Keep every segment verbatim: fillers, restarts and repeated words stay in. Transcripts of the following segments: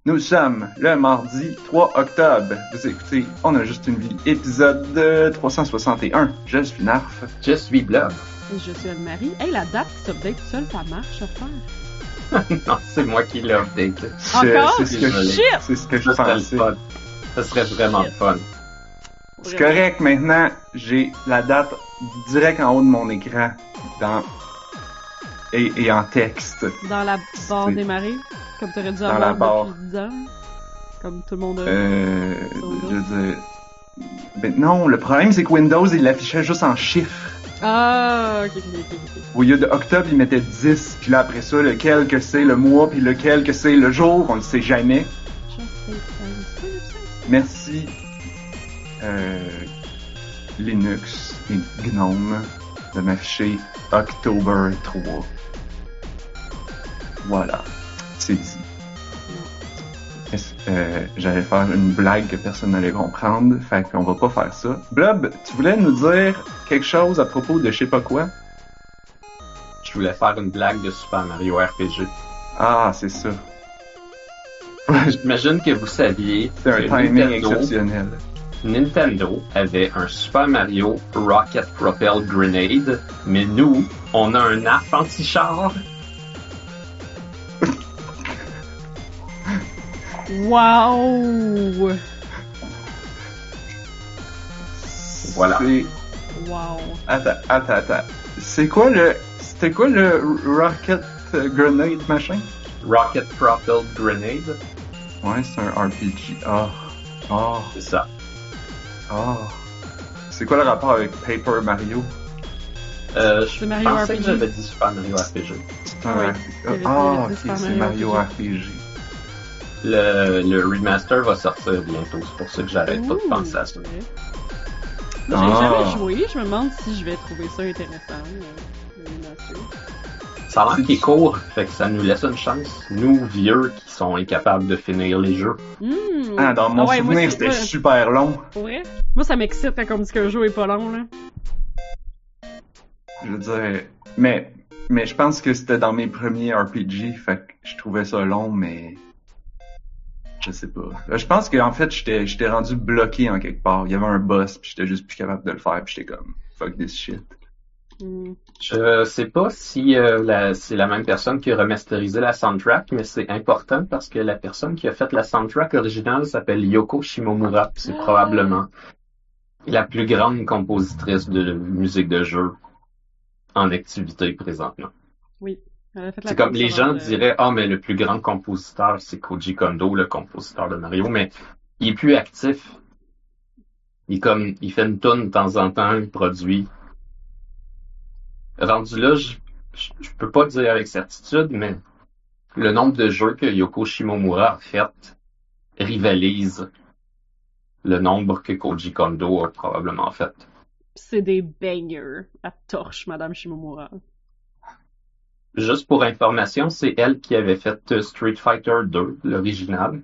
Nous sommes le mardi trois octobre. Vous écoutez On a juste une vie, épisode trois cent soixante et un. Je suis Narf. Je suis Blob. Et je suis Anne-Marie. Hey, la date qui s'update seule, ça marche, à faire. Non, c'est moi qui l'ai update. Encore? C'est ce que je, Shit! c'est ce que je Ça serait le pensais. fun. Ça serait vraiment le fun. C'est correct, maintenant, j'ai la date direct en haut de mon écran. Dans... Et, et en texte. Dans la barre C'est- des marées, comme t'aurais dû Dans avoir la barre. depuis dix ans. Comme tout le monde a. Euh... Sur Je veux dire... Ben non, le problème, c'est que Windows, il l'affichait juste en chiffres. Ah, ok, ok, ok, ok. Au lieu de octobre, il mettait dix, puis là, après ça, lequel que c'est le mois, puis lequel que c'est le jour, on le sait jamais. Just say thanks. Ouais, c'est ça. Merci, euh, Linux et GNOME de m'afficher October trois. Voilà, c'est dit. Est-ce- Euh, j'allais faire une blague que personne n'allait comprendre, fait qu'on va pas faire ça. Blob, tu voulais nous dire quelque chose à propos de je sais pas quoi? Je voulais faire une blague de Super Mario R P G. Ah, c'est ça. J'imagine que vous saviez C'est un que timing Nintendo, exceptionnel. Nintendo avait un Super Mario Rocket Propel Grenade, mais nous, on a un arc anti-char. Wow! Voilà. C'est... Wow. Attends, attends, attends. C'est quoi le... C'était quoi le Rocket Grenade machin? Rocket Propel Grenade, Ouais, c'est un R P G. Ah. Ah. c'est ça. Ah. C'est quoi le rapport avec Paper Mario? Euh, je C'est Mario pensais R P G. que j'avais dit Super Mario R P G. C'est un... Oui. Ah, Il y avait- il y ah, avait ok, Super c'est Mario Mario R R P G. Le, le remaster va sortir bientôt, c'est pour ça que j'arrête pas de Ouh, penser à ça. c'est vrai. Moi, j'ai Ah. jamais joué, je me demande si je vais trouver ça intéressant. euh, le remaster. Ça a l'air C'est- qu'il est court, fait que ça nous laisse une chance. Nous, vieux, qui sont incapables de finir les jeux. Hmm. Ah, dans mon Ah ouais, moi, souvenir, c'est- c'était moi, super long. Pour vrai? Moi, ça m'excite quand on me dit qu'un jeu est pas long, là. Je veux dire... Mais... Mais je pense que c'était dans mes premiers R P G, fait que je trouvais ça long, mais... Je sais pas. Euh, Je pense qu'en fait, j'étais j'étais rendu bloqué en quelque part. Il y avait un boss, puis j'étais juste plus capable de le faire, puis j'étais comme... Fuck this shit. Hmm. Je sais pas si euh, la- c'est la même personne qui a remasterisé la soundtrack, mais c'est important parce que la personne qui a fait la soundtrack originale s'appelle Yoko Shimomura. C'est Ah. probablement la plus grande compositrice de musique de jeu en activité présentement. Oui. Elle a fait la C'est comme les gens de- diraient, ah, mais le plus grand compositeur, c'est Koji Kondo, le compositeur de Mario, mais il est plus actif. Il est comme, il fait une tonne de temps en temps, il produit. Rendu là, je, je, je peux pas dire avec certitude, mais le nombre de jeux que Yoko Shimomura a fait rivalise le nombre que Koji Kondo a probablement fait. C'est des bangers à torche, Madame Shimomura. Juste pour information, c'est elle qui avait fait euh, Street Fighter deux, l'original.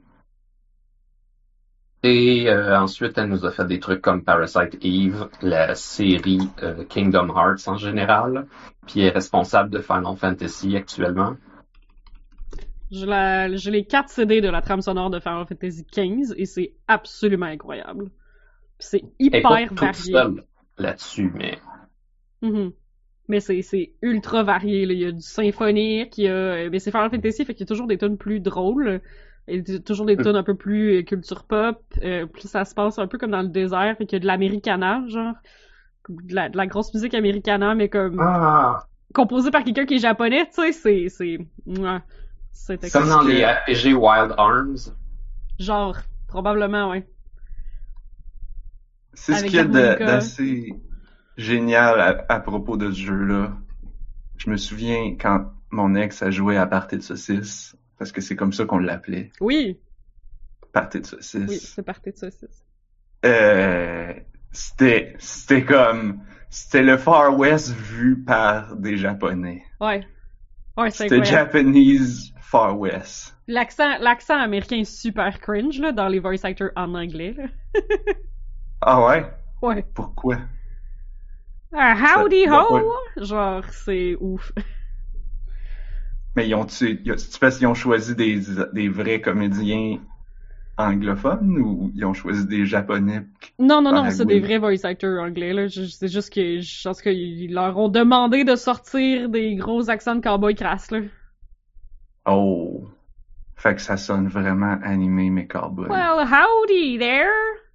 Et euh, ensuite, elle nous a fait des trucs comme Parasite Eve, la série euh, Kingdom Hearts en général. Puis elle est responsable de Final Fantasy actuellement. J'ai la... j'ai les quatre C D de la trame sonore de Final Fantasy quinze et c'est absolument incroyable. Puis c'est Elle est pas hyper toute varié. seule là-dessus, mais Mhm. Mais c'est, c'est ultra varié, là. Il y a du symphonique, il y a... Mais c'est Final Fantasy, fait qu'il y a toujours des tunes plus drôles. Et d- toujours des tunes un peu plus euh, culture pop. Euh, puis ça se passe un peu comme dans le désert, fait qu'il y a de l'americana, genre. De la, de la grosse musique americana, mais comme ah, composée par quelqu'un qui est japonais, tu sais, c'est... c'est... Ouais. C'est comme dans que- les R P G Wild Arms. Genre, probablement, ouais. C'est ce Avec qu'il y a de- l'harmonica. d'assez génial à, à propos de ce jeu-là. Je me souviens quand mon ex a joué à Party de saucisse, parce que c'est comme ça qu'on l'appelait, Oui, Party de oui, saucisse. c'est parti de saucisse. Euh, c'était, c'était comme, c'était le Far West vu par des Japonais. Ouais. Ouais, c'est C'était incroyable. Japanese Far West. L'accent, l'accent américain est super cringe, là, dans les voice actors en anglais, là. Ah ouais? Ouais. Pourquoi? Ah, howdy Ça doit ho! Genre, c'est ouf. Mais ils ont tu tu penses qu'ils ont choisi des des vrais comédiens anglophones ou ils ont choisi des japonais? Non, non, non, Ah, c'est oui. des vrais voice actors anglais, là. Je- C'est juste que je pense qu'ils leur ont demandé de sortir des gros accents de cowboy crasse, là. Oh. Fait que ça sonne vraiment animé, mais cowboy. Well, howdy there!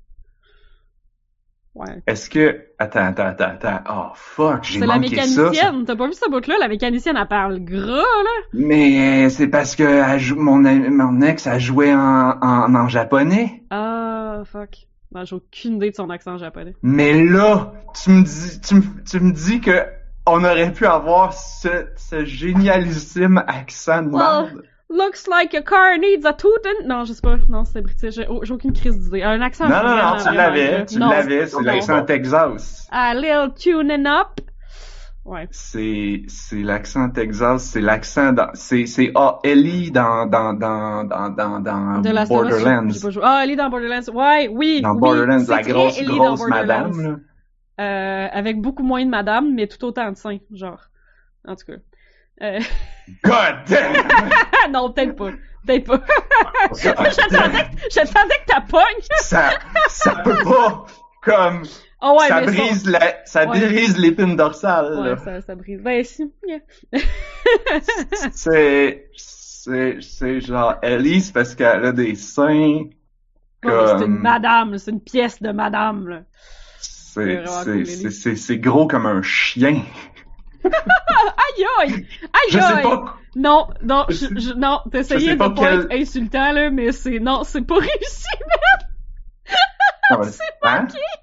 Ouais. Est-ce que... Attends, attends, attends, attends. Oh, fuck, j'ai C'est la manqué ça. ça. mécanicienne. T'as pas vu ce bout-là? La mécanicienne, elle parle gras, là. Mais c'est parce que elle jou- mon, mon ex a joué en, en, en japonais. Ah, fuck. Ben, j'ai aucune idée de son accent japonais. Mais là, tu me dis, tu me, tu me dis que on aurait pu avoir ce, ce génialissime accent de Well, merde. Looks like a car needs a tootin'. Non, je sais pas. Non, c'est british. J'ai j'ai aucune crise d'idée. Un accent Non, non, vraiment, non, tu vraiment l'avais, gras. tu Non, l'avais, c'est non. l'accent Texas. A little tuning up. Ouais. C'est, c'est l'accent Texas, c'est l'accent dans, c'est, c'est, ah, Ellie dans, dans, dans, dans, dans, dans De la Borderlands. J'ai pas joué. Ah, Ellie dans Borderlands. Ouais, oui. Dans oui, Borderlands, c'est la très grosse, Ellie dans grosse Borderlands. madame, là. Euh, avec beaucoup moins de madame, mais tout autant de seins, genre. En tout cas. Euh... God damn! non, peut-être pas. Peut-être pas. J'attendais j'attendais que t'as pogne. ça, ça peut pas, comme, Oh ouais, ça mais brise son... la, ça Ouais. brise l'épine dorsale, Ouais, là. ça, ça brise. Ben, si. Yeah. c'est, c'est, c'est genre, Ellie, c'est parce qu'elle a des seins, Ouais, mais c'est une comme, madame, c'est une pièce de madame, là. c'est, vraiment c'est, cool, c'est, Ellie. c'est, c'est gros comme un chien. Aïe aïe! Aïe Je sais aïe! pas. Non, non, je, Je- je- non, je t'essayais sais de pas pas quel- être insultant, là, mais c'est, non, c'est pas réussi. Non, mais- hein?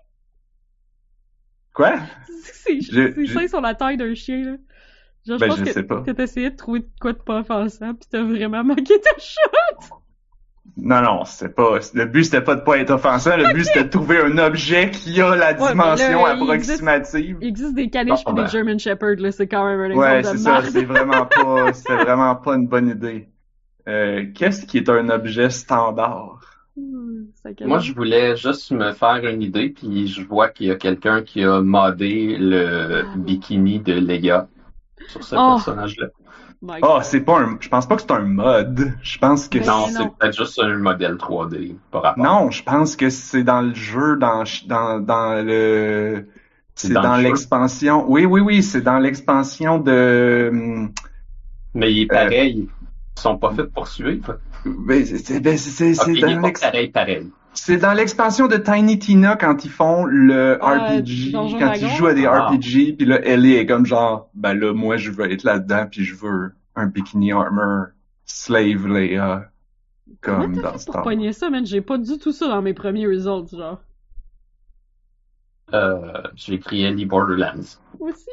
Quoi? Ses Je- ses je- seins sont la taille d'un chien, là. Genre, Ben, je pense je que, sais pas. que t'essayais de trouver de quoi de pas offensant, pis t'as vraiment manqué ta shot. Non, non, c'est pas, le but c'était pas de pas être offensant, le but c'était de trouver un objet qui a la Ouais, dimension mais là, il approximative. Il existe des caniches Bon, pis ben. des German Shepherds, là, c'est quand même un Ouais, exemple c'est de ça, merde. c'est vraiment pas, c'est vraiment pas une bonne idée. Euh, qu'est-ce qui est un objet standard? Hmm, ça calme. Moi, je voulais juste me faire une idée, puis je vois qu'il y a quelqu'un qui a modé le Ah. bikini de Leia sur ce Oh. personnage-là. My Oh, God. c'est pas un, je pense pas que c'est un mod. Je pense que Ben, Non, non. c'est peut-être juste un modèle trois D par rapport. non, je pense que c'est dans le jeu, dans, dans, dans le, C'est c'est dans dans le jeu? l'expansion. Oui, oui, oui, c'est dans l'expansion de, hum, Mais il est Euh. pareil. Ils sont pas faits pour suivre. ben, c'est, c'est, ben, c'est, c'est Ok, il dans est pas l'ex- pareil, pareil. c'est dans l'expansion de Tiny Tina quand ils font le Ah, R P G, Donjon quand Dragon? ils jouent à des Ah. R P G, puis là, Ellie est comme genre, ben là, moi, je veux être là-dedans, puis je veux un bikini armor slave Leia, Comment comme t'as dans fait Star pour Wars. pogner ça, man? J'ai pas du tout ça dans mes premiers results, genre. Euh, j'ai écrit Ellie Borderlands. Moi aussi.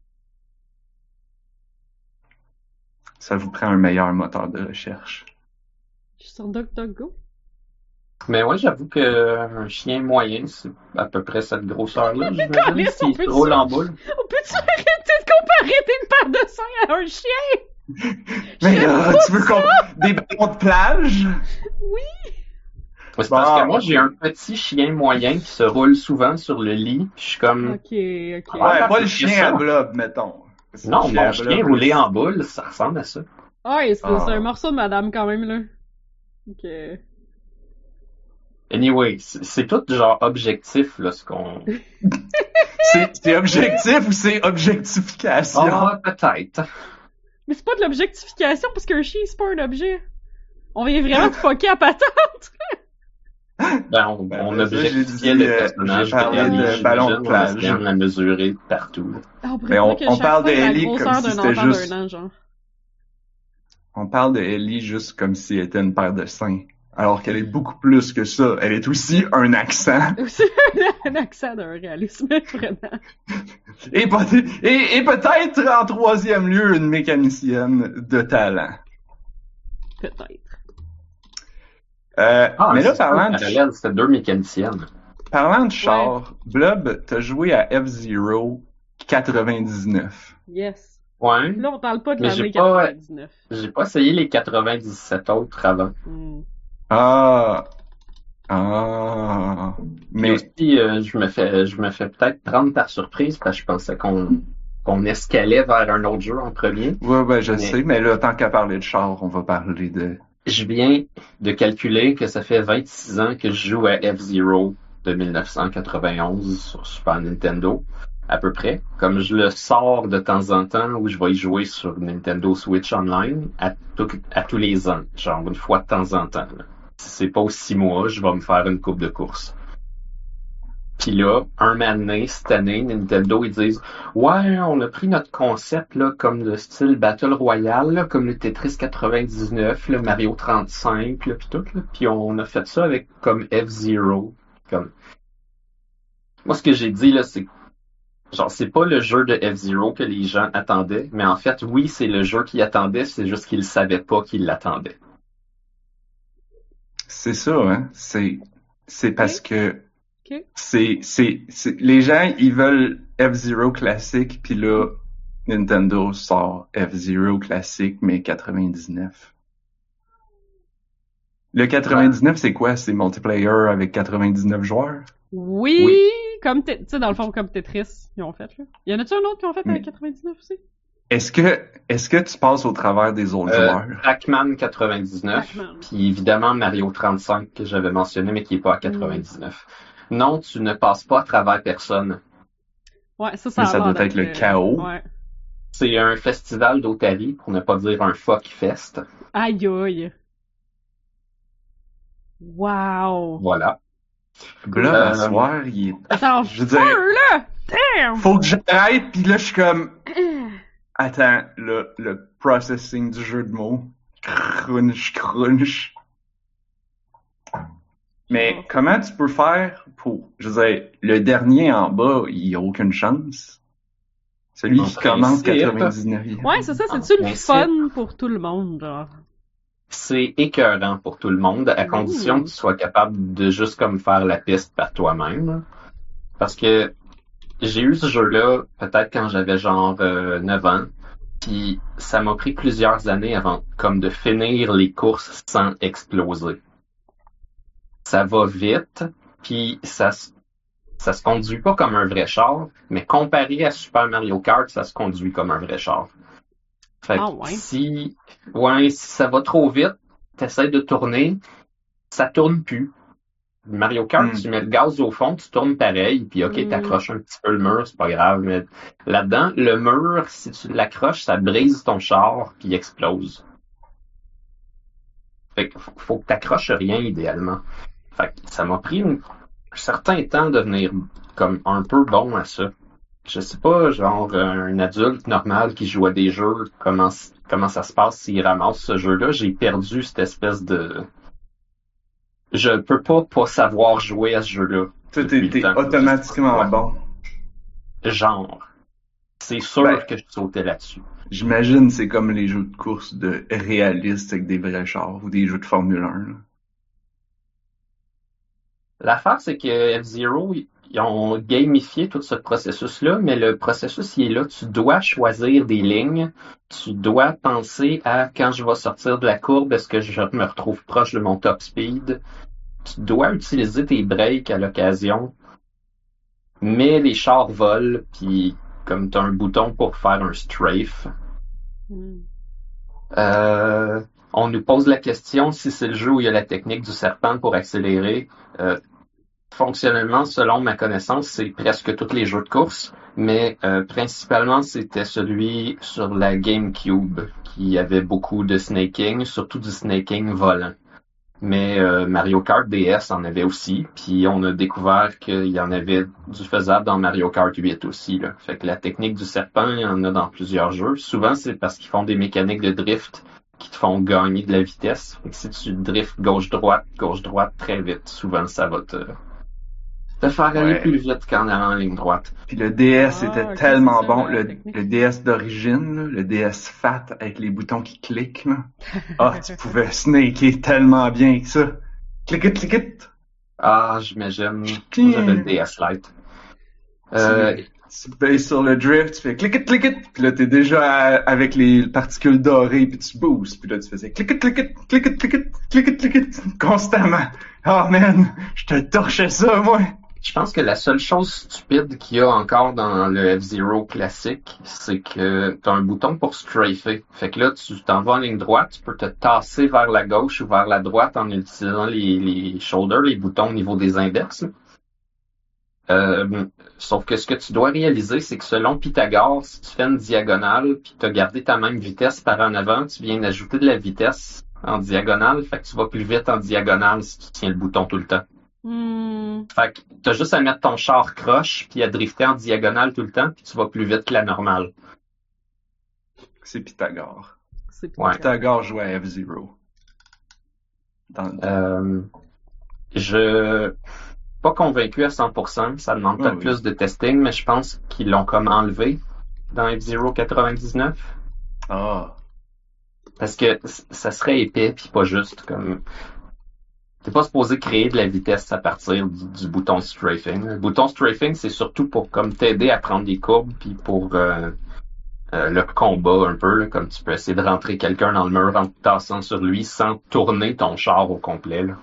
Ça vous prend un meilleur moteur de recherche. Je suis sur DuckDuckGo. Mais ouais, j'avoue que un chien moyen, c'est à peu près cette grosseur-là. Mais j'imagine, câlisse, on s'il peut se roule ça. en boule. On peut-tu arrêter de comparer une paire de seins à un chien? Mais J'aime là, pas tu veux qu'on... Des ballons de plage? Ouais, c'est parce Bon. que moi, j'ai un petit chien moyen qui se roule souvent sur le lit. Puis je suis comme, Ok, ok. Ah, Ouais, pas le c'est chien ça. à blob, mettons. C'est non, le à mon chien blob. roulé en boule, ça ressemble à ça. Ah, ouais, c'est Ah. c'est un morceau de madame quand même, là. Ok. Anyway, c'est c'est tout genre objectif, là, ce qu'on... C'est, c'est objectif ou c'est objectification? Ah, peut-être. Mais c'est pas de l'objectification parce qu'un chien, c'est pas un objet. On vient vraiment de fucker à patente. Ben, on, Ben, on ça, j'ai objectifiait dit, le euh, personnage j'ai parlé Ellie, de j'imagine, ballon de on plage. essayait de la mesurer partout. là. Ah, on pourrait Mais on- dire que on chaque parle fois, de la Ellie grosseur comme si d'un c'était enfant juste- d'un an, genre. On parle de Ellie juste comme si elle était une paire de seins. Alors qu'elle est beaucoup plus que ça. Elle est aussi un accent. C'est un accent d'un réalisme, vraiment. Et, peut- et, et peut-être en troisième lieu, une mécanicienne de talent. Peut-être. Euh, Ah, mais là, c'est ça, parlant en de, parallèle, c'était deux mécaniciennes. parlant de char, Blob, t'as joué à F-Zero quatre-vingt-dix-neuf. Yes. Ouais. Là, on parle pas de Mais l'année j'ai pas- quatre-vingt-dix-neuf. J'ai pas essayé les quatre-vingt-dix-sept autres avant. Hmm. Ah. Ah. Mais Mais, aussi, euh, je me fais, je me fais peut-être prendre par surprise parce que je pensais qu'on qu'on escalait vers un autre jeu en premier. Ouais, ben, je Mais- sais, mais là, tant qu'à parler de char, on va parler de... Je viens de calculer que ça fait vingt-six ans que je joue à F-Zero de dix-neuf cent quatre-vingt-onze sur Super Nintendo, à peu près. Comme je le sors de temps en temps, ou je vais y jouer sur Nintendo Switch Online à, tout- à tous les ans, genre une fois de temps en temps. là. Si c'est pas aux six mois, je vais me faire une coupe de course. Puis là, un moment donné, cette année, Nintendo, ils disent « Ouais, on a pris notre concept, là, comme le style Battle Royale, là, comme le Tetris quatre-vingt-dix-neuf, le Mario trente-cinq, là, puis tout, là. Puis on a fait ça avec, comme, F-Zero. Comme... Moi, ce que j'ai dit, là, c'est genre, c'est pas le jeu de F-Zero que les gens attendaient, mais en fait, oui, c'est le jeu qu'ils attendaient, c'est juste qu'ils savaient pas qu'ils l'attendaient. C'est ça, hein. C'est, c'est parce que Ok. c'est, c'est, c'est, les gens, ils veulent F-Zero classique, puis là, Nintendo sort F-Zero classique, mais quatre-vingt-dix-neuf. Le quatre-vingt-dix-neuf, c'est quoi? C'est multiplayer avec quatre-vingt-dix-neuf joueurs? Oui, Oui. comme, Te- tu sais, dans le fond, comme Tetris, ils ont fait, là. Y en a-tu un autre qui ont fait avec Mais- quatre-vingt-dix-neuf aussi? Est-ce que, est-ce que tu passes au travers des autres Euh, joueurs? Pac-Man quatre-vingt-dix-neuf, Pac-Man. puis évidemment Mario trente-cinq que j'avais mentionné, mais qui est pas à quatre-vingt-dix-neuf. Non, tu ne passes pas à travers personne. Ouais, ça, ça Mais a ça l'air doit être le d'être, euh, chaos. Ouais. C'est un festival d'Otarie, pour ne pas dire un fuck fest. Aïe aïe. Wow. Voilà. Là, à Euh, soir, il est... Attends, Je je veux dire- là! Damn! Faut que j'arrête, pis là, je suis comme... Attends, le, le processing du jeu de mots. Crunch, crunch. Mais Oh. comment tu peux faire pour... Je veux dire, le dernier en bas, il a aucune chance. Celui En qui commence principe. quatre-vingt-dix-neuvième. Ouais, c'est ça, En c'est-tu le principe. fun pour tout le monde, genre? C'est écœurant pour tout le monde, à condition Ouh. que tu sois capable de juste comme faire la piste par toi-même. Parce que j'ai eu ce jeu-là peut-être quand j'avais genre euh, neuf ans, puis ça m'a pris plusieurs années avant comme de finir les courses sans exploser. Ça va vite, puis ça se ça se conduit pas comme un vrai char, mais comparé à Super Mario Kart, ça se conduit comme un vrai char. Fait que Ah ouais. si, ouais, si ça va trop vite, t'essaies de tourner, ça tourne plus. Mario Kart, Mm. tu mets le gaz au fond, tu tournes pareil, puis ok, Mm. t'accroches un petit peu le mur, c'est pas grave, mais là-dedans, le mur, si tu l'accroches, ça brise ton char, puis il explose. Fait que faut, faut que t'accroches rien, idéalement. Fait que ça m'a pris une- un certain temps de devenir comme un peu bon à ça. Je sais pas, genre un adulte normal qui joue à des jeux, comment comment ça se passe s'il ramasse ce jeu-là. J'ai perdu cette espèce de... Je peux pas pas savoir jouer à ce jeu-là. Toi, depuis t'es, le t'es temps. automatiquement Ouais. bon. Genre. C'est sûr Ben- que je sautais là-dessus. J'imagine c'est comme les jeux de course de réalistes avec des vrais chars ou des jeux de Formule un. là. L'affaire, c'est que F-Zero, ils ont gamifié tout ce processus-là, mais le processus, il est là. Tu dois choisir des lignes. Tu dois penser à quand je vais sortir de la courbe, est-ce que je me retrouve proche de mon top speed. Tu dois utiliser tes breaks à l'occasion. Mais les chars volent, puis comme tu as un bouton pour faire un strafe. Mm. Euh, on nous pose la question si c'est le jeu où il y a la technique du serpent pour accélérer. Euh, fonctionnellement, selon ma connaissance, c'est presque tous les jeux de course, mais euh, principalement c'était celui sur la GameCube qui avait beaucoup de snaking, surtout du snaking volant. Mais euh, Mario Kart D S en avait aussi, puis on a découvert qu'il y en avait du faisable dans Mario Kart huit aussi. Là. Fait que la technique du serpent, il y en a dans plusieurs jeux. Souvent, c'est parce qu'ils font des mécaniques de drift qui te font gagner de la vitesse. Fait que si tu drifts gauche-droite, gauche-droite très vite, souvent ça va te, te faire aller Ouais. plus vite qu'en allant en ligne droite. Puis le D S Ah, était ok, tellement c'est ça, bon. la Le, technique. le D S d'origine, là, le D S fat avec les boutons qui cliquent. Là. Ah, tu pouvais snaker tellement bien que ça. Cliquet, cliquet. Ah, j'imagine. Moi, Tiens. j'avais le D S Lite. Euh, Tu, tu payes sur le drift, tu fais cliquet, cliquet. Puis là, t'es déjà à- avec les particules dorées, puis tu boostes. Puis là, tu faisais cliquet, cliquet, cliquet, cliquet, cliquet, cliquet, constamment. Oh man, je te torchais ça, moi. Je pense que la seule chose stupide qu'il y a encore dans le F-Zero classique, c'est que t'as un bouton pour strafer. Fait que là, tu t'en vas en ligne droite, tu peux te tasser vers la gauche ou vers la droite en utilisant les, les shoulders, les boutons au niveau des index. Euh, sauf que ce que tu dois réaliser, c'est que selon Pythagore, si tu fais une diagonale puis tu as gardé ta même vitesse par en avant, tu viens d'ajouter de la vitesse en diagonale, fait que tu vas plus vite en diagonale si tu tiens le bouton tout le temps. Hmm. Fait que t'as juste à mettre ton char croche puis à drifter en diagonale tout le temps puis tu vas plus vite que la normale. C'est Pythagore. C'est Ouais. Pythagore jouait à F-Zero. Dans le... Euh, je pas convaincu à cent pour cent, ça demande Ah peut-être oui. plus de testing, mais je pense qu'ils l'ont comme enlevé dans F-Zero quatre-vingt-dix-neuf. Ah. Parce que c- ça serait épais puis pas juste comme. T'es pas supposé créer de la vitesse à partir du, du bouton strafing. Le bouton strafing, c'est surtout pour comme t'aider à prendre des courbes puis pour euh, euh, le combat un peu, là, comme tu peux essayer de rentrer quelqu'un dans le mur en te tassant sur lui sans tourner ton char au complet. Là.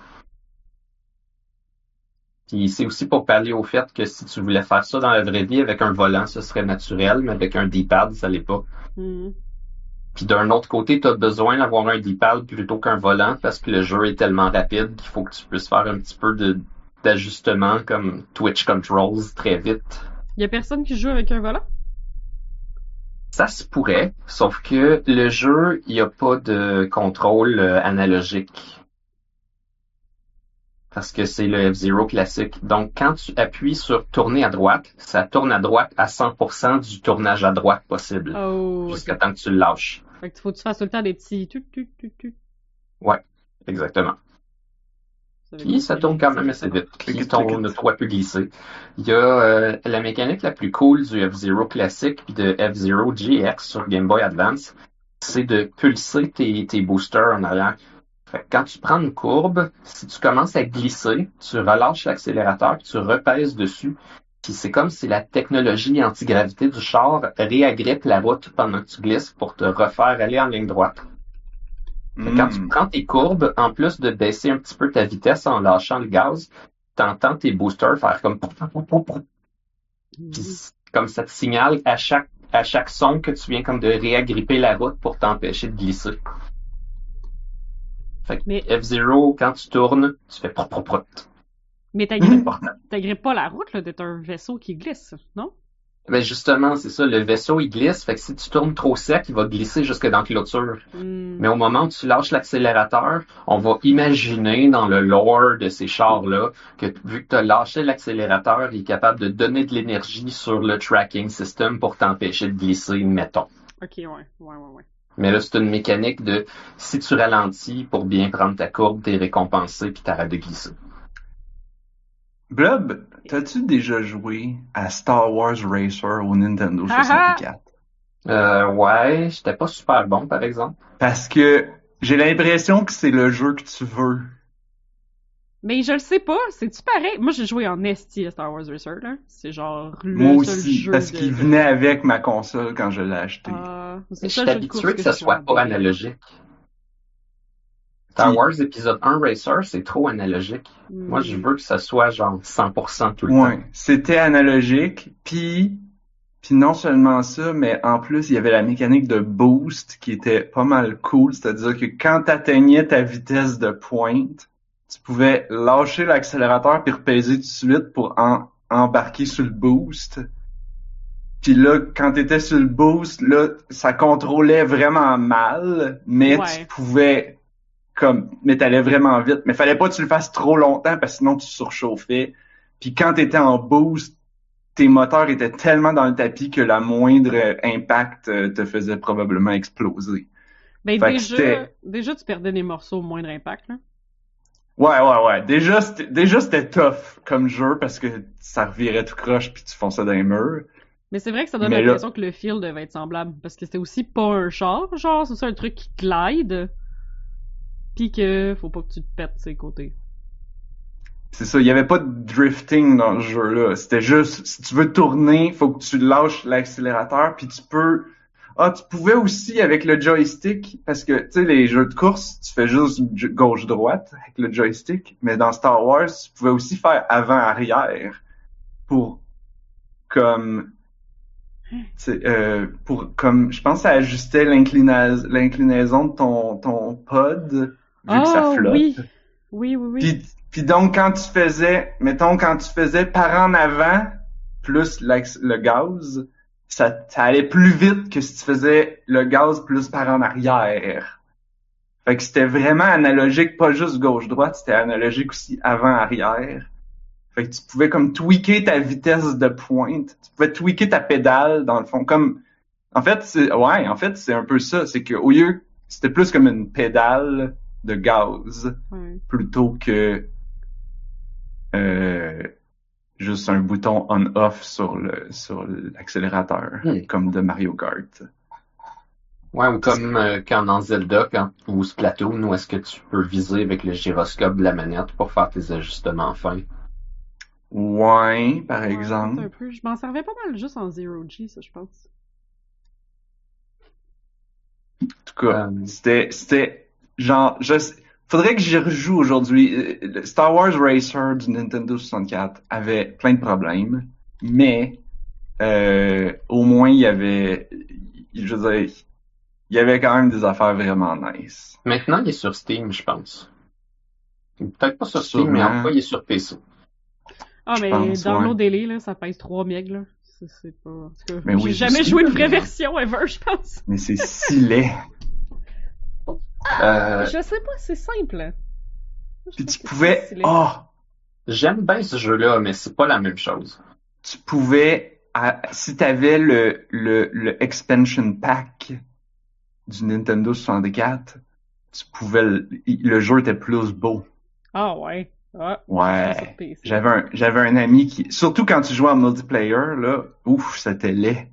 Puis c'est aussi pour parler au fait que si tu voulais faire ça dans la vraie vie avec un volant, ce serait naturel, mais avec un D-pad, ça l'est pas. Hmm. Puis d'un autre côté, tu as besoin d'avoir un D-pad plutôt qu'un volant parce que le jeu est tellement rapide qu'il faut que tu puisses faire un petit peu de d'ajustement comme Twitch Controls très vite. Y a personne qui joue avec un volant? Ça se pourrait, sauf que le jeu, il n'y a pas de contrôle euh, analogique. Parce que c'est le F-Zero classique. Donc, quand tu appuies sur tourner à droite, ça tourne à droite à cent pour cent du tournage à droite possible. Oh, Jusqu'à ok. temps que tu le lâches. Fait que faut que tu fasses tout le temps des petits tu tu tu tu. Ouais, exactement. Ça veut Puis dire ça que tourne les quand petits, même ça assez va. vite. Puis Clic, ton clic, clic. auto pu glisser. Il y a euh, la mécanique la plus cool du F-Zero classique puis de F-Zero G X sur Game Boy Advance, c'est de pulser tes, tes boosters en arrière. Fait que quand tu prends une courbe, si tu commences à glisser, tu relâches l'accélérateur, puis tu repèses dessus. Puis c'est comme si la technologie antigravité du char réagrippe la route pendant que tu glisses pour te refaire aller en ligne droite. Fait que quand tu Hmm. prends tes courbes, en plus de baisser un petit peu ta vitesse en lâchant le gaz, t'entends tes boosters faire comme pouf, pouf, pouf, pouf, pouf. Hmm. Puis comme ça te signale à chaque à chaque son que tu viens comme de réagripper la route pour t'empêcher de glisser. Fait que Mais, F-Zero, quand tu tournes, tu fais prot prot prot. mais C'est t'agrippes important. t'agrippes pas la route, là, d'être un vaisseau qui glisse, non? Ben justement, c'est ça, le vaisseau il glisse, fait que si tu tournes trop sec, il va glisser jusque dans la clôture. Hmm. Mais au moment où tu lâches l'accélérateur, on va imaginer dans le lore de ces chars-là que vu que tu as lâché l'accélérateur, il est capable de donner de l'énergie sur le tracking system pour t'empêcher de glisser, mettons. Ok, ouais, ouais, ouais, ouais. Mais là, c'est une mécanique de si tu ralentis pour bien prendre ta courbe, t'es récompensé puis t'arrêtes de glisser. Blob, t'as-tu déjà joué à Star Wars Racer au Nintendo Ah ah! soixante-quatre? Euh, ouais, j'étais pas super bon, par exemple. Parce que j'ai l'impression que c'est le jeu que tu veux. Mais je le sais pas, c'est-tu pareil? Moi, j'ai joué en esti à Star Wars Racer, là. C'est genre le Moi seul aussi, jeu parce de... qu'il de- venait avec ma console quand je l'ai acheté. Ah, c'est Je le suis seul jeu de course habitué que ça je soit joue pas en D S. analogique. Star Puis- Wars épisode un Racer, c'est trop analogique. Hmm. Moi, je veux que ça soit genre cent pour cent tout le temps. Ouais, c'était analogique, puis puis non seulement ça, mais en plus il y avait la mécanique de boost qui était pas mal cool, c'est-à-dire que quand t'atteignais ta vitesse de pointe, tu pouvais lâcher l'accélérateur puis repaiser tout de suite pour en- embarquer sur le boost. Puis là, quand t'étais sur le boost, là, ça contrôlait vraiment mal, mais Ouais. tu pouvais comme mais t'allais vraiment vite. Mais fallait pas que tu le fasses trop longtemps parce que sinon tu surchauffais. Puis quand t'étais en boost, tes moteurs étaient tellement dans le tapis que la moindre impact euh, te faisait probablement exploser. Ben Fait que déjà, c'était- déjà, tu perdais des morceaux au moindre impact, là. Ouais, ouais, ouais. Déjà, c'était, déjà, c'était tough comme jeu parce que ça revirait tout croche puis tu fonçais dans les murs. Mais c'est vrai que ça donne Mais là- l'impression que le feel devait être semblable, parce que c'était aussi pas un char, genre, c'est ça, un truc qui glide, pis que faut pas que tu te pètes ses côtés. C'est ça, il y avait pas de drifting dans ce jeu-là. C'était juste, si tu veux tourner, faut que tu lâches l'accélérateur, puis tu peux... Ah, tu pouvais aussi avec le joystick, parce que, tu sais, les jeux de course, tu fais juste gauche-droite avec le joystick, mais dans Star Wars, tu pouvais aussi faire avant-arrière. pour comme c'est, euh, pour comme je pense que ça ajustait l'inclina- l'inclinaison de ton ton pod vu que ça Ah flotte. oui, oui, oui, oui. Puis puis donc quand tu faisais mettons quand tu faisais par en avant plus l'ax- le gaz, ça ça allait plus vite que si tu faisais le gaz plus par en arrière. Fait que c'était vraiment analogique, pas juste gauche-droite, c'était analogique aussi avant-arrière. Fait que tu pouvais comme tweaker ta vitesse de pointe. Tu pouvais tweaker ta pédale, dans le fond. Comme, en fait, c'est, ouais, en fait, c'est un peu ça. C'est que, au lieu, c'était plus comme une pédale de gaz, Ouais. plutôt que, euh, juste un bouton on-off sur le, sur l'accélérateur, Hmm. comme de Mario Kart. Ouais, ou comme euh, quand dans Zelda, quand, ou Splatoon, où est-ce que tu peux viser avec le gyroscope de la manette pour faire tes ajustements fins. Ouais, par Ouais, exemple. peut-être un peu. Je m'en servais pas mal juste en Zero G, ça, je pense. En tout cas, Euh, c'était, c'était, genre, je sais- faudrait que j'y rejoue aujourd'hui. Euh, le Star Wars Racer du Nintendo soixante-quatre avait plein de problèmes, mais, euh, au moins, il y avait, je veux dire, il y avait quand même des affaires vraiment nice. Maintenant, il est sur Steam, je pense. Ou peut-être pas sur Steam, Sûrement. mais en tout cas, il est sur P C. Ah, Je mais pense, download-les, là, ça pèse trois mégas, là. C'est, c'est pas... En tout cas, Mais oui, j'ai je jamais sais, joué une mais- vraie version ever, je pense. Mais c'est si laid. Euh, Je sais pas, c'est simple. hein. Je Puis pense tu que pouvais, c'est stylé. oh, J'aime bien ce jeu-là, mais c'est pas la même chose. tu pouvais, à- si t'avais le, le, le expansion pack du Nintendo soixante-quatre, tu pouvais, le, le jeu était plus beau. Ah ouais. Ah, Ouais. sur P C. J'avais un, j'avais un ami qui, surtout quand tu jouais en multiplayer, là, ouf, c'était laid.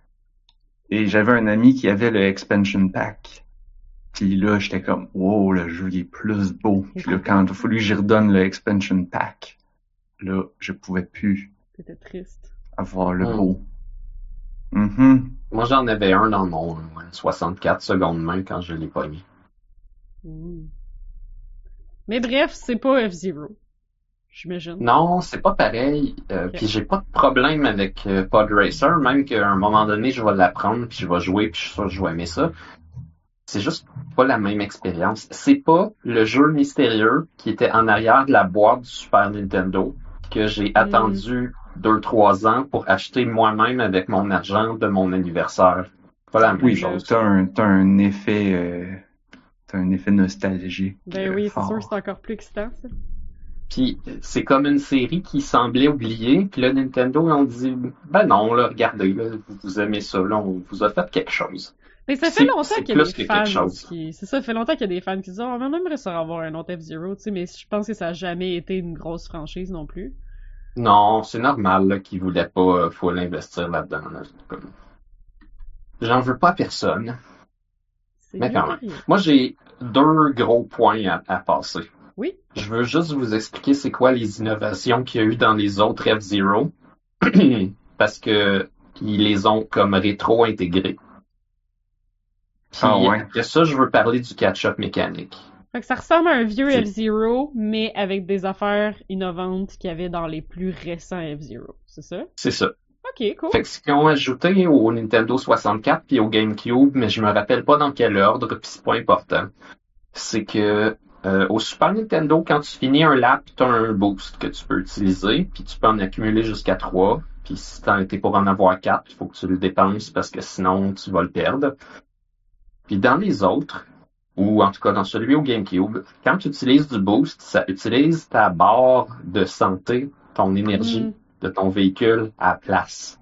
Et j'avais un ami qui avait le expansion pack. Puis là, j'étais comme, wow, le jeu il est plus beau. Puis là, quand il a fallu que j'y redonne le expansion pack, là, je pouvais plus C'était triste. avoir le Hmm. beau. Mhm. Moi, j'en avais un dans mon ouais, soixante-quatre secondes main quand je l'ai pogné. Mm. Mais bref, c'est pas F-Zero. J'imagine. Non, c'est pas pareil. Euh, Ok. Puis j'ai pas de problème avec euh, Pod Racer, même qu'à un moment donné, je vais l'apprendre, puis je vais jouer, puis je suis sûr que je vais aimer ça. C'est juste pas la même expérience. C'est pas le jeu mystérieux qui était en arrière de la boîte du Super Nintendo que j'ai Mm. attendu deux trois ans pour acheter moi-même avec mon argent de mon anniversaire. Pas la même Oui, chose. t'as un, t'as un effet, euh, t'as un effet nostalgique. Ben euh, oui, c'est fort. sûr, c'est encore plus excitant, ça. Puis c'est comme une série qui semblait oubliée, puis là Nintendo on dit ben non là regardez là, vous, vous aimez ça là, on vous a fait quelque chose. Mais ça C'est- fait longtemps c'est qu'il y a plus des que fans quelque chose. qui... C'est ça, ça fait longtemps qu'il y a des fans qui disent « Oh, mais on aimerait ça avoir un autre F-Zero, tu sais, mais je pense que ça a jamais été une grosse franchise non plus. Non, c'est normal là, qu'ils voulaient pas euh, full investir là-dedans. Là. C'est comme- J'en veux pas à personne. » C'est Mais mieux quand que même. rien. Moi j'ai deux gros points à, à passer. Oui. Je veux juste vous expliquer c'est quoi les innovations qu'il y a eu dans les autres F-Zero. Parce que ils les ont comme rétro-intégrés. Puis Ah ouais. après ça, je veux parler du catch-up mécanique. Fait que ça ressemble à un vieux C'est- F-Zero, mais avec des affaires innovantes qu'il y avait dans les plus récents F-Zero. C'est ça? C'est ça. Ok, cool. Fait que ce qu'ils ont ajouté au Nintendo soixante-quatre puis au GameCube, mais je me rappelle pas dans quel ordre, puis c'est pas important, c'est que euh, au Super Nintendo, quand tu finis un lap, t'as un boost que tu peux utiliser, puis tu peux en accumuler jusqu'à trois. Puis si t'en étais pour en avoir quatre, il faut que tu le dépenses parce que sinon tu vas le perdre. Puis dans les autres, ou en tout cas dans celui au GameCube, quand tu utilises du boost, ça utilise ta barre de santé, ton énergie Mm. de ton véhicule à la place.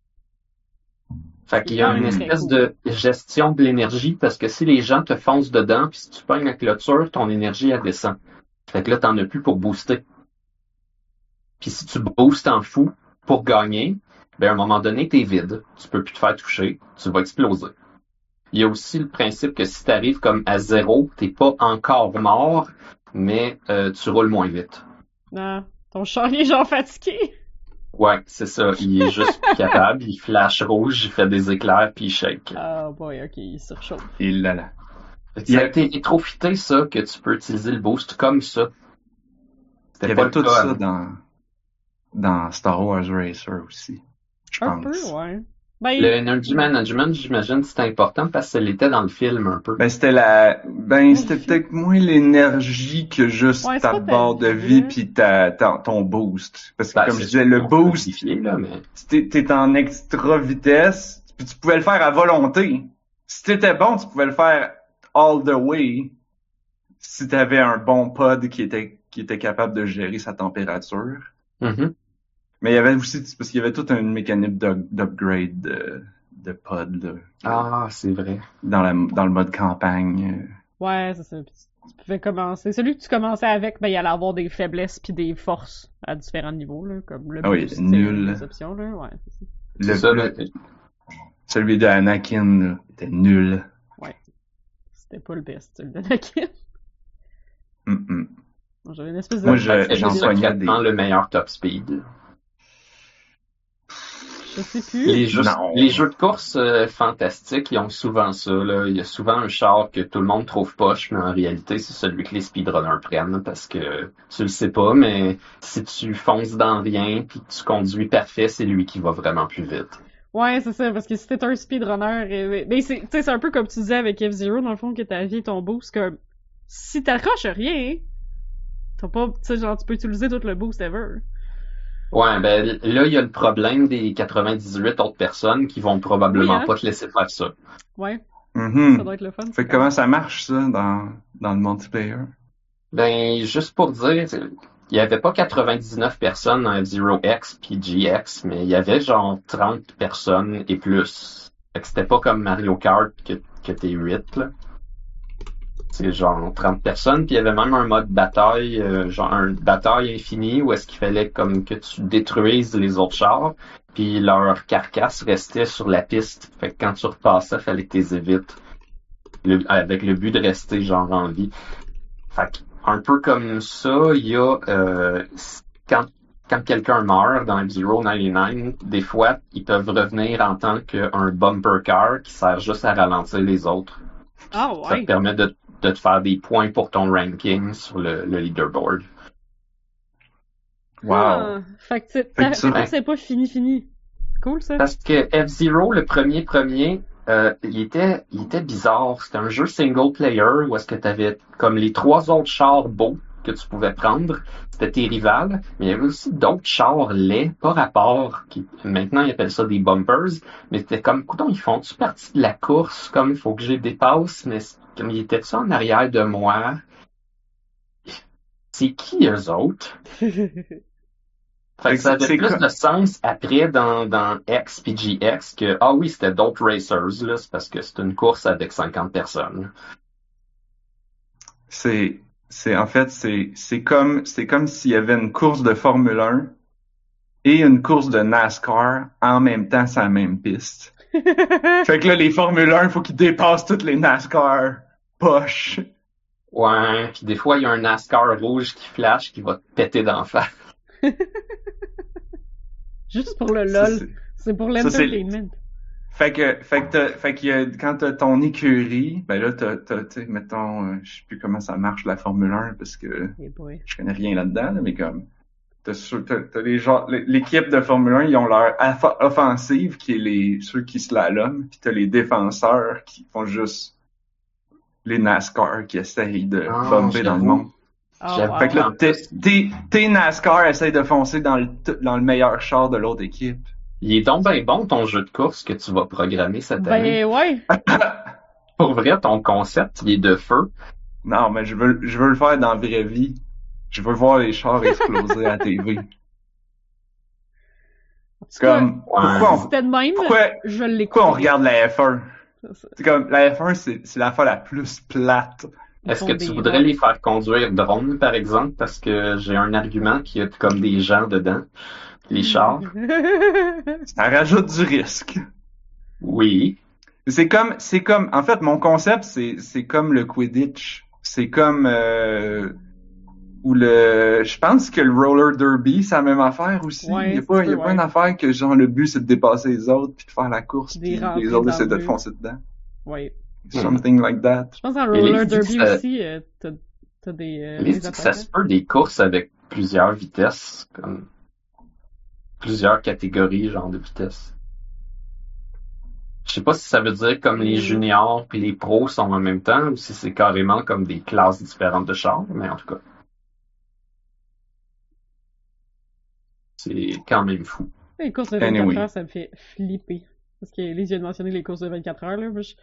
Fait qu'il y a C'est une très espèce cool. de gestion de l'énergie parce que si les gens te foncent dedans, puis si tu pognes la clôture, ton énergie elle descend. Fait que là, t'en as plus pour booster. Puis si tu boostes en fou pour gagner, ben à un moment donné, t'es vide. Tu peux plus te faire toucher. Tu vas exploser. Il y a aussi le principe que si t'arrives comme à zéro, t'es pas encore mort, mais euh, tu roules moins vite. Non, ton char il est genre fatigué. Ouais, c'est ça. Il est juste plus capable. Il flash rouge, il fait des éclairs, puis il shake. Ah boy, ok, il surchauffe. Et là là. Fait que Il y ça a- a été rétrofité, ça, que tu peux utiliser le boost comme ça. Il y C'était pas avait le tout cas ça avant. dans, dans Star Wars Racer aussi, je Un pense. peu, ouais. Ben, Le Energy Management, j'imagine, c'était important parce que ça l'était dans le film un peu. Ben c'était la, ben Ouais, c'était le film. peut-être moins l'énergie que juste Ouais, c'est ta pas ta barre de vie, vie là. puis ta, ta- ton boost. Parce que Ben, comme c'est je disais, le sûr qu'on peut boost, modifier, là, mais... t'es, t'es en extra vitesse, puis tu pouvais le faire à volonté. Si t'étais bon, tu pouvais le faire all the way. Si t'avais un bon pod qui était qui était capable de gérer sa température. Mhm. Mais il y avait aussi parce qu'il y avait toute une mécanique d'up- d'upgrade de, de pod là, Ah, c'est vrai. dans la dans le mode campagne. Ouais, c'est ça. Puis tu tu pouvais commencer. Celui que tu commençais avec, ben, il allait avoir des faiblesses puis des forces à différents niveaux, là, comme le Ah oui, boosting, nul. les options, là. Ouais, c'est ça. C'est Le, ça, le- là. celui de Anakin là, était nul. Ouais. C'était pas le best, celui d'Anakin. Mm, mm. J'avais une espèce de... Moi, je- C'est j'en juste soignais secrètement des- le meilleur top speed. Je sais plus. Les jeux, Non. les jeux de course euh, fantastiques, ils ont souvent ça, là. Il y a souvent un char que tout le monde trouve poche, mais en réalité, c'est celui que les speedrunners prennent parce que tu le sais pas, mais si tu fonces dans rien puis que tu conduis parfait, c'est lui qui va vraiment plus vite. Ouais, c'est ça, parce que si t'es un speedrunner, euh, mais c'est, tu sais, c'est un peu comme tu disais avec F-Zero, dans le fond, que ta vie et ton boost, que si t'accroches rien, t'as pas, tu sais, genre, tu peux utiliser tout le boost ever. Ouais, ben là, il y a le problème des quatre-vingt-dix-huit autres personnes qui vont probablement Oui, hein? pas te laisser faire ça. Ouais, Mhm. ça doit être le fun. Fait que comment ça marche ça dans dans le multiplayer? Ben, juste pour dire, il y avait pas quatre-vingt-dix-neuf personnes dans F-Zero X puis G X, mais il y avait genre trente personnes et plus. Fait que c'était pas comme Mario Kart que, que t'es huit, là. C'est genre trente personnes, puis il y avait même un mode bataille, euh, genre un bataille infinie où est-ce qu'il fallait comme que tu détruises les autres chars, puis leur carcasse restait sur la piste. Fait que quand tu repassais, il fallait que tu les évites. Le- avec le but de rester genre en vie. Fait que, un peu comme ça, il y a euh, quand quand quelqu'un meurt dans F-Zero quatre-vingt-dix-neuf, des fois, ils peuvent revenir en tant qu'un bumper car qui sert juste à ralentir les autres. Ah Ça te ouais. permet de, de te faire des points pour ton ranking sur le, le leaderboard. Wow. Ah, fait que c'est- ta, que ça- ta course, c'est pas fini fini. Cool, ça. Parce que F-Zero, le premier premier, euh, il était il était bizarre. C'était un jeu single player où est-ce que tu avais comme les trois autres chars beaux que tu pouvais prendre. C'était tes rivales, mais il y avait aussi d'autres chars laids, pas rapport, qui maintenant ils appellent ça des bumpers, mais c'était comme, coudonc, ils font-tu partie de la course, comme il faut que je les dépasse, mais c'est- comme ils étaient ça en arrière de moi. C'est qui eux autres? Fait que ça avait C'est plus quoi- de sens après dans, dans X P G X que, ah oui, c'était d'autres racers, là, c'est parce que c'est une course avec cinquante personnes. C'est c'est en fait c'est c'est comme c'est comme s'il y avait une course de Formule un et une course de NASCAR en même temps sur la même piste. Fait que là les Formule un, faut qu'ils dépassent toutes les NASCAR poches. Ouais, puis des fois, il y a un NASCAR rouge qui flash qui va te péter d'en face. Juste pour le Ça, lol. c'est- C'est pour ça, c'est- l'entertainment. Fait que, fait que, t'as- fait qu'il y a, quand t'as ton écurie, ben là, t'as, t'as, tu sais, mettons, euh, je sais plus comment ça marche la Formule un parce que Eh boy. je connais rien là-dedans, là, mais comme, t'as, sûr- t'as, t'as les gens, l'équipe de Formule un, ils ont leur affa- offensive qui est les, ceux qui slaloment, puis t'as les défenseurs qui font juste les NASCAR qui essayent de Ah, bumper dans le j'avoue. monde. Ah, J'avoue. wow. Fait que là, en t'es, plus- t'es, t'es NASCAR essayent de foncer dans le, t- dans le meilleur char de l'autre équipe. Il est donc bien bon ton jeu de course que tu vas programmer cette année. Ben ouais. Pour vrai, ton concept, il est de feu. Non, mais je veux, je veux le faire dans la vraie vie. Je veux voir les chars exploser à la T V. C'est comme, pourquoi on, C'était de même, pourquoi, je l'écoute. pourquoi on regarde la F un? C'est comme, la F un, c'est, c'est la fois la plus plate. Est-ce que tu voudrais les faire conduire drone, par exemple? Parce que j'ai un argument qui a comme des gens dedans. Les chars. Ça rajoute du risque. Oui. C'est comme, c'est comme, en fait, mon concept, c'est, c'est comme le Quidditch. C'est comme, euh, ou le, je pense que le roller derby, c'est la même affaire aussi. Ouais, il y a pas, il y a ouais. pas une affaire que genre le but c'est de dépasser les autres puis de faire la course Des puis rentrer les autres dans essaient le de te mur. foncer dedans. Ouais. Something like that. Je pense qu'en Et roller les- derby ça- aussi, euh, t'as, t'as des, euh, Les des dit que ça attaquants. se peut des courses avec plusieurs vitesses. Comme... plusieurs catégories, genre, de vitesse. Je sais pas si ça veut dire comme les juniors puis les pros sont en même temps, ou si c'est carrément comme des classes différentes de chars, mais en tout cas. C'est quand même fou. Les courses de vingt-quatre Anyway. heures, ça me fait flipper. Parce que les viennent de mentionner les courses de vingt-quatre heures, là. Moi, je...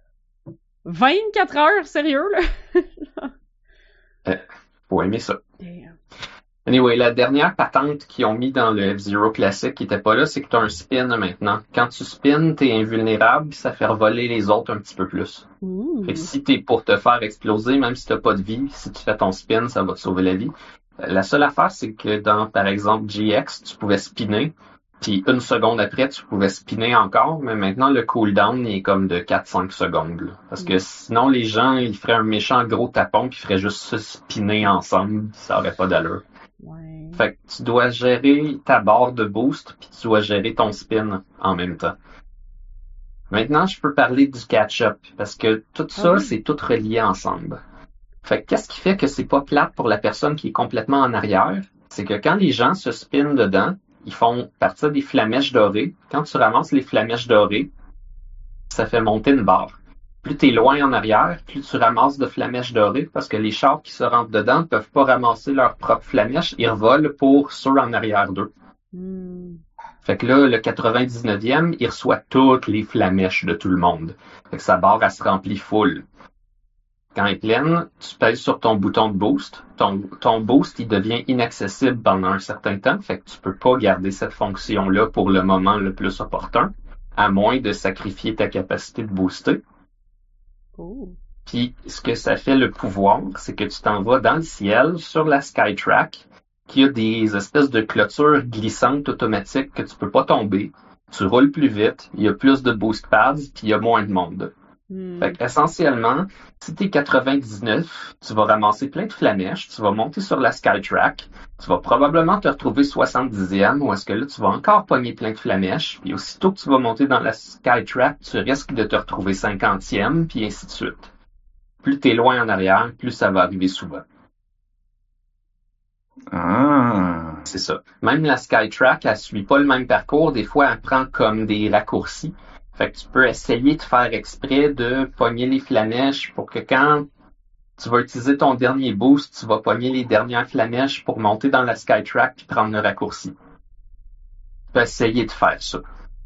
vingt-quatre heures, sérieux, là? Euh, faut aimer ça. Damn. Anyway, la dernière patente qu'ils ont mis dans le F-Zero classique qui était pas là, c'est que t'as un spin maintenant. Quand tu spins, t'es invulnérable, puis ça fait revoler les autres un petit peu plus. Ouh. Fait que si t'es pour te faire exploser, même si t'as pas de vie, si tu fais ton spin, ça va te sauver la vie. Euh, La seule affaire, c'est que dans, par exemple, G X, tu pouvais spinner, puis une seconde après, tu pouvais spinner encore, mais maintenant, le cooldown il est comme de quatre à cinq secondes. Là. Parce que sinon, les gens, ils feraient un méchant gros tapon, puis ils feraient juste se spinner ensemble, ça aurait pas d'allure. Ouais. Fait que tu dois gérer ta barre de boost, puis tu dois gérer ton spin en même temps. Maintenant, je peux parler du catch-up, parce que tout ça, Ah oui. c'est tout relié ensemble. Fait que qu'est-ce qui fait que c'est pas plate pour la personne qui est complètement en arrière? C'est que quand les gens se spinent dedans, ils font partir des flamèches dorées. Quand tu ramasses les flamèches dorées, ça fait monter une barre. Plus t'es loin en arrière, plus tu ramasses de flamèches dorées, parce que les chars qui se rentrent dedans ne peuvent pas ramasser leurs propres flamèches, ils revolent pour ceux en arrière d'eux. Hmm. Fait que là, le quatre-vingt-dix-neuvième, il reçoit toutes les flamèches de tout le monde. Fait que sa barre, elle se remplit full. Quand elle est pleine, tu pèses sur ton bouton de boost. Ton, ton boost, il devient inaccessible pendant un certain temps. Fait que tu peux pas garder cette fonction-là pour le moment le plus opportun, à moins de sacrifier ta capacité de booster. Oh. Puis, ce que ça fait le pouvoir, c'est que tu t'en vas dans le ciel, sur la Skytrack, qui a des espèces de clôtures glissantes automatiques que tu peux pas tomber. Tu roules plus vite, il y a plus de boost pads, puis il y a moins de monde. Hmm. Fait qu'essentiellement, si t'es quatre-vingt-dix-neuf, tu vas ramasser plein de flamèches, tu vas monter sur la Skytrack, tu vas probablement te retrouver soixante-dixième, ou est-ce que là, tu vas encore pogner plein de flamèches, puis aussitôt que tu vas monter dans la Skytrack, tu risques de te retrouver cinquantième, puis ainsi de suite. Plus t'es loin en arrière, plus ça va arriver souvent. Ah. C'est ça. Même la Skytrack, elle suit pas le même parcours. Des fois, elle prend comme des raccourcis. Fait que tu peux essayer de faire exprès de pogner les flamèches pour que quand tu vas utiliser ton dernier boost, tu vas pogner les dernières flamèches pour monter dans la Skytrack puis prendre le raccourci. Tu peux essayer de faire ça.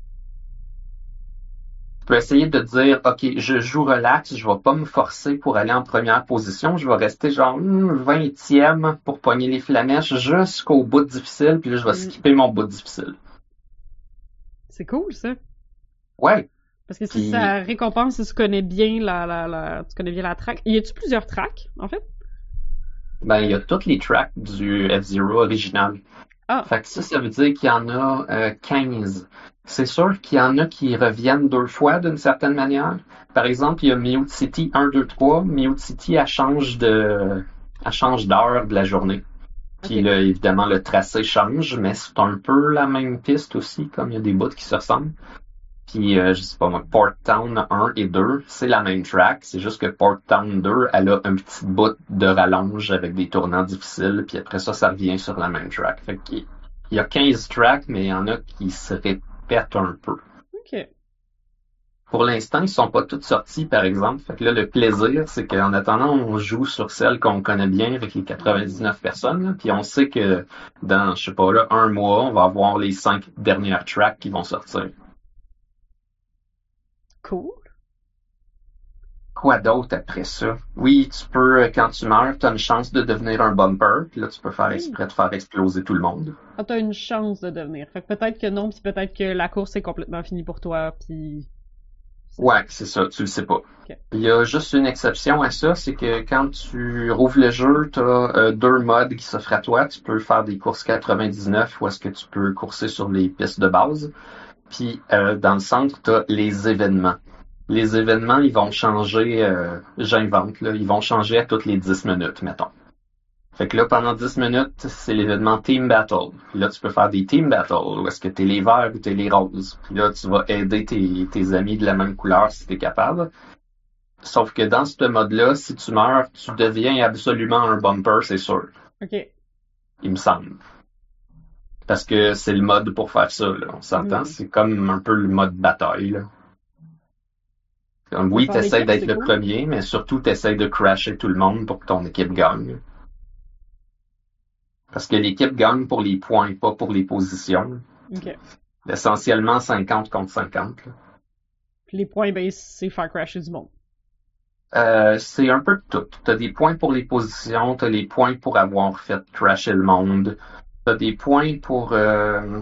Tu peux essayer de dire, OK, je joue relax, je vais pas me forcer pour aller en première position, je vais rester genre hmm, vingtième pour pogner les flamèches jusqu'au bout difficile, puis là, je vais Mm. skipper mon bout difficile. C'est cool, ça. Ouais. Parce que si Puis- ça récompense si tu connais bien la, la, la, tu connais bien la track. Y a-tu plusieurs tracks, en fait? Ben, il y a toutes les tracks du F-Zero original. Ah. Fait que ça, ça veut dire qu'il y en a euh, quinze. C'est sûr qu'il y en a qui reviennent deux fois d'une certaine manière. Par exemple, il y a Mute City un, deux, trois. Mute City, elle change de, elle change d'heure de la journée. Puis Ok. là, évidemment, le tracé change, mais c'est un peu la même piste aussi, comme il y a des bouts qui se ressemblent. Puis, euh, je sais pas moi, Port Town un et deux, c'est la même track. C'est juste que Port Town deux, elle a un petit bout de rallonge avec des tournants difficiles. Puis après ça, ça revient sur la même track. Fait qu'il il y a quinze tracks, mais il y en a qui se répètent un peu. Ok. Pour l'instant, ils sont pas toutes sortis, par exemple. Fait que là, le plaisir, c'est qu'en attendant, on joue sur celles qu'on connaît bien avec les quatre-vingt-dix-neuf personnes. Là. Puis on sait que dans, je sais pas, là, un mois, on va avoir les cinq dernières tracks qui vont sortir. Cool. Quoi d'autre après ça? Oui, tu peux, euh, quand tu meurs, tu as une chance de devenir un bumper. Puis là, tu peux faire Oui. exprès de faire exploser tout le monde. Ah, t'as une chance de devenir. Fait que peut-être que non, puis peut-être que la course est complètement finie pour toi, puis... Ouais, c'est ça, tu le sais pas. Ok. Il y a juste une exception à ça, c'est que quand tu rouvres le jeu, tu as deux modes qui s'offrent à toi. Tu peux faire des courses quatre-vingt-dix-neuf ou est-ce que tu peux courser sur les pistes de base. Puis euh, dans le centre, tu as les événements. Les événements, ils vont changer, euh, j'invente, là, ils vont changer à toutes les dix minutes, mettons. Fait que là, pendant dix minutes, c'est l'événement Team Battle. Puis là, tu peux faire des Team Battle, où est-ce que t'es les verts ou t'es les roses. Puis là, tu vas aider tes, tes amis de la même couleur si t'es capable. Sauf que dans ce mode-là, si tu meurs, tu deviens absolument un bumper, c'est sûr. Ok. Il me semble. Parce que c'est le mode pour faire ça, là. On s'entend? Mm. C'est comme un peu le mode bataille, là. Comme, oui, Par t'essayes l'équipe, d'être c'est le cool. premier, mais surtout t'essayes de crasher tout le monde pour que ton équipe gagne. Parce que l'équipe gagne pour les points, pas pour les positions. Ok. Essentiellement cinquante contre cinquante, là. Puis les points, ben, c'est faire crasher du monde. Euh, c'est un peu de tout. T'as des points pour les positions, t'as les points pour avoir fait crasher le monde, t'as des points pour... Euh...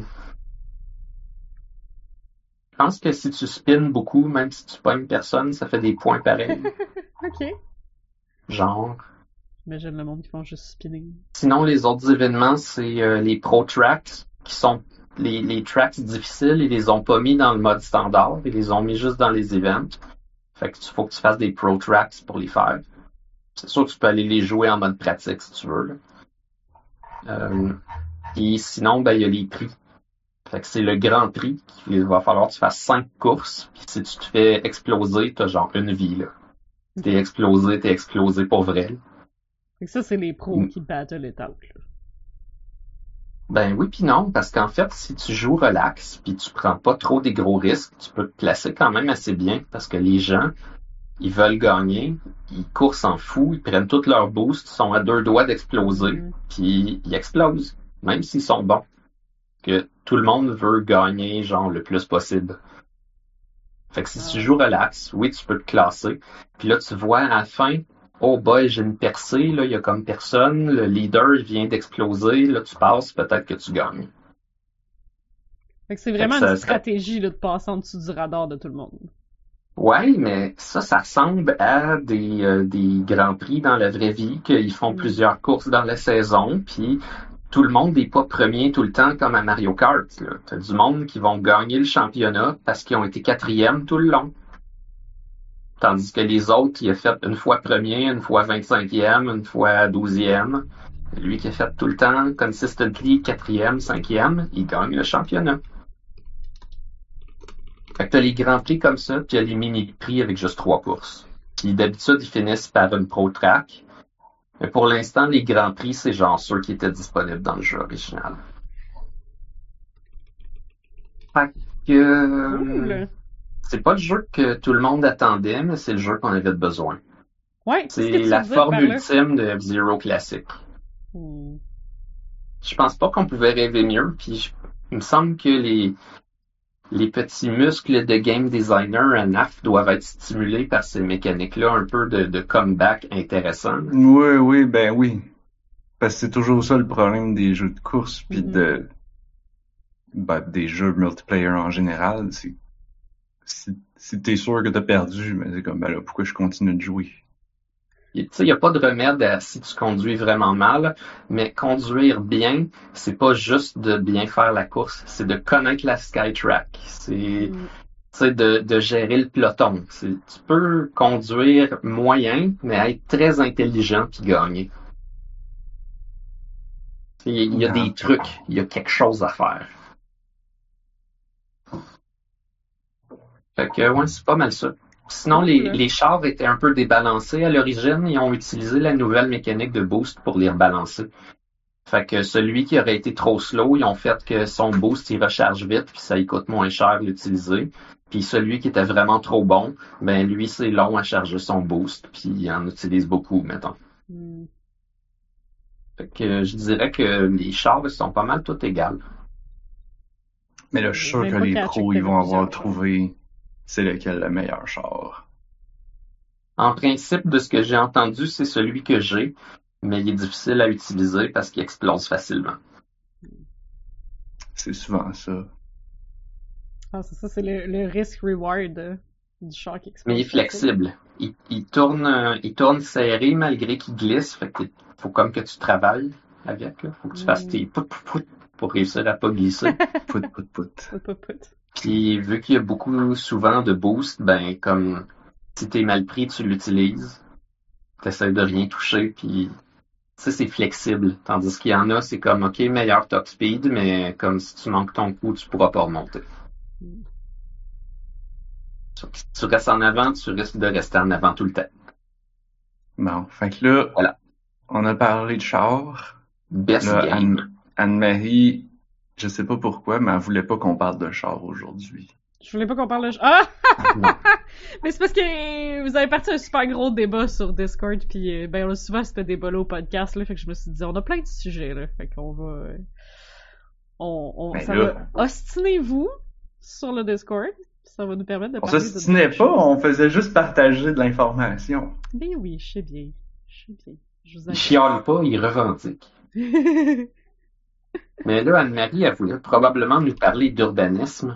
Je pense que si tu spins beaucoup, même si tu pognes personne, ça fait des points pareils. Ok. Genre. J'imagine le monde qui font juste spinning. Sinon, les autres événements, c'est euh, les Pro Tracks, qui sont les, les tracks difficiles, ils les ont pas mis dans le mode standard, ils les ont mis juste dans les events. Fait que tu faut que tu fasses des Pro Tracks pour les faire. C'est sûr que tu peux aller les jouer en mode pratique si tu veux, là. Euh, et sinon, ben, il y a les prix. Fait que c'est le Grand Prix qu'il va falloir que tu fasses cinq courses, puis si tu te fais exploser, t'as genre une vie, là. Si t'es explosé, t'es explosé pour vrai, là. Fait que ça, c'est les pros Mm. qui battent les tanks, là. Ben oui puis non, parce qu'en fait, si tu joues relax, puis tu prends pas trop des gros risques, tu peux te placer quand même assez bien, parce que les gens, ils veulent gagner, ils courent en fou, ils prennent tous leurs boosts, ils sont à deux doigts d'exploser, Mm. puis ils explosent, même s'ils sont bons. Que tout le monde veut gagner, genre, le plus possible. Fait que si tu joues relax, oui, tu peux te classer, puis là, tu vois à la fin, oh boy, j'ai une percée, là, il y a comme personne, le leader il vient d'exploser, là, tu passes, peut-être que tu gagnes. Fait que c'est vraiment Fait que ça- une stratégie, là, de passer en dessous du radar de tout le monde. Ouais, mais ça, ça ressemble à des, euh, des grands prix dans la vraie vie, qu'ils font Mm. plusieurs courses dans la saison, puis tout le monde n'est pas premier tout le temps comme à Mario Kart, là. T'as du monde qui vont gagner le championnat parce qu'ils ont été quatrième tout le long. Tandis que les autres, il a fait une fois premier, une fois vingt-cinquième, une fois douzième. Lui qui a fait tout le temps consistently quatrième, cinquième, il gagne le championnat. Fait que t'as les grands prix comme ça, puis il y a les mini-prix avec juste trois courses. Puis d'habitude, ils finissent par une pro track. Mais pour l'instant, les grands prix, c'est genre ceux qui étaient disponibles dans le jeu original. Fait que... Cool. C'est pas le jeu que tout le monde attendait, mais c'est le jeu qu'on avait besoin. Ouais, C'est qu'est-ce que tu la disais forme par là? ultime de F-Zero classique. Hmm. Je pense pas qu'on pouvait rêver mieux, puis je- il me semble que les, les petits muscles de game designer à N A F doivent être stimulés par ces mécaniques-là, un peu de, de comeback intéressant. Oui, oui, ben oui. Parce que c'est toujours ça le problème des jeux de course puis Mhm. de ben, des jeux multiplayer en général, c'est si, si t'es sûr que t'as perdu, mais c'est comme ben là, pourquoi je continue de jouer? Tu sais, il n'y a pas de remède à si tu conduis vraiment mal, mais conduire bien, c'est pas juste de bien faire la course, c'est de connaître la Skytrack. C'est Hmm. tu sais, de, de gérer le peloton. C'est- Tu peux conduire moyen, mais être très intelligent puis gagner. Il y, a- il y a Ah. des trucs, il y a quelque chose à faire. Fait que, ouais, c'est pas mal ça. Sinon, les, Cool. les chars étaient un peu débalancés à l'origine. Ils ont utilisé la nouvelle mécanique de boost pour les rebalancer. Fait que celui qui aurait été trop slow, ils ont fait que son boost, il recharge vite, puis ça lui coûte moins cher l'utiliser. Puis celui qui était vraiment trop bon, ben lui, c'est long à charger son boost, puis il en utilise beaucoup, mettons. Hmm. Fait que je dirais que les chars, ils sont pas mal tous égales. Mais là, je suis J'ai sûr même que pas les catché pros, que ils vont t'avais avoir plusieurs trouvé c'est lequel le meilleur char. En principe, de ce que j'ai entendu, c'est celui que j'ai, mais il est difficile à utiliser parce qu'il explose facilement. C'est souvent ça. Ah, c'est ça, c'est le, le risk-reward euh, du char qui explose. Mais il est flexible. Il, il tourne, euh, il tourne serré malgré qu'il glisse. Fait que faut comme que tu travailles avec, là. Faut que tu fasses Mm. tes pout pout pout pour réussir à pas glisser. Pout, pout, pout. Pout, pout, pout. Puis vu qu'il y a beaucoup souvent de boost, ben comme si t'es mal pris, tu l'utilises. T'essaies de rien toucher, puis ça c'est flexible. Tandis qu'il y en a, c'est comme ok, meilleur top speed, mais comme si tu manques ton coup, tu pourras pas remonter. Mm. Si tu restes en avant, tu risques de rester en avant tout le temps. Bon, fait que là, Voilà. on a parlé de char. Best Là, game. Anne- Anne-Marie, Je sais pas pourquoi, mais elle voulait pas qu'on parle de char aujourd'hui. Je voulais pas qu'on parle de... Ah! Non. Mais c'est parce que vous avez parti un super gros débat sur Discord, puis euh, ben on a souvent ce débat-là au podcast, là, fait que je me suis dit, on a plein de sujets, là, fait qu'on va... euh, on, on, Ben ça là- va... Ostinez-vous sur le Discord, ça va nous permettre de On parler de... s'ostinait d'autres pas, choses. on faisait juste partager de l'information. Ben oui, je sais bien, je sais bien. Je vous Il chiale pas, il revendique. aime. Mais là, Anne-Marie, elle voulait probablement nous parler d'urbanisme.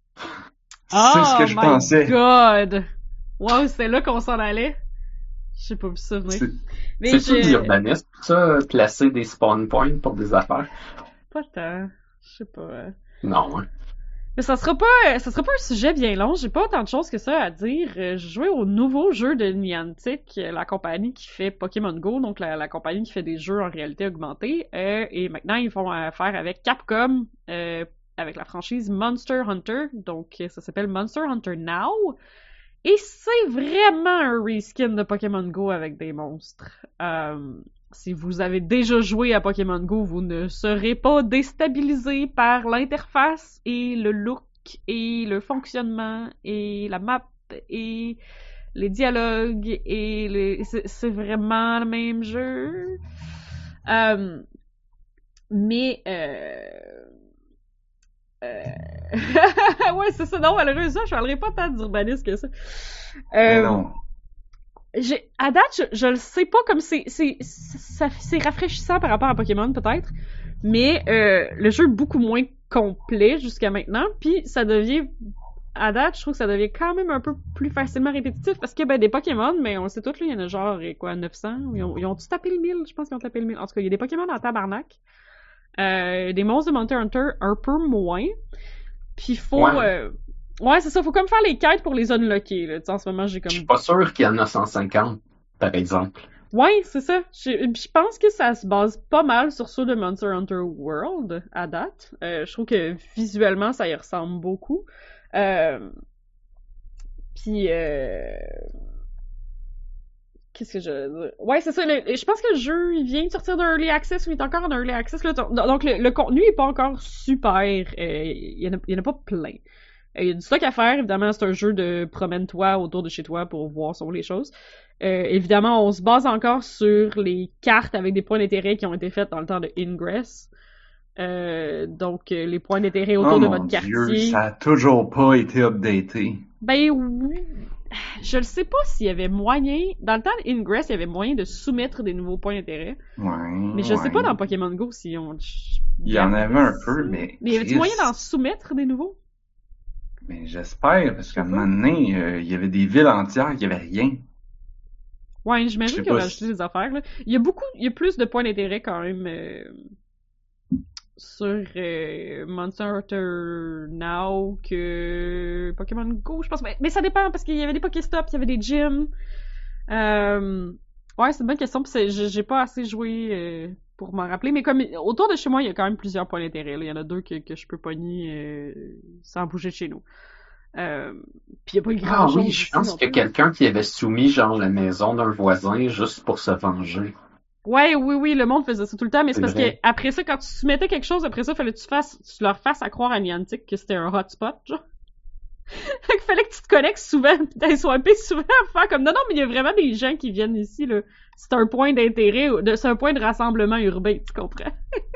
C'est ce que Oh je my pensais. God! Wow, c'était là qu'on s'en allait? Je sais pas me souvenir. C'est- Mais C'est-tu je... de l'urbanisme, ça, placer des spawn points pour des affaires? Pas tant. Je sais pas. euh. Non, hein. Mais ça sera pas, ça sera pas un sujet bien long. J'ai pas autant de choses que ça à dire. Euh, J'ai joué au nouveau jeu de Niantic, euh, la compagnie qui fait Pokémon Go, donc la, la compagnie qui fait des jeux en réalité augmentée. Euh, et maintenant, ils font affaire avec Capcom, euh, avec la franchise Monster Hunter. Donc, ça s'appelle Monster Hunter Now. Et c'est vraiment un reskin de Pokémon Go avec des monstres. Euh, si vous avez déjà joué à Pokémon Go, vous ne serez pas déstabilisé par l'interface et le look et le fonctionnement et la map et les dialogues et les... C'est, c'est vraiment le même jeu. Euh, mais... Euh... Euh... ouais, c'est ça. Non, malheureusement, je parlerai pas tant d'urbanisme que ça. Mais Euh, non. j'ai, à date, je, je le sais pas comme c'est, c'est, ça, c'est rafraîchissant par rapport à Pokémon, peut-être. Mais euh, le jeu est beaucoup moins complet jusqu'à maintenant. Puis ça devient, à date, je trouve que ça devient quand même un peu plus facilement répétitif. Parce que, ben, des Pokémon, mais on le sait tous, là, il y en a genre, eh, quoi, neuf cents? Ils ont, ils ont-tu tapé le mille? Je pense qu'ils ont tapé le mille. En tout cas, il y a des Pokémon en tabarnak. Euh, des monstres de Monster Hunter, un peu moins. Puis faut... Ouais. euh, Ouais, c'est ça, faut comme faire les quêtes pour les unlocker, là. Tu sais, en ce moment, j'ai Je suis comme... pas sûr qu'il y en a cent cinquante, par exemple. Ouais, c'est ça. Je je pense que ça se base pas mal sur ceux de Monster Hunter World, à date. Euh, je trouve que visuellement, ça y ressemble beaucoup. Euh... Puis... Euh... Qu'est-ce que je veux dire? Ouais, c'est ça. Le- je pense que le jeu, il vient de sortir d'un Early Access ou il est encore en Early Access. Là. Donc, le, le contenu est pas encore super. Euh, il, y en a, il y en a pas plein. Euh, il y a du stock à faire. Évidemment, c'est un jeu de promène-toi autour de chez toi pour voir sur les choses. Euh, évidemment, on se base encore sur les cartes avec des points d'intérêt qui ont été faites dans le temps de Ingress. Euh, donc, euh, les points d'intérêt autour Oh de mon votre Dieu, quartier. ça a toujours pas été updaté. Ben oui. Je ne sais pas s'il y avait moyen. Dans le temps d'Ingress, il y avait moyen de soumettre des nouveaux points d'intérêt. Ouais. Mais je ouais. sais pas dans Pokémon Go si on. Il y en avait un peu, mais. Mais y avait-tu Christ. moyen d'en soumettre des nouveaux? Mais j'espère, parce qu'à un Je sais pas. moment donné, euh, il y avait des villes entières qui avaient rien. Ouais, Je j'imagine sais qu'ils ont pas rajouté si- des affaires, là. Il y a beaucoup. Il y a plus de points d'intérêt quand même. Euh, sur euh, Monster Hunter Now que Pokémon Go, je pense. Mais, mais ça dépend parce qu'il y avait des Pokéstops, il y avait des gyms. Euh, ouais, c'est une bonne question. Puis c'est- j'ai j'ai pas assez joué euh, pour m'en rappeler. Mais comme autour de chez moi, il y a quand même plusieurs points d'intérêt. là. Il y en a deux que, que je peux pogner euh, sans bouger de chez nous. Euh, puis il y a pas eu Ah grand chose. oui, je pense qu'il y a quelqu'un qui avait soumis, genre, la maison d'un voisin juste pour se venger. Ouais, oui, oui, le monde faisait ça tout le temps, mais c'est C'est parce vrai. que après ça, quand tu soumettais quelque chose, après ça, fallait que tu fasses, tu leur fasses à croire à Niantic que c'était un hotspot, genre. Fait qu'il fallait que tu te connectes souvent, pis t'ailles swappé souvent à faire comme, non, non, mais il y a vraiment des gens qui viennent ici, là. C'est un point d'intérêt, ou- de- c'est un point de rassemblement urbain, tu comprends?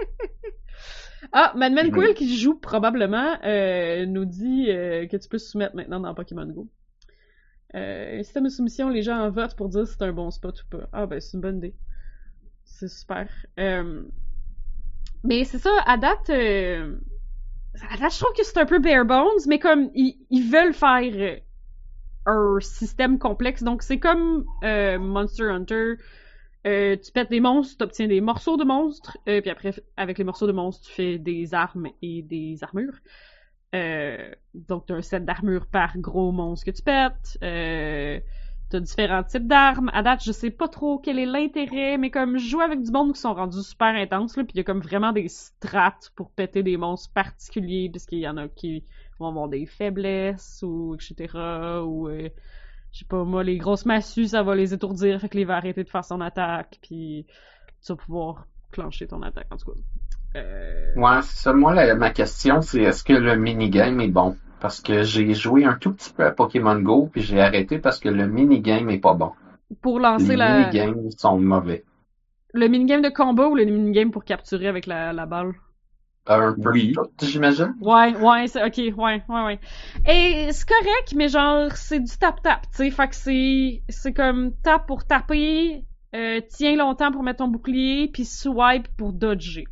Ah, Madman Je me- Quill qui joue probablement, euh, nous dit euh, que tu peux soumettre maintenant dans Pokémon Go. Euh, un système de soumission, les gens en votent pour dire si c'est un bon spot ou pas. Ah, ben, c'est une bonne idée. C'est super. Euh, Mais c'est ça, à date, euh, à date, je trouve que c'est un peu bare bones, mais comme ils, ils veulent faire euh, un système complexe, donc c'est comme euh, Monster Hunter. Euh, tu pètes des monstres, tu obtiens des morceaux de monstres, euh, puis après, avec les morceaux de monstres, tu fais des armes et des armures. Euh, donc, t'as un set d'armures par gros monstre que tu pètes. Euh, t'as différents types d'armes. À date, je sais pas trop quel est l'intérêt, mais comme je joue avec du monde qui sont rendus super intenses, là, puis il y a comme vraiment des strates pour péter des monstres particuliers, puisqu'il y en a qui vont avoir des faiblesses, ou et cetera, ou... Euh, je sais pas, moi, les grosses massues, ça va les étourdir, fait que les va arrêter de faire son attaque, puis tu vas pouvoir clencher ton attaque, en tout cas. Euh... Ouais, c'est ça. Moi, la- ma question, c'est est-ce que le minigame est bon? Parce que j'ai joué un tout petit peu à Pokémon Go, puis j'ai arrêté parce que le minigame est pas bon. Pour lancer Les la... minigames sont mauvais. Le minigame de combat ou le minigame pour capturer avec la, la balle? Un peu Oui. tout, j'imagine. Ouais, ouais, c'est ok, ouais, ouais, ouais. Et c'est correct, mais genre, c'est du tap-tap, tu sais, fait que c'est, c'est comme tap pour taper, euh, tiens longtemps pour mettre ton bouclier, puis swipe pour dodger.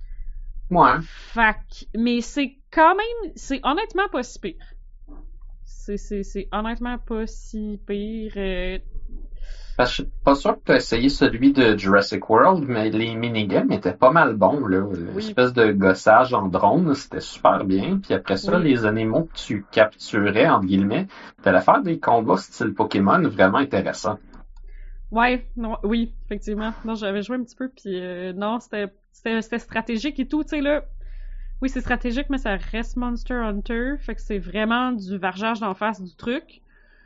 Ouais. Fait que, mais c'est quand même, c'est honnêtement pas si pire. C'est, c'est, c'est honnêtement pas si pire. euh, Parce que je suis pas sûr que tu as essayé celui de Jurassic World, mais les minigames étaient pas mal bons, là. L'espèce de gossage en drone, c'était super bien. Puis après ça, Oui. les animaux que tu capturais, entre guillemets, t'allais faire des combats style Pokémon vraiment intéressants. Ouais, non, oui, effectivement. Non, j'avais joué un petit peu, puis euh, non, c'était, c'était, c'était stratégique et tout, tu sais, là. Oui, c'est stratégique, mais ça reste Monster Hunter, fait que c'est vraiment du vargeage d'en face du truc.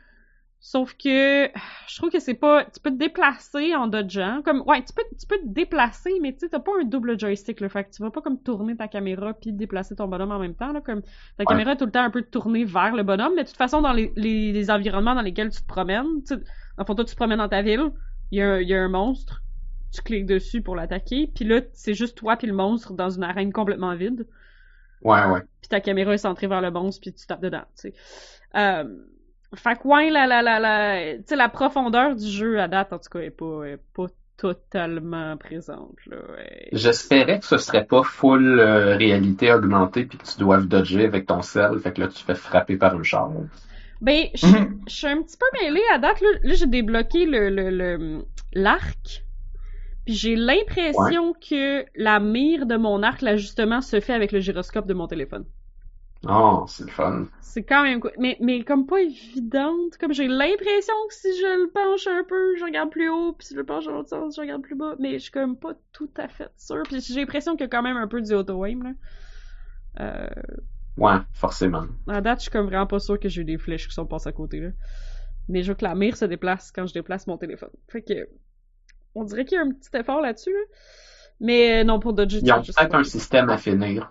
Sauf que je trouve que c'est pas... Tu peux te déplacer en dodgeant. Comme, ouais, tu peux, tu peux te déplacer, mais tu sais, t'as pas un double joystick, là. Fait que tu vas pas comme tourner ta caméra puis déplacer ton bonhomme en même temps, là. Comme, ta Ouais. caméra est tout le temps un peu tournée vers le bonhomme, mais de toute façon, dans les, les, les environnements dans lesquels tu te promènes, tu sais, en fait, toi, tu te promènes dans ta ville, il y a, un- il y a un monstre, tu cliques dessus pour l'attaquer, puis là, c'est juste toi puis le monstre dans une arène complètement vide, Ouais, ouais. puis ta caméra est centrée vers le monstre, puis tu tapes dedans, tu sais. Euh, fait que ouais, la, la, la, la, tu sais, la profondeur du jeu à date, en tout cas, est pas, est pas totalement présente, là. Ouais. J'espérais que ce serait pas full euh, réalité augmentée puis que tu doives dodger avec ton sel, fait que là tu te fais frapper par un char. Ben, je je suis un petit peu mêlée à date, là. Là, j'ai débloqué le, le, le, l'arc. Puis j'ai l'impression que la mire de mon arc, l'ajustement, se fait avec le gyroscope de mon téléphone. Oh, c'est le fun. C'est quand même cool. Mais, mais comme pas évidente. Comme j'ai l'impression que si je le penche un peu, je regarde plus haut, puis si je le penche dans l'autre sens, je regarde plus bas. Mais je suis comme pas tout à fait sûre. Puis j'ai l'impression qu'il y a quand même un peu du auto-aim, là. Euh, Ouais, forcément. à date, je suis comme vraiment pas sûre que j'ai eu des flèches qui sont passées à côté, là. Mais je veux que la mire se déplace quand je déplace mon téléphone. Fait que, on dirait qu'il y a un petit effort là-dessus, là. Mais euh, non, pour dodger, Ils ont je sais peut-être pas. un système à finir.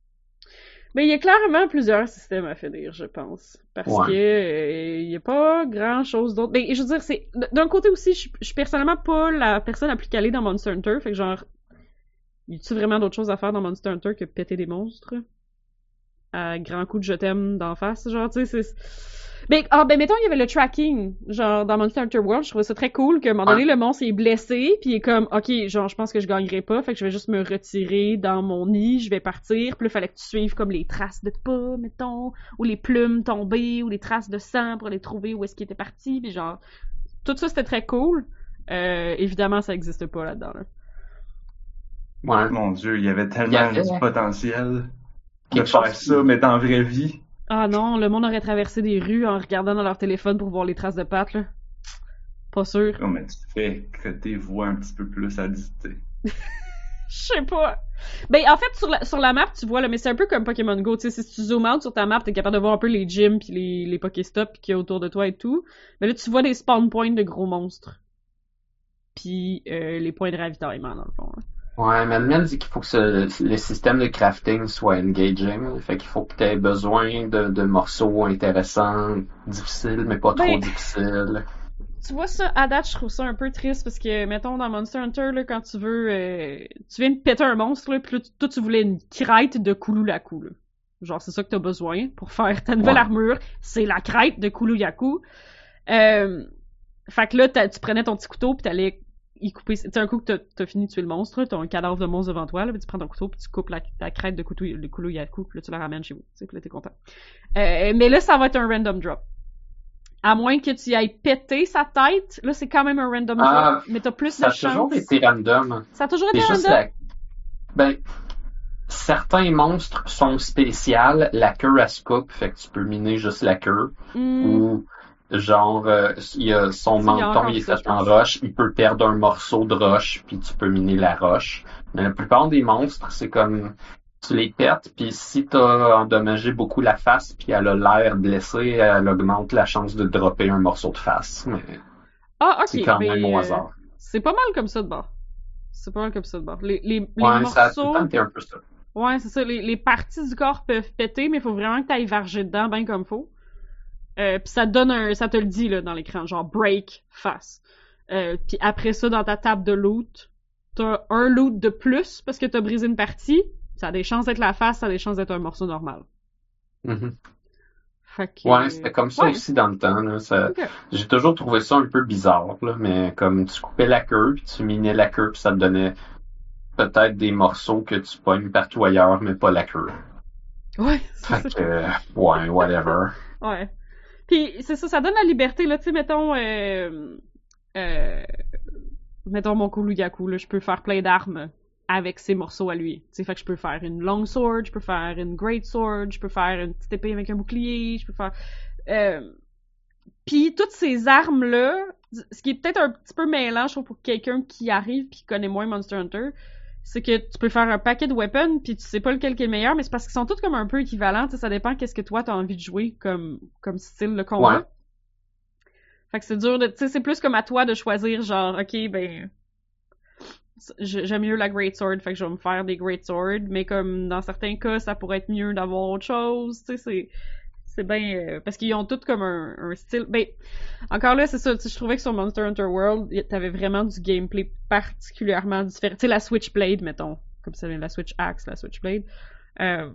Mais il y a clairement plusieurs systèmes à finir, je pense. Parce Ouais. que euh, il y a pas grand chose d'autre. Mais je veux dire, c'est. D'un côté aussi, je je suis personnellement pas la personne la plus calée dans Monster Hunter. Fait que genre. Y a-tu vraiment d'autres choses à faire dans Monster Hunter que péter des monstres? À grands coups de je t'aime d'en face, genre, tu sais, c'est. Ben, ah, ben, mettons, il y avait le tracking, genre, dans Monster Hunter World, je trouvais ça très cool, qu'à un moment donné, le monstre est blessé, puis il est comme, ok, genre, je pense que je gagnerai pas, fait que je vais juste me retirer dans mon nid, je vais partir, puis là, il fallait que tu suives comme les traces de pas, mettons, ou les plumes tombées, ou les traces de sang pour aller trouver où est-ce qu'il était parti, puis genre, tout ça, c'était très cool. Euh, évidemment, ça existe pas là-dedans, là. Ouais. Mon Dieu, il y avait Il y tellement avait du potentiel de quelque faire chose qui- ça, mais dans la vraie vie. Ah non, le monde aurait traversé des rues en regardant dans leur téléphone pour voir les traces de pattes, là. Pas sûr. Non, mais tu fais que tes voix un petit peu plus à dicter. Je sais pas. Ben, en fait, sur la, sur la map, tu vois, là, mais c'est un peu comme Pokémon Go, tu sais, si tu zoomes out sur ta map, t'es capable de voir un peu les gyms pis les, les Pokéstops qu'il y a autour de toi et tout. Mais là, tu vois des spawn points de gros monstres. Puis euh, les points de ravitaillement, dans le fond, là. Ouais, mais Mel dit qu'il faut que ce- le système de crafting soit engaging. Fait qu'il faut que tu aies besoin de, de morceaux intéressants, difficiles, mais pas trop Ben- difficiles. Tu vois ça, à date, je trouve ça un peu triste parce que, mettons, dans Monster Hunter, là, quand tu veux, euh, tu viens de péter un monstre, là, pis là, toi, tu voulais une crête de Kululaku, là. Genre, c'est ça que t'as besoin pour faire ta nouvelle Ouais. armure. C'est la crête de Kuluyaku. Euh, fait que là, t'as- tu prenais ton petit couteau pis t'allais y couper. Tu sais, un coup que t'as, t'as fini de tuer le monstre, t'as un cadavre de monstre devant toi, là, pis tu prends ton couteau pis tu coupes la, ta crête de, couteau, de Kuluyaku, pis là, tu la ramènes chez vous. Tu sais, pis là, t'es content. Euh, mais là, ça va être un random drop. À moins que tu y ailles péter sa tête, là, c'est quand même un random Ah, drop, mais t'as plus Ça de a toujours chance. été random. Ça a toujours C'est été juste random? la... Ben, certains monstres sont spéciales. La queue, elle se coupe, fait que tu peux miner juste la queue. Hmm. Ou, genre, euh, il y a son Ça, il y a menton, encore il est ça, fait je en pense. roche. Il peut perdre un morceau de roche, puis tu peux miner la roche. Mais la plupart des monstres, c'est comme... Tu les pètes, puis si t'as endommagé beaucoup la face, puis elle a l'air blessée, elle augmente la chance de dropper un morceau de face. Mais Ah, ok. c'est quand mais, même au euh, hasard. c'est pas mal comme ça de bord. C'est pas mal comme ça de bord. Les, les, les Ouais, ça a tout le morceaux. temps été un peu ça. Ouais, c'est ça. Les, les parties du corps peuvent péter, mais il faut vraiment que t'ailles varger dedans, ben comme faut. Euh, puis ça te donne un, ça te le dit là dans l'écran, genre break face. Euh, puis après ça, dans ta table de loot, t'as un loot de plus parce que t'as brisé une partie. Ça a des chances d'être la face, ça a des chances d'être un morceau normal. Mm-hmm. Fait que... Ouais, c'était comme ça ouais. aussi dans le temps. Là. Ça... Okay. J'ai toujours trouvé ça un peu bizarre, là, mais comme tu coupais la queue, puis tu minais la queue, puis ça te donnait peut-être des morceaux que tu pognes partout ailleurs, mais pas la queue. Ouais, c'est fait ça. Que, euh, ouais, whatever. Ouais. Puis c'est ça, ça donne la liberté, là, tu sais, mettons... Euh, euh, mettons mon Kuluyaku, là, je peux faire plein d'armes avec ses morceaux à lui. Tu sais, fait que je peux faire une long sword, je peux faire une great sword, je peux faire une petite épée avec un bouclier, je peux faire... Euh... Puis toutes ces armes-là, ce qui est peut-être un petit peu mêlant, je trouve, pour quelqu'un qui arrive puis qui connaît moins Monster Hunter, c'est que tu peux faire un paquet de weapons puis tu sais pas lequel qui est le meilleur, mais c'est parce qu'ils sont tous comme un peu équivalents, tu sais, ça dépend qu'est-ce que toi t'as envie de jouer comme, comme style de combat. Ouais. Fait que c'est dur de, tu sais, c'est plus comme à toi de choisir genre, ok, ben... j'aime mieux la Great Sword, fait que je vais me faire des Great Sword, mais comme dans certains cas, ça pourrait être mieux d'avoir autre chose, tu sais, c'est, c'est bien, euh, parce qu'ils ont tous comme un, un style, ben, encore là, c'est ça, tu sais, je trouvais que sur Monster Hunter World, t'avais vraiment du gameplay particulièrement différent, tu sais, la Switchblade, mettons, comme ça vient la Switch Axe, la Switchblade, euh,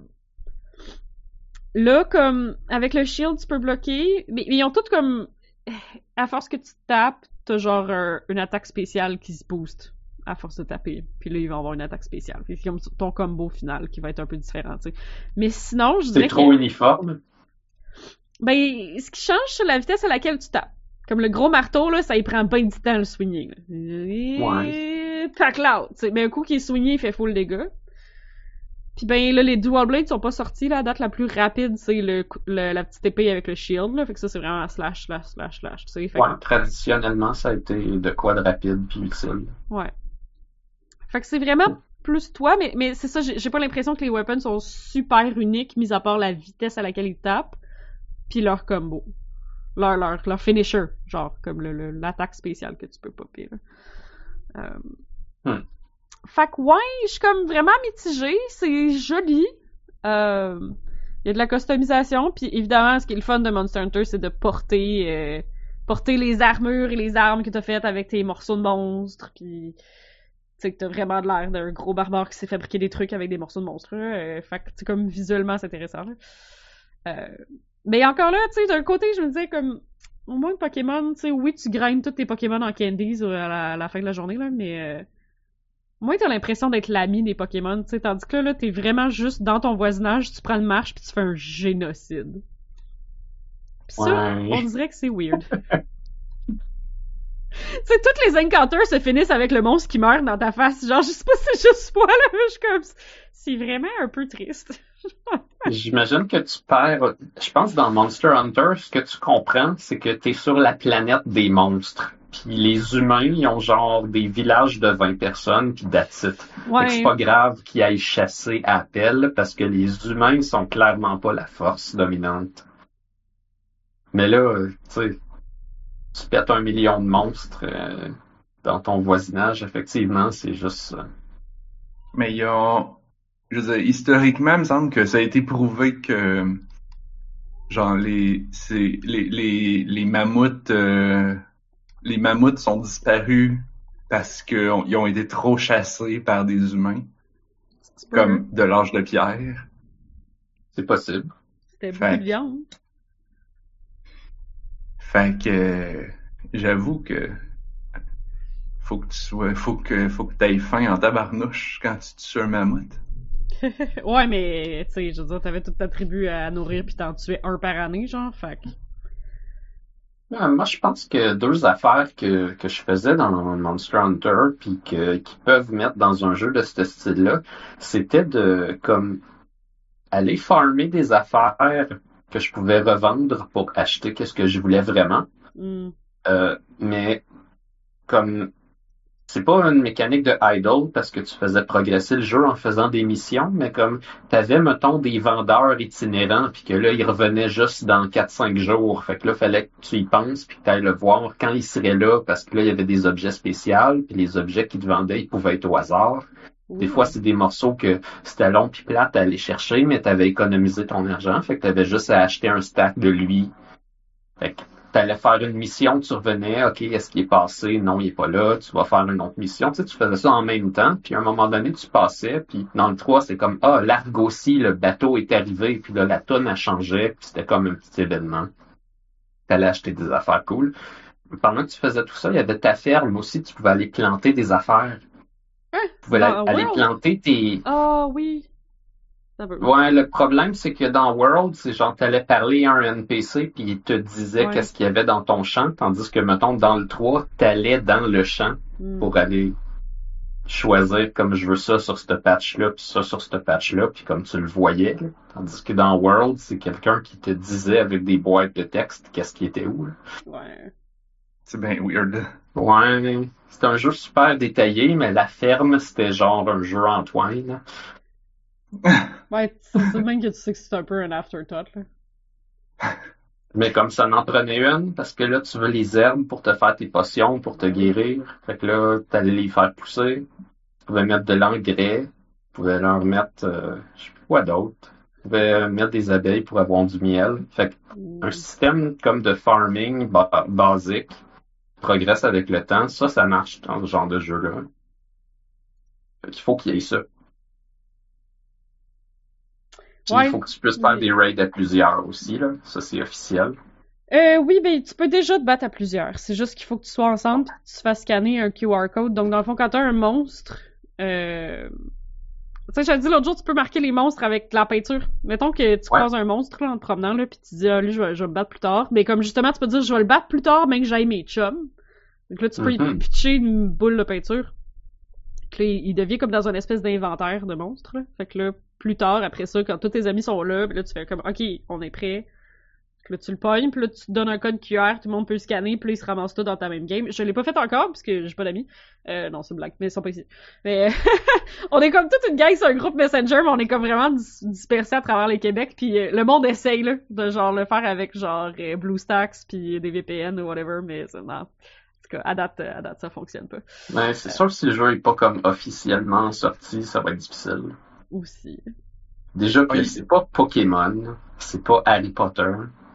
là, comme, avec le shield, tu peux bloquer, mais, mais ils ont tous comme, à force que tu tapes, t'as genre un, une attaque spéciale qui se booste à force de taper. Puis là, il va avoir une attaque spéciale. Puis c'est comme ton combo final qui va être un peu différent, tu sais. Mais sinon, je dirais C'est trop que... uniforme. Ben, ce qui change, c'est la vitesse à laquelle tu tapes. Comme le gros marteau, là, ça y prend bien du temps à le soigner. Ouais. Tac là, tu sais. Mais un coup qui est soigné, il fait full dégâts. Puis ben là, les dual blades sont pas sortis, là. La date la plus rapide, c'est le, le, la petite épée avec le shield, là. Fait que ça, c'est vraiment slash, slash, slash, slash, tu sais. Fait Ouais, que... traditionnellement, ça a été de quoi de rapide puis utile. Ouais. Fait que c'est vraiment plus toi, mais, mais c'est ça, j'ai, j'ai pas l'impression que les weapons sont super uniques, mis à part la vitesse à laquelle ils tapent, puis leur combo. Leur, leur, leur finisher, genre, comme le, le, l'attaque spéciale que tu peux popper, là. Euh... Hmm. Fait que ouais, je suis comme vraiment mitigée, c'est joli. Euh... Il y a de la customisation, puis évidemment, ce qui est le fun de Monster Hunter, c'est de porter euh, porter les armures et les armes que t'as faites avec tes morceaux de monstres, puis... Tu sais, que t'as vraiment de l'air d'un gros barbare qui s'est fabriqué des trucs avec des morceaux de monstres. Euh, fait que, tu comme, visuellement, c'est intéressant. Euh, mais encore là, tu sais, d'un côté, je me disais, comme, au moins, Pokémon, tu sais, oui, tu grindes tous tes Pokémon en candies à la, à la fin de la journée, là, mais... Euh, au moins, t'as l'impression d'être l'ami des Pokémon, tu sais, tandis que là, là, t'es vraiment juste dans ton voisinage, tu prends le marche, puis tu fais un génocide. Pis ça, ouais. on dirait que c'est weird. Tu sais, toutes les encounters se finissent avec le monstre qui meurt dans ta face. Genre, je sais pas si c'est juste moi, là, mais je suis comme... C'est vraiment un peu triste. J'imagine que tu perds... Je pense dans Monster Hunter, ce que tu comprends, c'est que t'es sur la planète des monstres. Puis les humains, ils ont genre des villages de vingt personnes, puis that's it. Ouais. Fait que c'est pas grave qu'ils aillent chasser à appel, parce que les humains sont clairement pas la force dominante. Mais là, tu sais... Tu pètes un million de monstres euh, dans ton voisinage, effectivement, c'est juste ça. Mais il y a... Je veux dire, historiquement, il me semble que ça a été prouvé que genre les c'est les les les mammouths euh, les mammouths sont disparus parce que on, ils ont été trop chassés par des humains, comme de l'âge de pierre. C'est possible. C'était beaucoup de viande. Fait que euh, j'avoue que faut que tu sois faut que faut que t'ailles faim en tabarnouche quand tu tues un mammouth. Ouais, mais tu sais, je veux dire, t'avais toute ta tribu à nourrir puis t'en tuais un par année, genre, fait que... Ouais, moi, je pense que deux affaires que, que je faisais dans Monster Hunter puis que qui peuvent mettre dans un jeu de ce style-là, c'était de comme aller farmer des affaires que je pouvais revendre pour acheter qu'est-ce que je voulais vraiment. Mm. Euh, mais comme c'est pas une mécanique de idle parce que tu faisais progresser le jeu en faisant des missions, mais comme t'avais, mettons, des vendeurs itinérants, puis que là, ils revenaient juste dans quatre cinq jours. Fait que là, fallait que tu y penses, puis que t'ailles le voir quand ils seraient là, parce que là, il y avait des objets spéciaux, puis les objets qu'ils te vendaient, ils pouvaient être au hasard. Des fois, c'est des morceaux que c'était long puis plate à aller chercher, mais t'avais économisé ton argent, fait que t'avais juste à acheter un stack de lui. Fait que t'allais faire une mission, tu revenais, ok, est-ce qu'il est passé? Non, il est pas là, tu vas faire une autre mission. Tu sais, tu faisais ça en même temps, puis à un moment donné, tu passais, puis dans le trois, c'est comme, ah, l'Argosy, le bateau est arrivé, puis là, la tonne a changé, puis c'était comme un petit événement. T'allais acheter des affaires cool. Pendant que tu faisais tout ça, il y avait ta ferme aussi, tu pouvais aller planter des affaires. Hein? Tu pouvais Dans aller World? planter tes... Ah oui. Ça veut... Ouais, le problème, c'est que dans World, c'est genre, t'allais parler à un N P C, puis il te disait Ouais. qu'est-ce qu'il y avait dans ton champ, tandis que, mettons, dans le trois, t'allais dans le champ Hmm. pour aller choisir comme je veux ça sur ce patch-là, puis ça sur ce patch-là, puis comme tu le voyais. Là. Tandis que dans World, c'est quelqu'un qui te disait avec des boîtes de texte qu'est-ce qui était où. Là. Ouais. C'est bien weird. Ouais, c'est un jeu super détaillé, mais la ferme, c'était genre un jeu Antoine. Là. Ouais, c'est c'est même que tu sais que c'est un peu un afterthought, là. Mais comme ça n'en prenait une, parce que là, tu veux les herbes pour te faire tes potions, pour te guérir. Fait que là, t'allais les faire pousser. Tu pouvais mettre de l'engrais. Tu pouvais leur mettre, euh, je sais plus quoi d'autre. Tu pouvais mettre des abeilles pour avoir du miel. Fait que Hmm. un système comme de farming ba- basique progresse avec le temps. Ça, ça marche dans ce genre de jeu-là. Fait qu'il faut qu'il y ait ça. Puis Ouais. il faut que tu puisses faire Oui. des raids à plusieurs aussi, là. Ça, c'est officiel. Euh, oui, ben, tu peux déjà te battre à plusieurs. C'est juste qu'il faut que tu sois ensemble pis que tu te fasses scanner un Q R code. Donc, dans le fond, quand t'as un monstre, euh... tu sais, j'avais dit l'autre jour, tu peux marquer les monstres avec la peinture. Mettons que tu Ouais. croises un monstre, là, en te promenant, là, pis tu dis, ah, lui, je vais, je vais me battre plus tard. Mais comme, justement, tu peux dire, je vais le battre plus tard, même que j'aille mes chums. Donc là, tu peux Mhm. y pitcher une boule de peinture. Puis là, il devient comme dans une espèce d'inventaire de monstres, là. Fait que là, plus tard, après ça, quand tous tes amis sont là, pis là, tu fais comme, ok, on est prêt. Puis là, tu le pognes, puis là, tu te donnes un code Q R, tout le monde peut le scanner, puis là, ils se ramassent tout dans ta même game. Je l'ai pas fait encore, parce que j'ai pas d'amis. Euh, non, c'est une blague, mais ils sont pas ici. Mais on est comme toute une gang sur un groupe Messenger, mais on est comme vraiment dis- dispersés à travers les Québec, puis euh, le monde essaye, là, de genre le faire avec genre euh, BlueStacks, puis des V P N ou whatever, mais c'est- non. En tout cas, à date, euh, à date, ça fonctionne pas. Ouais, c'est sûr que si le jeu est pas comme officiellement sorti, ça va être difficile. Aussi. Déjà que Oui. c'est pas Pokémon, c'est pas Harry Potter.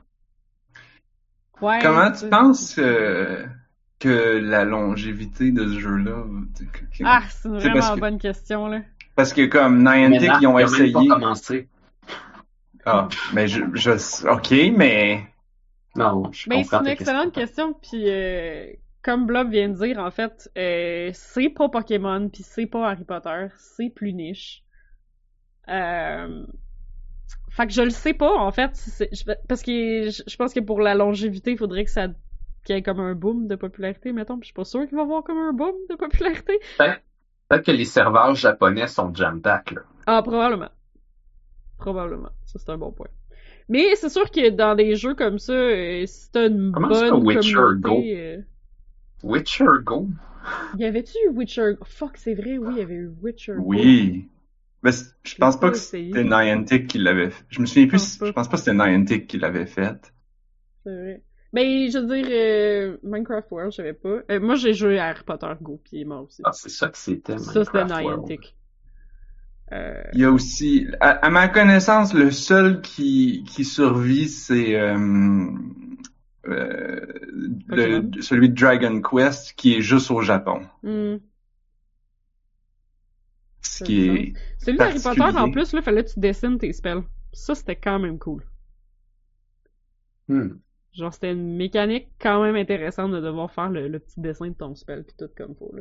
Ouais. Comment c'est- tu penses euh, que la longévité de ce jeu-là... que- Ah, c'est une C'est vraiment parce que- bonne question, là. Parce que comme Niantic, Marc, ils ont il a même essayé... pas commencé. Ah, mais je, je... Ok, mais... Non, je Ben, c'est comprends une ta excellente question, puis euh, comme Blob vient de dire, en fait, euh, c'est pas Pokémon, puis c'est pas Harry Potter, c'est plus niche. Euh... Fait que je le sais pas, en fait, si c'est- je- parce que je je pense que pour la longévité, il faudrait que ça qu'il y ait comme un boom de popularité, mettons, puis je suis pas sûre qu'il va y avoir comme un boom de popularité. Peut-être peut-être que les serveurs japonais sont jam-pack, là. Ah, probablement. Probablement. Ça, c'est un bon point. Mais c'est sûr que dans des jeux comme ça, euh, si t'as une Comment ça, bonne Witcher communauté... euh, Witcher Go? Y avait-tu eu Witcher... Fuck, c'est vrai, oui, il y avait eu Witcher. Oui. Mais c- je pense l'ai pas pas que essayé. c'était Niantic qui l'avait fait. Je me souviens plus, pense pas. je pense pas que c'était Niantic qui l'avait fait. C'est vrai. Mais je veux dire, euh, Minecraft World, je savais pas. Euh, moi, j'ai joué à Harry Potter Go, puis il est mort aussi. Ah, c'est ça que c'était, Ça, c'était Minecraft World. Niantic. Euh... Il y a aussi, à, à ma connaissance, le seul qui, qui survit, c'est euh, euh, le- Pokémon. celui de Dragon Quest, qui est juste au Japon. hmm. Ce Ça qui me est Celui d'Harry Potter, en particulier. plus, là, fallait que tu dessines tes spells. Ça, c'était quand même cool. Hmm. Genre, c'était une mécanique quand même intéressante de devoir faire le, le petit dessin de ton spell pis tout comme faut, là.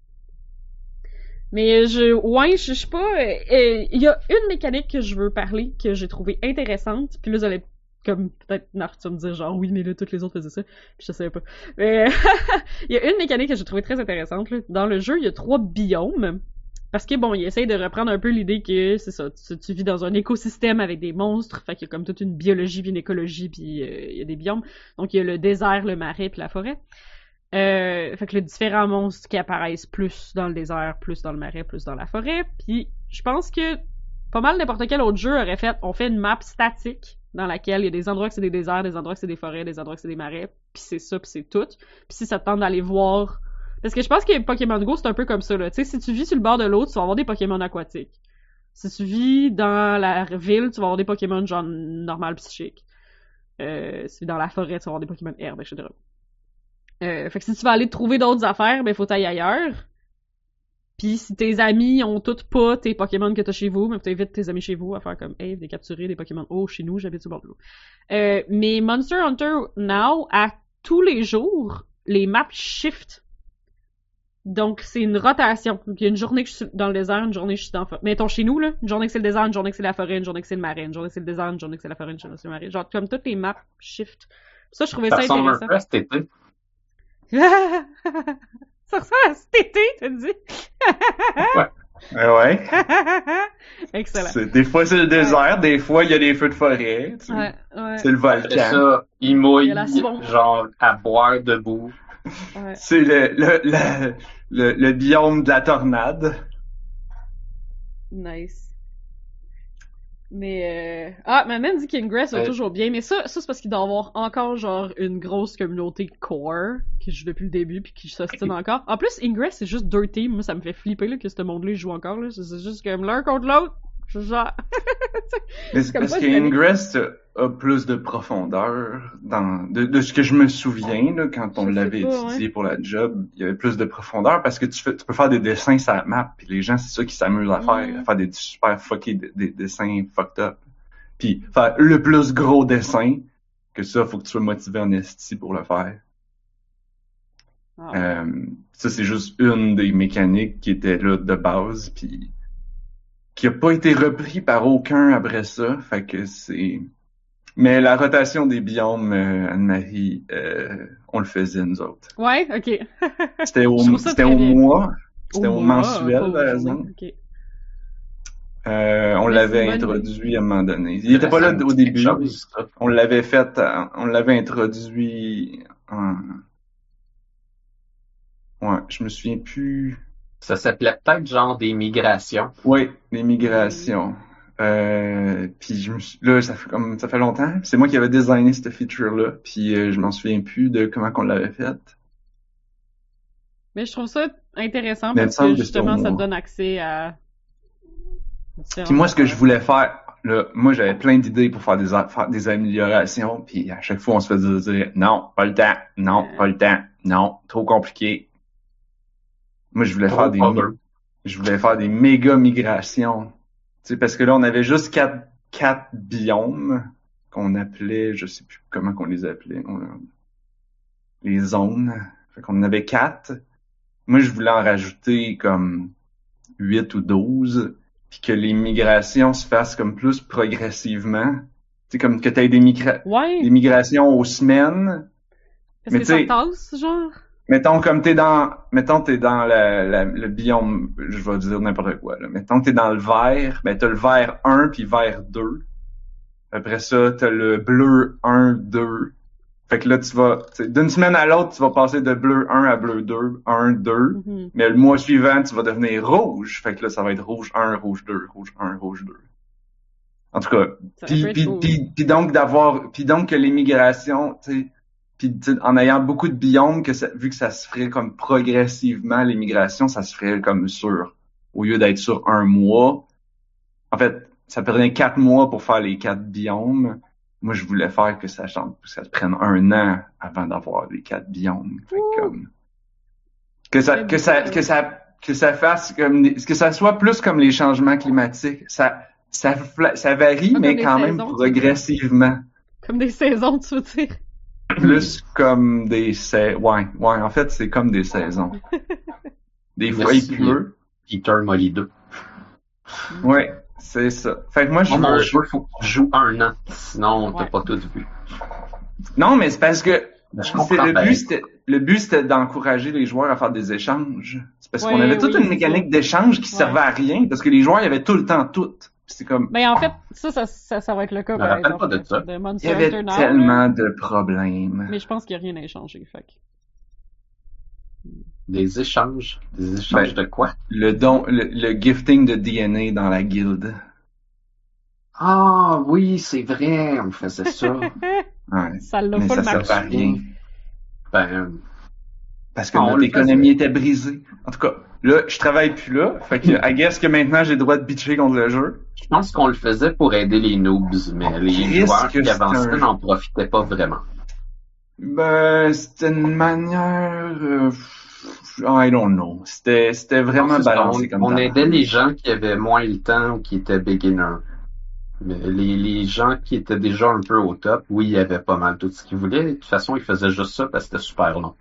Mais je, ouais, je je sais pas, euh, euh, il y a une mécanique que je veux parler, que j'ai trouvé intéressante, puis là, vous allez, comme, peut-être, Narf, tu vas me dire, genre, oui, mais là, toutes les autres faisaient ça, puis je savais pas. Mais, il y a une mécanique que j'ai trouvé très intéressante, là. Dans le jeu, il y a trois biomes. Parce que bon, il essaye de reprendre un peu l'idée que c'est ça, tu, tu vis dans un écosystème avec des monstres, fait qu'il y a comme toute une biologie puis une écologie puis euh, il y a des biomes. Donc il y a le désert, le marais puis la forêt. Euh, fait que les différents monstres qui apparaissent plus dans le désert, plus dans le marais, plus dans la forêt. Puis je pense que pas mal n'importe quel autre jeu aurait fait, on fait une map statique dans laquelle il y a des endroits que c'est des déserts, des endroits que c'est des forêts, des endroits que c'est des marais, puis c'est ça, puis c'est tout. Puis si ça te tente d'aller voir... Parce que je pense que Pokémon Go, c'est un peu comme ça, là. Tu sais, si tu vis sur le bord de l'eau, tu vas avoir des Pokémon aquatiques. Si tu vis dans la ville, tu vas avoir des Pokémon genre normal psychique. Euh, si tu vis dans la forêt, tu vas avoir des Pokémon herbe, et cetera. Euh, fait que si tu vas aller te trouver d'autres affaires, ben faut t'aller ailleurs. Puis si tes amis ont toutes pas tes Pokémon que t'as chez vous, ben t'invites tes amis chez vous à faire comme « Hey, des capturer des Pokémon. Oh, chez nous, j'habite sur le bord de l'eau. » Euh, mais Monster Hunter Now, à tous les jours, les maps shift. Donc, c'est une rotation. Donc, il y a une journée que je suis dans le désert, une journée que je suis dans la forêt. Mettons chez nous, là, une journée que c'est le désert, une journée que c'est la forêt, une journée que c'est le marais, une journée que c'est le désert, une journée que c'est la forêt, une journée que c'est le marais. Genre, comme toutes les maps shift. Ça, je trouvais ça, Ça ressemble intéressant. un peu à cet été. Ça ressemble à cet été, t'as dit? Ouais. Euh, ouais. Excellent. C'est- des fois, c'est le désert, des fois, il y a des feux de forêt. tu sais. Ouais, ouais. C'est le Après volcan. ça, il Il mouille, y a la swamp. genre, à boire debout. Ouais. C'est le, le, le, le, le biome de la tornade. Nice. Mais euh... ah, ma même dit qu'Ingress va Ouais. toujours bien, mais ça, ça c'est parce qu'il doit avoir encore genre une grosse communauté core qui joue depuis le début puis qui s'ostine encore. En plus, Ingress c'est juste deux teams, moi ça me fait flipper là que ce monde-là il joue encore là, c'est c'est juste comme l'un contre l'autre. Je genre. Mais c'est Comme parce pas que de panique. Ingress a plus de profondeur dans de, de ce que je me souviens là, quand on Je sais l'avait pas, étudié pour la job, il y avait plus de profondeur parce que tu fais, tu peux faire des dessins sur la map puis les gens c'est ça qui s'amusent à faire, Mm. à faire des super fuckés des, des dessins fucked up. Puis faire le plus gros dessin que ça, faut que tu sois motivé en esti pour le faire. Ah. Euh, ça c'est juste une des mécaniques qui était là de base puis qui a pas été repris par aucun après ça, fait que c'est... Mais la rotation des biomes, euh, Anne-Marie, euh, on le faisait nous autres. Ouais, ok. C'était au, Je trouve ça c'était très au bien. mois, c'était au, mois, mensuel, pas aux par journées, exemple. ok. Euh, on Mais l'avait c'est une bonne introduit à un moment donné. Il était pas là Ça me au dit quelque début. chose, ça. On l'avait fait, à- on l'avait introduit en... Ouais, je me souviens plus... Ça s'appelait peut-être genre des migrations. Oui, les migrations. Euh, puis je me suis... là, ça fait comme ça fait longtemps. C'est moi qui avais designé cette feature-là. Puis euh, je m'en souviens plus de comment qu'on l'avait faite. Mais je trouve ça intéressant Mais il me parce semble que que c'était au justement ça te mois. donne accès à. Puis moi, ce que je voulais faire, là, moi j'avais plein d'idées pour faire des a- faire des améliorations. Puis à chaque fois, on se faisait dire non, pas le temps, non, Euh. pas le temps, non, trop compliqué. Moi, je voulais Trop faire des cover. je voulais faire des méga migrations. Tu sais, parce que là, on avait juste quatre, quatre biomes qu'on appelait, je sais plus comment qu'on les appelait, on- les zones. Fait qu'on en avait quatre. Moi, je voulais en rajouter comme huit ou douze, puis que les migrations se fassent comme plus progressivement. Tu sais, comme que t'aies des, migra- Ouais. des migrations aux semaines. Parce mais que ça tu sais- tasse, genre. Mettons, comme t'es dans, mettons, t'es dans la, la- le biome, je vais dire n'importe quoi, là. Mettons que t'es dans le vert, ben, t'as le vert un puis vert deux. Après ça, t'as le bleu un, deux. Fait que là, tu vas, tu sais, d'une semaine à l'autre, tu vas passer de bleu un à bleu deux, un, deux. Mhm. Mais le mois suivant, tu vas devenir rouge. Fait que là, ça va être rouge un, rouge deux, rouge un, rouge deux. En tout cas, Ça puis, peut être puis, cool. puis, puis donc d'avoir, puis donc que les migrations, tu sais, puis tu sais, en ayant beaucoup de biomes, que ça, vu que ça se ferait comme progressivement, les migrations, ça se ferait comme sur, au lieu d'être sur un mois. En fait, ça prenait quatre mois pour faire les quatre biomes. Moi, je voulais faire que ça change, que ça prenne un an avant d'avoir les quatre biomes. Fait que, comme, que ça, que ça, que ça, que ça fasse comme, des- que ça soit plus comme les changements climatiques. Ça, ça, fla- ça varie, Pas mais comme les quand même saisons, tu veux dire. progressivement. Comme des saisons, tu veux dire. Plus comme des saisons. Ouais, ouais, en fait, c'est comme des saisons. Des fois, il Merci. pleut. Peter Molly deux. Ouais, c'est ça. Fait que moi, je Moi, mon veux- jeu, faut que tu joues un an. Sinon, t'as Ouais. pas tout vu. Non, mais c'est parce que Mais je c'est comprends le bien. but, c'était, le but, c'était d'encourager les joueurs à faire des échanges. C'est parce qu'on Ouais, avait toute oui, une mécanique d'échange qui Ouais. servait à rien, parce que les joueurs, ils avaient tout le temps tout. C'est comme, Ben, en fait, ça, ça, ça, ça va être le cas, Je me par rappelle exemple, pas de ça. de il y Monster avait Hunter Now, là. tellement de problèmes. Mais je pense qu'il n'y a rien à échanger, fait que... Des échanges. Des échanges Ben, de quoi? Le don, le, le gifting de D N A dans la guilde. Ah oui, c'est vrai, on faisait ça. Ouais. Ça l'a Mais pas ça le sert à marché. rien. Ben, Parce que on notre le économie faisait. était brisée. En tout cas, là, je travaille plus là. Fait que, I guess que maintenant, j'ai le droit de bitcher contre le jeu. Je pense qu'on le faisait pour aider les noobs, mais les Chris, joueurs que qui c'est avançaient un... n'en profitaient pas vraiment. Ben, c'était une manière... euh, I don't know. C'était, c'était Non, vraiment c'est ça, on, balancé comme on aidait les tabarnak. gens qui avaient moins le temps ou qui étaient beginners. Mais les, les gens qui étaient déjà un peu au top, oui, ils avaient pas mal tout ce qu'ils voulaient. De toute façon, ils faisaient juste ça parce que c'était super long.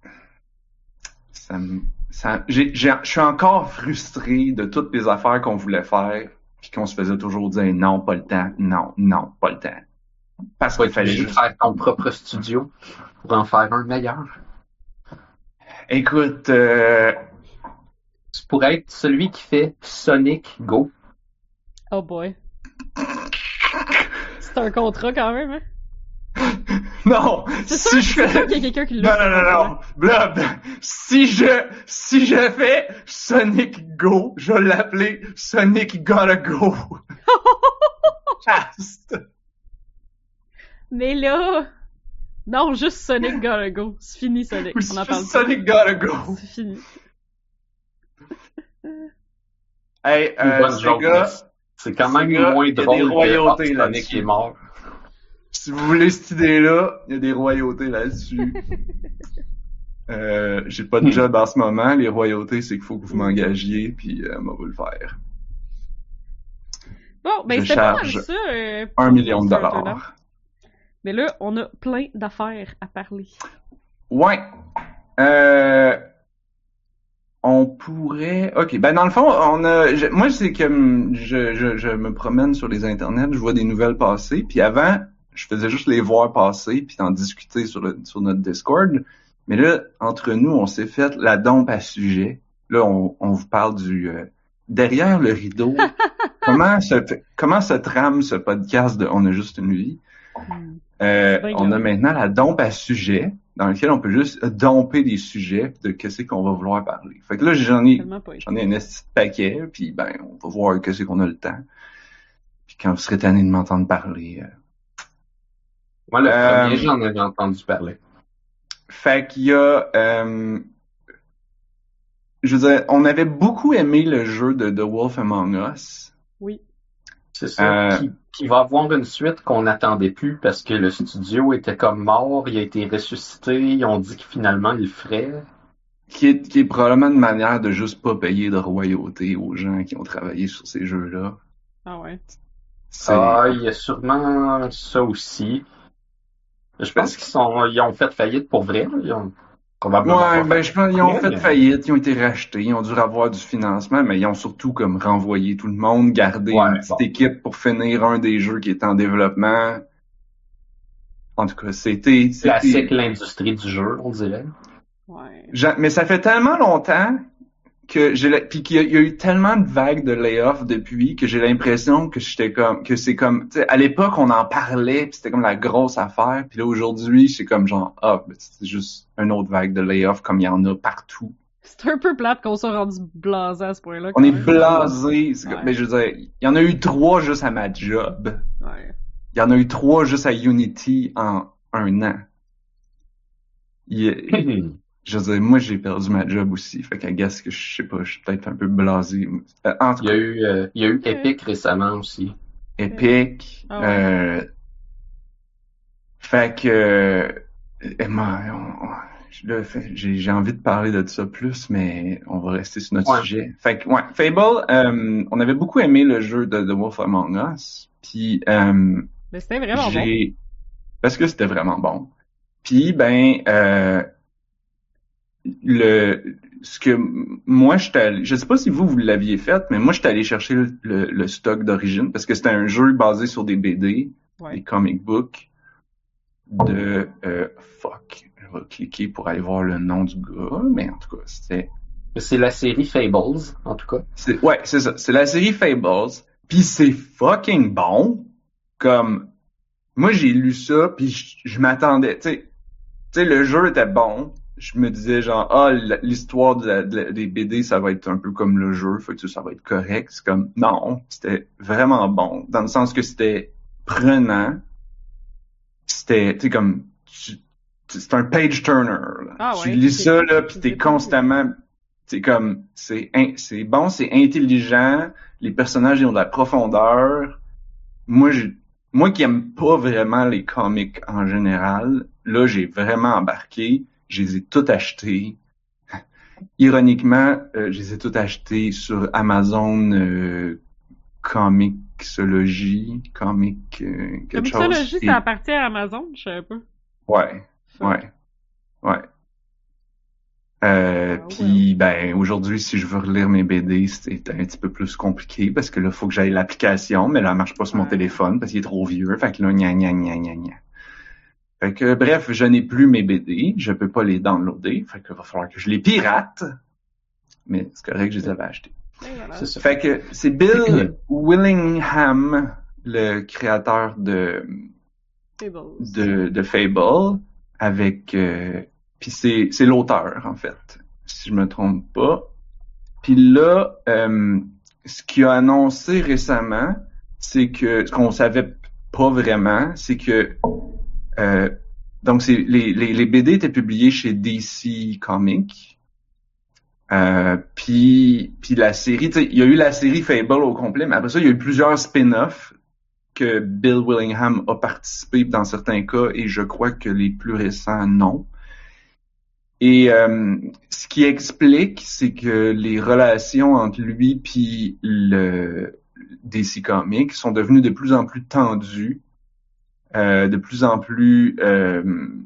Ça me... Ça... J'ai, j'ai... Je suis encore frustré de toutes les affaires qu'on voulait faire, puis qu'on se faisait toujours dire non, pas le temps, non, non, pas le temps. Parce Pas qu'il fallait obligé de juste... faire ton propre studio pour en faire un meilleur. Écoute, euh... Tu pourrais être celui qui fait Sonic Go. Oh boy. C'est un contrat quand même, hein? non, C'est si sûr, je c'est fais... sûr qu'il y a quelqu'un qui Non, l'a. non, non, non, Blob, si je, si je fais Sonic Go, je vais l'appeler Sonic Gotta Go. Cast. Mais là... Non, juste Sonic Gotta Go. C'est fini, Sonic. Ou On en juste parle Sonic Gotta Go. pas. C'est fini. Hey, Une euh, bonne ces joke, gars, mais c'est quand ces même gars, moins il y a des drôle que royautés ah, Sonic là-dessus. est mort. Si vous voulez cette idée-là, il y a des royautés là-dessus. euh, j'ai pas de Hmm. job en ce moment. Les royautés, c'est qu'il faut que vous m'engagiez, puis euh, moi, vous le faire. Bon, ben Je c'était pas mal charge ça. Euh, pour Un million de Monster Hunter, là. dollars. Mais là, on a plein d'affaires à parler. Ouais. Euh, on pourrait... OK. Ben, dans le fond, on a... je- Moi, c'est que hum, je, je, je me promène sur les internets, je vois des nouvelles passer, puis avant, je faisais juste les voir passer, puis en discuter sur, le, sur notre Discord. Mais là, entre nous, on s'est fait la dompe à sujet. Là, on, on vous parle du... euh, derrière le rideau. comment, se, comment se trame ce podcast de On a juste une vie? Hmm. Euh, Ben, on a grave. maintenant la dompe à sujet, dans lequel on peut juste domper des sujets de qu'est-ce qu'on va vouloir parler. Fait que là, j'en ai, Tellement pas j'en ai un petit paquet, puis ben, on va voir qu'est-ce qu'on a le temps. Puis quand vous serez tanné de m'entendre parler. euh. Moi, le Euh, premier, j'en avais entendu parler. Fait qu'il y a, euh, je veux dire, on avait beaucoup aimé le jeu de The Wolf Among Us. Oui. C'est ça. Euh, Qui, qui va avoir une suite qu'on n'attendait plus parce que le studio était comme mort, il a été ressuscité, ils ont dit que finalement il le ferait. Qui est, qui est probablement une manière de juste pas payer de royauté aux gens qui ont travaillé sur ces jeux-là. Ah ouais. C'est... Ah, il y a sûrement ça aussi. Je pense qu'ils sont, ils ont fait faillite pour vrai. Ils ont probablement Ouais, pas ben fait je pense qu'ils ont mais- fait faillite, ils ont été rachetés, ils ont dû avoir du financement, mais ils ont surtout comme renvoyé tout le monde, gardé Ouais, une petite bon. équipe pour finir un des jeux qui est en développement. En tout cas, c'était... c'était... Classique l'industrie du jeu, on dirait. Ouais. J'a- Mais ça fait tellement longtemps que j'ai la- puis qu'il y a, il y a eu tellement de vagues de layoffs depuis que j'ai l'impression que j'étais comme que c'est comme tu sais à l'époque on en parlait puis c'était comme la grosse affaire puis là aujourd'hui c'est comme genre ah ben, c'est juste une autre vague de layoffs comme il y en a partout. C'est un peu plate qu'on soit rendu blasé à ce point-là. On quand est même. blasé, c'est comme- Ouais. mais je veux dire il y en a eu trois juste à ma job. Ouais. Il y en a eu trois juste à Unity en un an. Il- Je veux dire, moi, j'ai perdu ma job aussi. Fait qu'à guess que je sais pas, je suis peut-être un peu blasé. Euh, en tout Il y a cas, eu, euh, il y a eu Epic récemment aussi. Epic. Ah ouais. Euh, fait que, euh, moi, on- on- je le fais- j'ai, j'ai envie de parler de ça plus, mais on va rester sur notre Ouais. sujet. Fait que, ouais, Fable, euh, on avait beaucoup aimé le jeu de The Wolf Among Us. Puis, euh, Mais c'était vraiment bon. j'ai, parce que c'était vraiment bon. Puis, ben, euh, le ce que moi je allé, je sais pas si vous vous l'aviez fait, mais moi j'étais allé chercher le, le, le stock d'origine parce que c'était un jeu basé sur des B D, Ouais. des comic books de euh, fuck, je vais cliquer pour aller voir le nom du gars, mais en tout cas c'était C'est la série Fables, en tout cas. c'est ouais c'est ça, c'est la série Fables, puis c'est fucking bon, comme moi j'ai lu ça puis je, je m'attendais, tu sais tu sais le jeu était bon. je me disais genre, ah, l'histoire de la, de la, des B D, ça va être un peu comme le jeu, fait que ça va être correct. C'est comme, non, c'était vraiment bon, dans le sens que c'était prenant. C'était, tu sais, comme, c'est un page turner, là. Ah Tu ouais, lis c'est- ça, là, pis c'est t'es pas- constamment, c'est comme, c'est, in- c'est bon, c'est intelligent, les personnages ils ont de la profondeur. Moi, j'ai, moi qui aime pas vraiment les comics en général, là, j'ai vraiment embarqué, je les ai tous achetés. Ironiquement, euh, je les ai tous achetés sur Amazon euh, Comixology, comic euh, quelque chose. Comixology, Et- ça appartient à Amazon, je savais pas. Ouais, ouais, ouais. Euh, Ah, puis ben aujourd'hui, si je veux relire mes B D, c'est un petit peu plus compliqué parce que là, faut que j'aille l'application, mais là, elle marche pas sur mon Ouais. téléphone parce qu'il est trop vieux. Fait que là, gna gna gna gna gna. Fait que bref, je n'ai plus mes B D, je peux pas les downloader. Fait que va falloir que je les pirate. Mais c'est correct, je les avais achetés. Et voilà. C'est ça. Fait que c'est Bill Willingham, le créateur de Fables. de, de Fable, avec euh, puis c'est c'est l'auteur en fait, si je me trompe pas. Puis là, euh, ce qu'il a annoncé récemment, c'est que ce qu'on savait pas vraiment, c'est que euh, donc c'est les, les les B D étaient publiés chez D C Comics. Euh, puis puis la série, tu sais, il y a eu la série Fable au complet, mais après ça, il y a eu plusieurs spin-offs que Bill Willingham a participé dans certains cas, et je crois que les plus récents, non. Et euh, ce qui explique, c'est que les relations entre lui puis le D C Comics sont devenues de plus en plus tendues, euh, de plus en plus euh,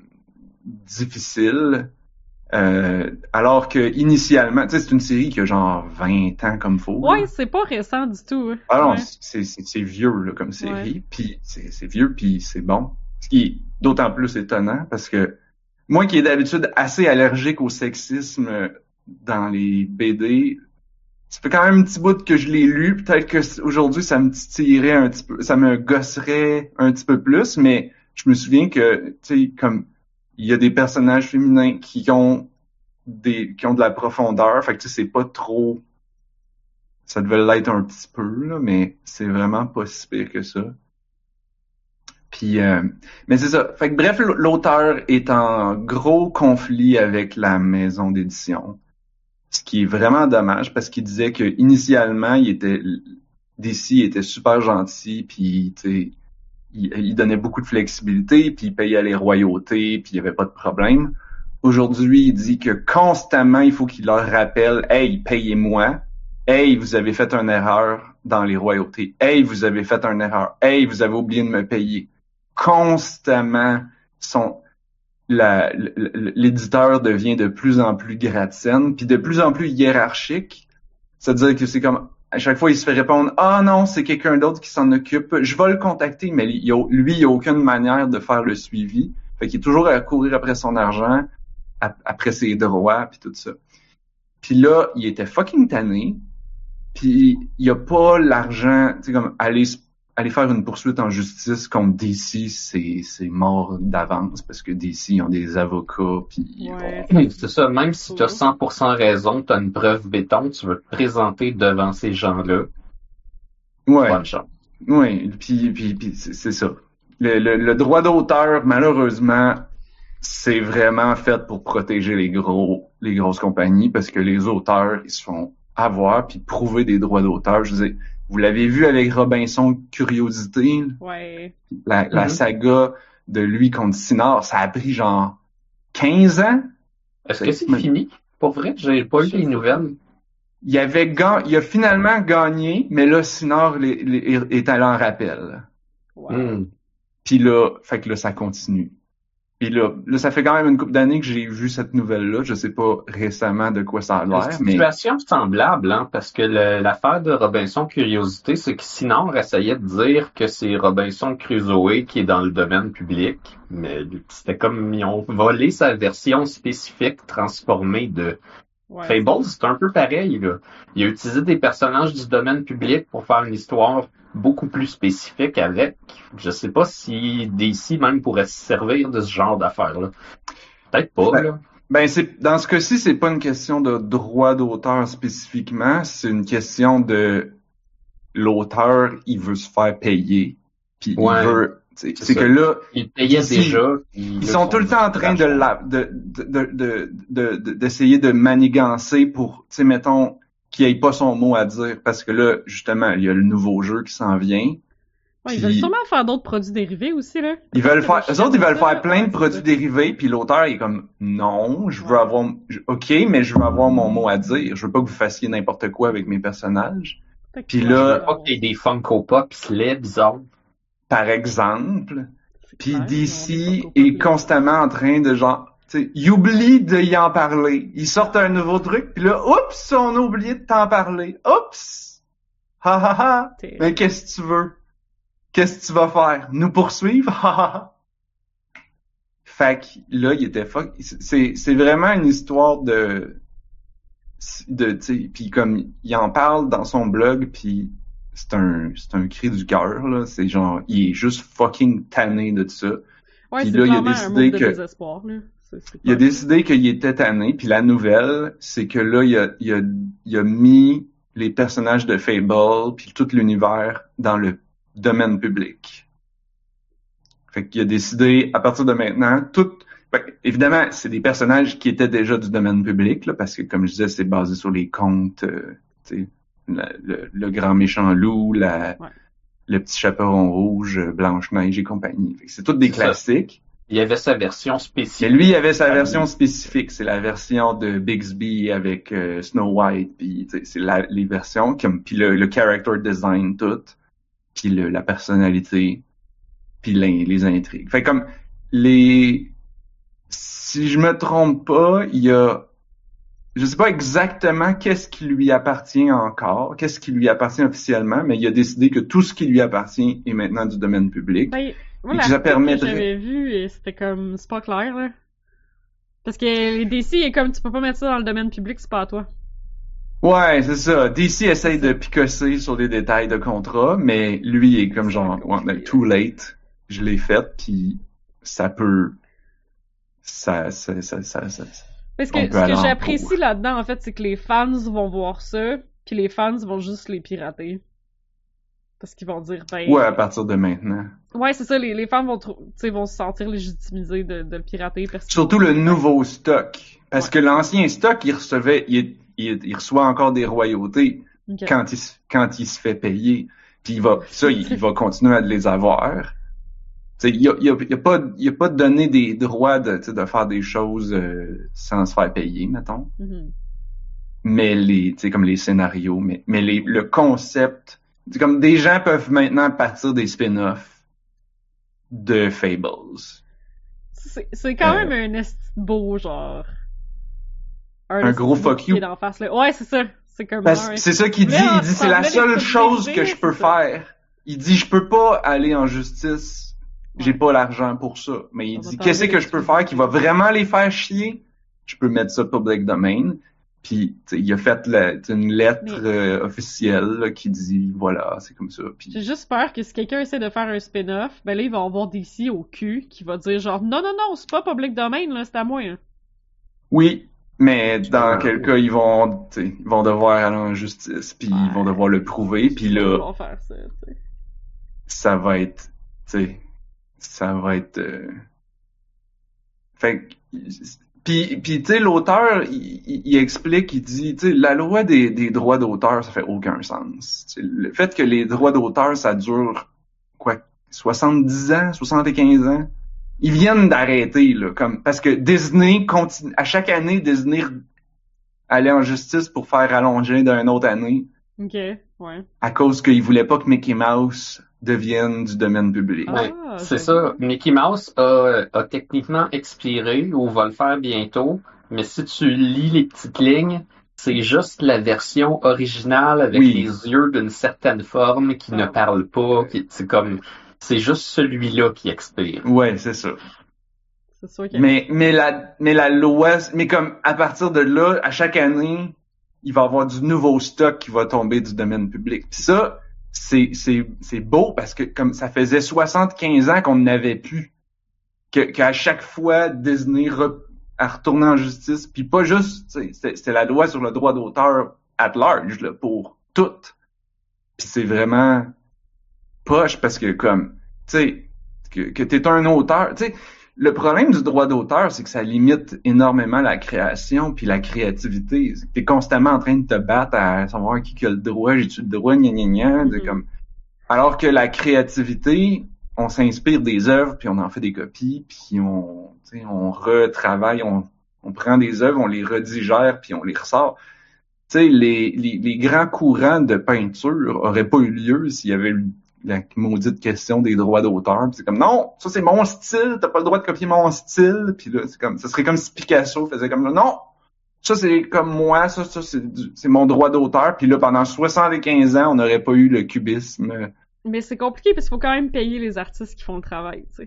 difficiles. Euh, alors que initialement, tu sais, c'est une série qui a genre vingt ans comme faut. là. Ouais, c'est pas récent du tout. hein. Ah non, Ouais. c'est, c'est, c'est vieux là, comme série, puis c'est, c'est vieux, puis c'est bon. Ce qui est d'autant plus étonnant parce que moi qui est d'habitude assez allergique au sexisme dans les B D, ça fait quand même un petit bout que je l'ai lu, peut-être que aujourd'hui ça me titillerait un petit peu, ça me gosserait un petit peu plus, mais je me souviens que, tu sais, comme il y a des personnages féminins qui ont des qui ont de la profondeur, fait que tu sais, c'est pas trop. Ça devait l'être un petit peu, là, mais c'est vraiment pas si pire que ça. Puis, euh, mais c'est ça. Fait que bref, l'auteur est en gros conflit avec la maison d'édition, ce qui est vraiment dommage parce qu'il disait que initialement, il était D C était super gentil, puis tu sais, il, il donnait beaucoup de flexibilité, puis il payait les royautés, puis il y avait pas de problème. Aujourd'hui, il dit que constamment, il faut qu'il leur rappelle, hey, payez-moi. Hey, vous avez fait une erreur dans les royautés. Hey, vous avez fait une erreur. Hey, vous avez oublié de me payer. Constamment, son, la, l'éditeur devient de plus en plus gratte-ciel, puis de plus en plus hiérarchique. C'est-à-dire que c'est comme, à chaque fois, il se fait répondre, ah non, c'est quelqu'un d'autre qui s'en occupe. Je vais le contacter, mais il a, lui, il a aucune manière de faire le suivi. Fait qu'il est toujours à courir après son argent, après ses droits, puis tout ça. Puis là, il était fucking tanné. Puis il y a pas l'argent, tu sais, comme aller aller faire une poursuite en justice contre D C, c'est c'est mort d'avance parce que D C ils ont des avocats, puis Ouais. Oui, c'est ça. Même si tu as cent pour cent raison, tu as une preuve béton, tu veux te présenter devant ces gens-là. ouais, Bonne chance. ouais, puis puis puis c'est, c'est ça. Le, le le droit d'auteur, malheureusement, c'est vraiment fait pour protéger les gros les grosses compagnies parce que les auteurs ils se font avoir puis prouver des droits d'auteur. Je veux dire, vous l'avez vu avec Robinson Curiosité, Ouais. la, la Mhm. saga de lui contre Sinard, ça a pris genre quinze ans. Est-ce que c'est fini? Pour vrai, j'ai pas lu les nouvelles. Il avait ga- il a finalement gagné, mais là Sinard les- les- est allé en rappel. Wow. Hmm. Puis là, fait que là ça continue. Puis là, là ça fait quand même une couple d'années que j'ai vu cette nouvelle-là. Je sais pas récemment de quoi ça a Une l'air, mais situation semblable, hein, parce que le- l'affaire de Robinson Curiosité, c'est que Sinard essayait de dire que c'est Robinson Crusoe qui est dans le domaine public, mais c'était comme ils ont volé sa version spécifique transformée de Ouais. Fable. C'est un peu pareil, là. Il a utilisé des personnages du domaine public pour faire une histoire beaucoup plus spécifique avec. Je sais pas si D C même pourrait se servir de ce genre d'affaires-là. Peut-être pas, Ouais. là. Ben c'est dans ce cas-ci, c'est pas une question de droit d'auteur spécifiquement, c'est une question de l'auteur, il veut se faire payer, puis Ouais, il veut. C'est, c'est c'est ça. que là, Ils payaient d'ici, déjà. puis ils là, sont tout le temps en train de, la, de, de, de, de, de- de- d'essayer de manigancer pour, tu sais, mettons, qu'il ait pas son mot à dire, parce que là, justement, il y a le nouveau jeu qui s'en vient. Ouais, ils Puis- veulent sûrement faire d'autres produits dérivés aussi, là. Ils veulent Peut-être faire, que eux autres, ils veulent ça, faire plein ouais, de produits c'est ça. dérivés, puis l'auteur il est comme non, je veux Ouais. avoir, je- ok, mais je veux avoir mon mot à dire. Je veux pas que vous fassiez n'importe quoi avec mes personnages. Peut-être Puis que là- ouais, Je veux pas qu'il y ait des Funko Pop sleds bizarres. Par exemple, c'est puis clair, D ils ont C des Funko Pop, est les constamment en train de genre, tu sais, il oublie de y en parler. Ils sortent un nouveau truc, puis là, oups, on a oublié de t'en parler. Oups, ha ha ha. Terrible. Mais qu'est-ce que tu veux? Qu'est-ce que tu vas faire? Nous poursuivre? Ha ha ha. Fait que là, il était fuck. C'est, c'est vraiment une histoire de, de, tu sais, puis comme il en parle dans son blog, puis c'est un, c'est un cri du cœur là. C'est genre, il est juste fucking tanné de ça. Ouais, Puis c'est là, il a clairement un décidé move de que- désespoir, là. C'est- c'est Il a clair. décidé qu'il était tanné, puis la nouvelle, c'est que là, il a, il a, il a mis les personnages de Fable, puis tout l'univers dans le domaine public. Fait qu'il a décidé, à partir de maintenant, tout... ben, évidemment, c'est des personnages qui étaient déjà du domaine public, là, parce que, comme je disais, c'est basé sur les contes, euh, tu sais, la- le, le grand méchant loup, la, Ouais. le petit chaperon rouge, Blanche-Neige et compagnie. Fait que c'est tous des C'est ça. classiques. Il y avait sa version Mais spécifique. lui, il avait sa Ah, version oui. spécifique. C'est la version de Bixby avec euh, Snow White. Puis tu sais, c'est la, les versions comme puis le, le character design tout, puis le, la personnalité, puis les, les intrigues. Fait comme les, si je me trompe pas, il y a, je sais pas exactement qu'est-ce qui lui appartient encore, qu'est-ce qui lui appartient officiellement, mais il a décidé que tout ce qui lui appartient est maintenant du domaine public. Ben, moi, Et que la ça permettrait- que j'avais vu, et c'était comme, c'est pas clair, là. Parce que les D C est comme, tu peux pas mettre ça dans le domaine public, c'est pas à toi. Ouais, c'est ça. D C essaye de picosser sur des détails de contrat, mais lui est comme C'est genre, compliqué. ouais, ben, too late. Je l'ai fait, puis ça peut, ça, ça, ça, ça, ça. Parce On que peut ce aller que en j'apprécie cours. là-dedans, en fait, c'est que les fans vont voir ça, puis les fans vont juste les pirater. Parce qu'ils vont dire, ben... Ouais, à partir de maintenant. Ouais, c'est ça, les, les fans vont, trou- tu sais, vont se sentir légitimisés de, de le pirater. Parce qu'ils Surtout vont le dire, nouveau stock. Parce Ouais. que l'ancien stock, il recevait, il, il, il reçoit encore des royautés ben, ok. quand il, se- quand il se fait payer. Puis il va, ça, il, il va continuer à les avoir. Tu sais, il a, il a, il a pas, il a pas donné des droits de, tu sais, de faire des choses euh, sans se faire payer, mettons. Mhm. Mais les, tu sais, comme les scénarios, mais, mais les, le concept, c'est comme des gens peuvent maintenant partir des spin-offs de Fables. C'est c'est quand Euh, même un esti de beau, genre... Un gros esti fuck qui you. est d'en face, là. Ouais, c'est ça. C'est comme... Parce ouais. que c'est ça qu'il dit, Mais il dit c'est la on seule semblait chose les que je peux c'est ça. faire. Il dit je peux pas aller en justice, j'ai Ouais. pas l'argent pour ça. Mais il On va dit t'enlever qu'est-ce que je peux faire qui va vraiment les faire chier? Je peux mettre ça public domain. Puis tu sais, il a fait la- tu sais, une lettre Mais- euh, officielle là, qui dit voilà, c'est comme ça. Puis J'ai juste peur que si quelqu'un essaie de faire un spin-off, ben là, il va avoir D C au cul qui va dire genre, non, non, non, c'est pas public domain, là, c'est à moi. Hein. oui, mais dans Euh, quel cas ils vont tu sais, ils vont devoir aller en justice, puis ils vont devoir le prouver, puis Ils là vont faire ça, tu sais. ça va être, tu sais, ça va être, euh... fait que, puis, puis tu sais, l'auteur, il, il- il explique, il dit, tu sais, la loi des, des droits d'auteur, ça fait aucun sens. Tu sais, le fait que les droits d'auteur, ça dure, quoi, soixante-dix ans, soixante-quinze ans, ils viennent d'arrêter, là, comme, parce que Disney continue, à chaque année, Disney allait en justice pour faire allonger d'une autre année, Ok, ouais. à cause qu'ils voulaient pas que Mickey Mouse devienne du domaine public. Ah, Ouais, c'est j'avoue. ça. Mickey Mouse a, a techniquement expiré ou va le faire bientôt, mais si tu lis les petites lignes, c'est juste la version originale avec Oui. les yeux d'une certaine forme qui ne Ah. parle pas, qui c'est comme c'est juste celui-là qui expire. Ouais, c'est ça. C'est sûr que... Mais, mais la, mais la loi, mais comme, à partir de là, à chaque année, il va y avoir du nouveau stock qui va tomber du domaine public. Puis ça, c'est, c'est, c'est beau parce que comme ça faisait soixante-quinze ans qu'on n'avait plus. Que, qu'à chaque fois, Disney re- à retourner en justice, puis pas juste, tu sais, c'était, c'était la loi sur le droit d'auteur at large, là, pour tout. Puis c'est vraiment poche parce que comme, tu sais, que, que t'es un auteur, tu sais, le problème du droit d'auteur, c'est que ça limite énormément la création puis la créativité. T'es constamment en train de te battre à savoir qui a le droit, j'ai-tu le droit, gna gna gna, de Mhm. comme. Alors que la créativité, on s'inspire des œuvres puis on en fait des copies puis on, tu sais, on retravaille, on, on prend des œuvres, on les redigère puis on les ressort. Tu sais, les, les, les grands courants de peinture auraient pas eu lieu s'il y avait eu la maudite question des droits d'auteur. Puis c'est comme, non, ça c'est mon style, t'as pas le droit de copier mon style. Puis là, c'est comme, ça serait comme si Picasso faisait comme, non, ça c'est comme moi, ça, ça c'est, du- c'est mon droit d'auteur. Puis là, pendant soixante-quinze ans, on n'aurait pas eu le cubisme. Mais c'est compliqué parce qu'il faut quand même payer les artistes qui font le travail, tu sais.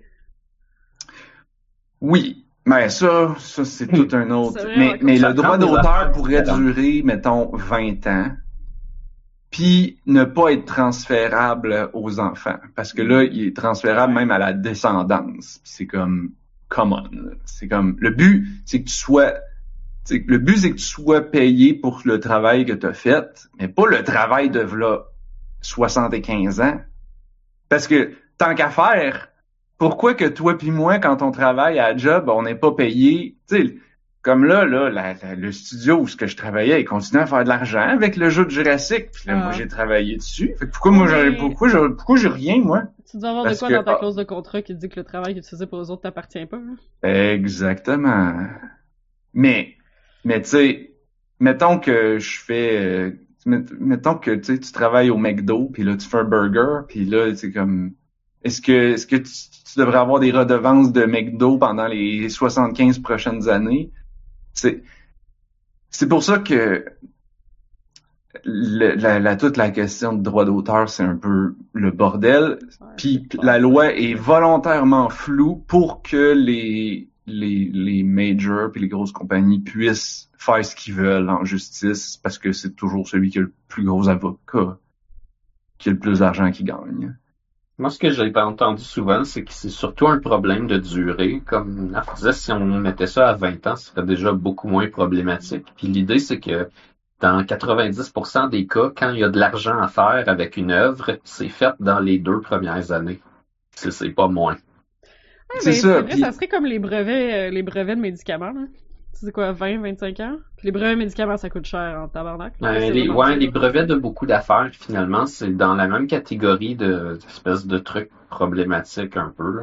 Oui, mais ça, ça c'est tout un autre. C'est vrai, Mais, ouais, mais ça le prend droit des d'auteur affaires pourrait différentes. durer, mettons, vingt ans. Puis ne pas être transférable aux enfants. Parce que là, il est transférable même à la descendance. Puis c'est comme, come on. là. C'est comme, le but, c'est que tu sois, c'est que le but, c'est que tu sois payé pour le travail que tu as fait, mais pas le travail de v'là soixante-quinze ans. Parce que, tant qu'à faire, pourquoi que toi puis moi, quand on travaille à la job, on n'est pas payé, tu sais, comme là, là, la- la- le studio où ce que je travaillais, il continuait à faire de l'argent avec le jeu de Jurassic. Puis là, Ah. moi, j'ai travaillé dessus. Fait que pourquoi moi, j'aurais, Mais- pourquoi j'ai, pourquoi j'ai rien, moi? Tu dois avoir Parce de quoi que- dans ta ah. clause de contrat qui dit que le travail que tu faisais pour les autres t'appartient pas, hein? Exactement. Mais, mais tu sais, mettons que je fais, euh, met- mettons que tu sais, tu travailles au McDo, puis là, tu fais un burger, puis là, c'est comme, est-ce que, est-ce que tu, tu devrais avoir des redevances de McDo pendant les soixante-quinze prochaines années? C'est, c'est pour ça que le- la, la- toute la question de droit d'auteur, c'est un peu le bordel. Ouais, Puis c'est la pas- loi est volontairement floue pour que les les les majors puis les grosses compagnies puissent faire ce qu'ils veulent en justice parce que c'est toujours celui qui a le plus gros avocat qui a le plus d'argent qui gagne. Moi, ce que j'ai pas entendu souvent, c'est que c'est surtout un problème de durée. Comme Naf disait, si on mettait ça à vingt ans, ce serait déjà beaucoup moins problématique. Puis l'idée, c'est que dans quatre-vingt-dix pour cent des cas, quand il y a de l'argent à faire avec une œuvre, c'est fait dans les deux premières années. C'est, c'est pas moins. Ouais, C'est mais ça, c'est vrai, puis- ça serait comme les brevets, euh, les brevets de médicaments, là. C'est quoi, vingt, vingt-cinq ans? Puis les brevets de médicaments, ça coûte cher en tabarnak. là. Euh, C'est les, vraiment ouais, ça, les là. brevets de beaucoup d'affaires, finalement, c'est dans la même catégorie de d'espèces de trucs problématiques un peu. Là.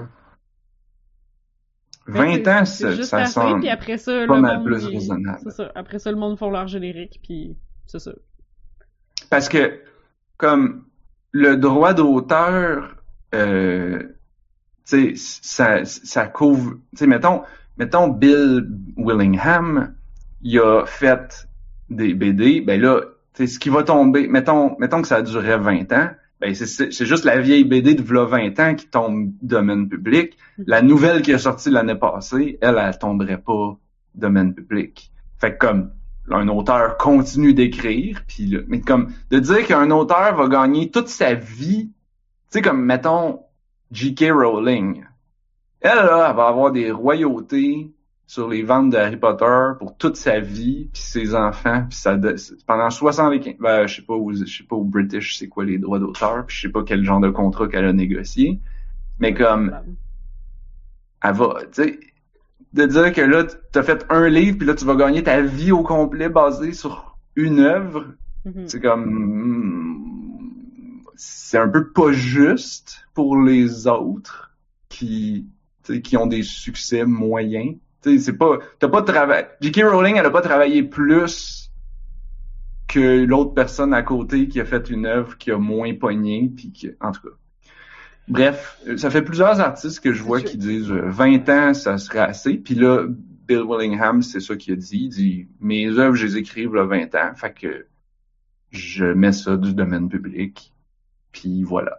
Mais vingt c'est- ans, c'est ça, juste ça assez, semble puis après ça, pas le mal monde, plus il- raisonnable. c'est ça. Après ça, le monde font leur générique, puis c'est ça. Parce que, comme, le droit d'auteur, euh, tu sais, ça, ça couvre, tu sais, mettons, mettons Bill Willingham, il a fait des B D, ben là, tu sais, ce qui va tomber, mettons, mettons que ça durait vingt ans, ben c'est, c'est c'est juste la vieille B D de v'là vingt ans qui tombe domaine public. La nouvelle qui est sortie l'année passée, elle, elle tomberait pas domaine public. Fait que comme, un auteur continue d'écrire, puis là, mais comme, de dire qu'un auteur va gagner toute sa vie, tu sais, comme, mettons, J K. Rowling. Elle, là, elle va avoir des royautés sur les ventes de Harry Potter pour toute sa vie, puis ses enfants, puis ça, pendant soixante-quinze, ben, je sais pas où, je sais pas au British c'est quoi les droits d'auteur, puis je sais pas quel genre de contrat qu'elle a négocié, mais comme, elle va, tu sais, de dire que là, t'as fait un livre, puis là, tu vas gagner ta vie au complet basé sur une œuvre, Mhm. c'est comme, c'est un peu pas juste pour les autres qui, tu sais, qui ont des succès moyens. Tu sais, c'est pas, t'as pas travaillé, J K. Rowling, elle a pas travaillé plus que l'autre personne à côté qui a fait une œuvre qui a moins pogné, puis que, en tout cas. Bref, ça fait plusieurs artistes que je vois qui disent euh, vingt ans, ça serait assez. Puis là, Bill Willingham, c'est ça qu'il a dit. Il dit, mes œuvres, je les écrive là vingt ans. Fait que je mets ça du domaine public. Puis voilà.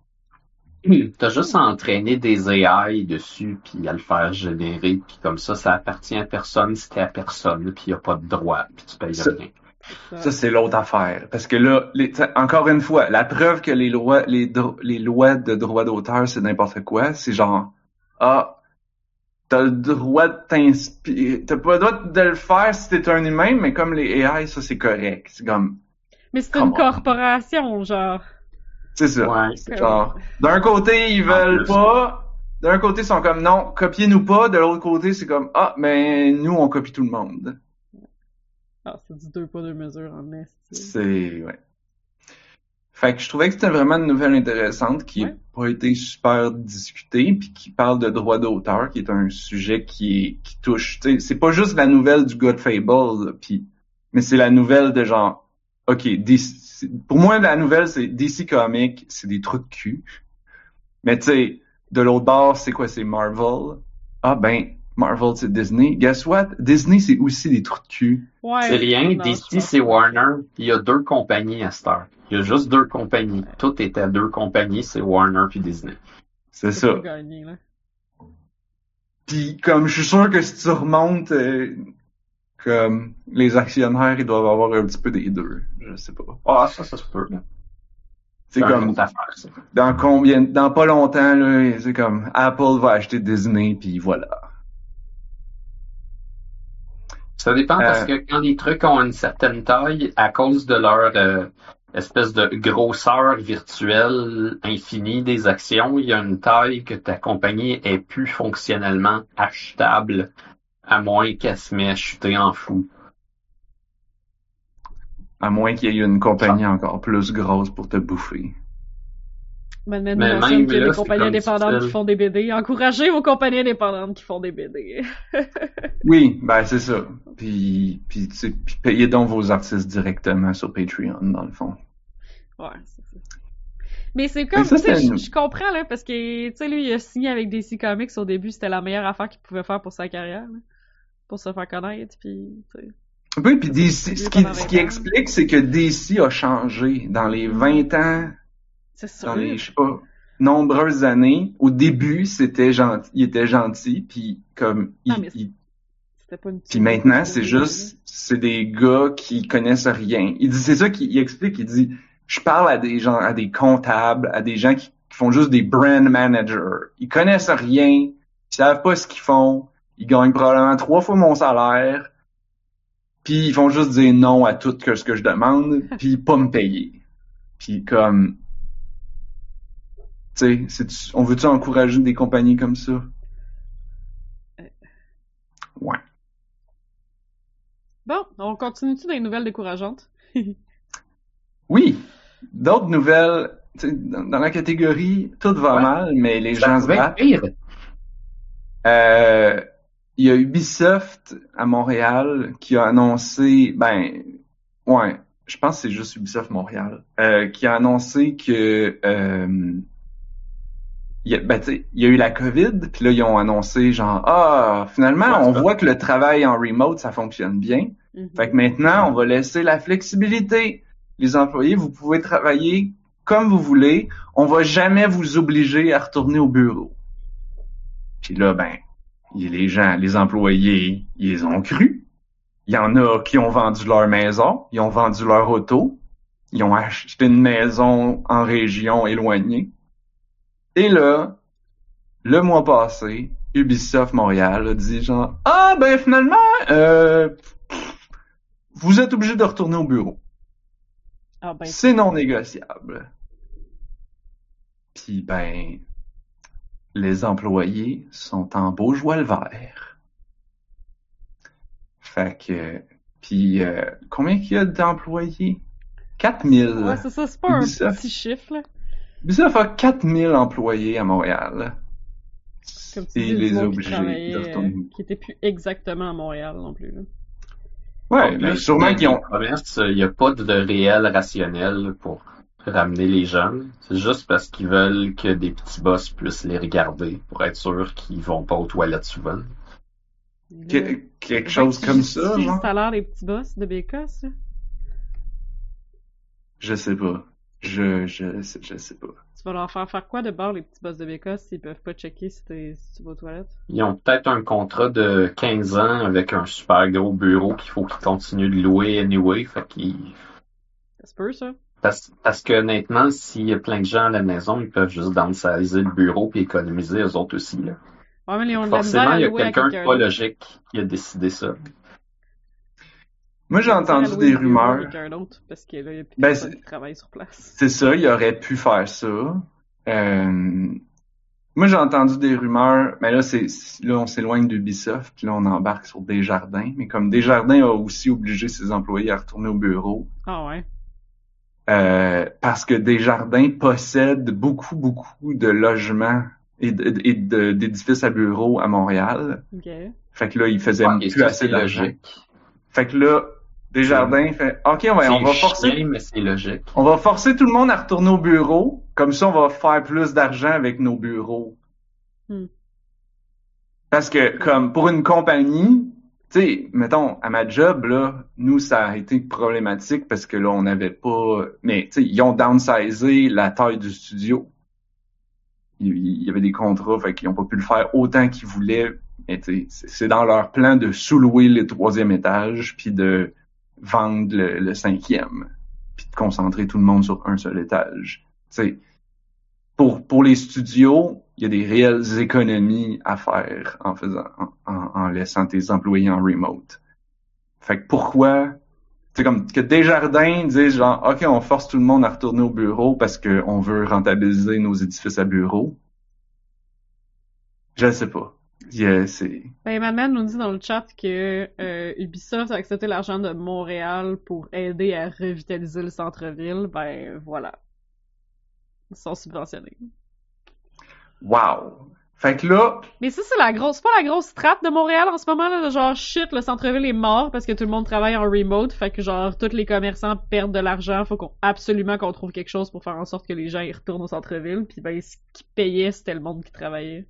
T'as juste à entraîner des A I dessus, puis à le faire générer, puis comme ça, ça appartient à personne, c'était à personne, puis il n'y a pas de droit, puis tu payes Ça- rien. Ça, c'est l'autre affaire. Parce que là, les, encore une fois, la preuve que les lois, les, dro- les lois de droit d'auteur, c'est n'importe quoi, c'est genre, ah, t'as le droit de t'inspirer. T'as pas le droit de le faire si t'es un humain, mais comme les A I, ça c'est correct. C'est comme, Mais c'est come une on. corporation, genre. C'est ça. Ouais. C'est genre, d'un côté, ils En veulent plus. pas. D'un côté, ils sont comme, non, copiez-nous pas. De l'autre côté, c'est comme, ah, mais nous, on copie tout le monde. Ah, c'est du deux pas deux mesures en est. C'est, ouais. Fait que je trouvais que c'était vraiment une nouvelle intéressante qui n'a Ouais. pas été super discutée, puis qui parle de droit d'auteur, qui est un sujet qui est, qui touche, tu sais, c'est pas juste la nouvelle du God Fable, là, puis, mais c'est la nouvelle de genre, ok, D C, pour moi la nouvelle c'est D C Comics, c'est des trous de cul, mais tu sais, de l'autre bord c'est quoi, c'est Marvel, ah ben, Marvel c'est Disney, guess what, Disney c'est aussi des trous de cul. Ouais. C'est rien, Non, D je C pense c'est pas. Warner. Il y a deux compagnies à cette heure. Il y a juste deux compagnies. Tout est à deux compagnies, c'est Warner puis Disney. C'est C'est ça. pas gagné, là. Puis comme je suis sûr que si tu remontes, euh, comme les actionnaires, ils doivent avoir un petit peu des deux. Je sais pas. Ah, ça, ça se peut, là. C'est C'est une comme autre affaire, ça. dans combien, dans pas longtemps là, c'est comme Apple va acheter Disney puis voilà. Ça dépend parce Euh, que quand les trucs ont une certaine taille, à cause de leur euh, espèce de grosseur virtuelle infinie des actions, il y a une taille que ta compagnie est plus fonctionnellement achetable, à moins qu'elle se mette à chuter en fou. À moins qu'il y ait une compagnie encore plus grosse pour te bouffer. Mad Men Mais mentionne même qu'il y a là, des c'est compagnies comme indépendantes difficile. qui font des B D. Encouragez vos compagnies indépendantes qui font des B D. Oui, ben c'est ça. Puis, puis, tu sais, puis payez donc vos artistes directement sur Patreon dans le fond. Ouais, c'est ça. Mais c'est Fait comme, que ça, tu sais, c'était je une- je comprends, là, parce que, tu sais, lui, il a signé avec D C Comics au début, c'était la meilleure affaire qu'il pouvait faire pour sa carrière, là, pour se faire connaître, puis, tu sais. Oui, puis Ça, D c'est C, publié ce qui, pendant ce vingt qui ans. explique, c'est que D C a changé dans les vingt ans, C'est sûr. dans les, je sais pas, nombreuses années. Au début, c'était gentil, il était gentil, puis comme, Non, il, mais il- c'était pas une puis maintenant, c'est juste, c'est des gars qui connaissent rien. Il dit, c'est ça qu'il il explique, il dit, je parle à des gens, à des comptables, à des gens qui, qui font juste des brand managers. Ils connaissent rien, ils savent pas ce qu'ils font, ils gagnent probablement trois fois mon salaire, puis ils font juste dire non à tout que ce que je demande, puis pas me payer. Puis comme, tu sais, c'est- on veut-tu encourager des compagnies comme ça? Ouais. Bon, on continue-tu dans les nouvelles décourageantes? Oui, d'autres nouvelles, tu sais, dans, dans la catégorie tout va Ouais. mal, mais les Ça gens se pouvait être battent. pire. Euh, il y a Ubisoft à Montréal qui a annoncé, ben, ouais, je pense que c'est juste Ubisoft Montréal, euh, qui a annoncé que, euh, il y a, ben, tu sais, il y a eu la COVID, puis là, ils ont annoncé genre, ah, finalement, Ouais, on c'est voit que le travail en remote, ça fonctionne bien. Mhm. Fait que maintenant, on va laisser la flexibilité. Les employés, vous pouvez travailler comme vous voulez. On va jamais vous obliger à retourner au bureau. Puis là, ben, il y a les gens, les employés, ils les ont cru. Il y en a qui ont vendu leur maison, ils ont vendu leur auto, ils ont acheté une maison en région éloignée. Et là, le mois passé, Ubisoft Montréal a dit genre, ah ben finalement, euh, vous êtes obligé de retourner au bureau. Ah ben, C'est non négociable. Puis ben, les employés sont en beau joie le vert. Fait que, puis euh, combien qu'il y a d'employés? quatre mille. ouais, c'est ça, c'est pas Ubisoft. un petit chiffre, là. Ubisoft a quatre mille employés à Montréal. Comme tu Et dis, il du les a monde qui obligés de travaillait, retourner. euh, qui était plus exactement à Montréal non plus, là. Ouais, mais sûrement qu'ils ont... Promesses, il n'y a pas de réel rationnel pour ramener les jeunes. C'est juste parce qu'ils veulent que des petits boss puissent les regarder pour être sûr qu'ils vont pas aux toilettes souvent. que- quelque chose comme ça, C'est genre? le salaire des petits boss de B K, ça? Je sais pas. Je, je, sais- je sais pas. Tu vas leur faire faire quoi de bord, les petits boss de B K, s'ils peuvent pas checker si, t'es- si tu vas aux toilettes? Ils ont peut-être un contrat de quinze ans avec un super gros bureau qu'il faut qu'ils continuent de louer anyway. Fait qu'ils... Ça se peut, ça? Parce, parce que honnêtement, s'il y a plein de gens à la maison, ils peuvent juste downsizer le bureau puis économiser eux autres aussi. Là. Ouais, mais ils ont de la misère Forcément, à il y a louer à quelqu'un de quelqu'un pas d'autre. logique qui a décidé ça. Moi, j'ai Ils ont de la misère à entendu louer des le bureau à rumeurs. quelqu'un d'autre, parce que là, il y a plus Ben, personne c'est qui travaille sur place. c'est ça, il aurait pu faire ça. Euh, Moi, j'ai entendu des rumeurs, mais là, c'est là, on s'éloigne d'Ubisoft, puis là, on embarque sur Desjardins. Mais comme Desjardins a aussi obligé ses employés à retourner au bureau, Ah ouais. euh, parce que Desjardins possède beaucoup, beaucoup de logements et de- et de- d'édifices à bureaux à Montréal. Ok. Fait que là, il faisait Ouais, et plus ça, assez c'est d'argent. logique. Fait que là, Desjardins fait, OK, ouais, on C'est va forcer, chien, mais c'est logique. on va forcer tout le monde à retourner au bureau. Comme ça, on va faire plus d'argent avec nos bureaux. Hmm. Parce que, comme, pour une compagnie, tu sais, mettons, à ma job, là, nous, ça a été problématique parce que là, on n'avait pas, mais, tu sais, ils ont downsizé la taille du studio. Il il y avait des contrats, fait qu'ils ont pas pu le faire autant qu'ils voulaient. Mais, tu sais, c'est c'est dans leur plan de sous-louer le troisième étage puis de vendre le, le cinquième puis de concentrer tout le monde sur un seul étage. Tu sais, pour, pour les studios, il y a des réelles économies à faire en faisant, en, en, en laissant tes employés en remote. Fait que pourquoi, c'est comme que Desjardins disent genre, OK, on force tout le monde à retourner au bureau parce qu'on veut rentabiliser nos édifices à bureau. Je sais pas. Yeah, c'est, Ben, Madman nous dit dans le chat que euh, Ubisoft a accepté l'argent de Montréal pour aider à revitaliser le centre-ville. Ben, voilà. Ils sont subventionnés. wow. Fait que là, Mais ça, c'est la grosse, c'est pas la grosse strate de Montréal en ce moment, là, de genre, shit, le centre-ville est mort parce que tout le monde travaille en remote, fait que genre, tous les commerçants perdent de l'argent, faut qu'on, absolument qu'on trouve quelque chose pour faire en sorte que les gens y retournent au centre-ville, puis ben, ce qui payait, c'était le monde qui travaillait.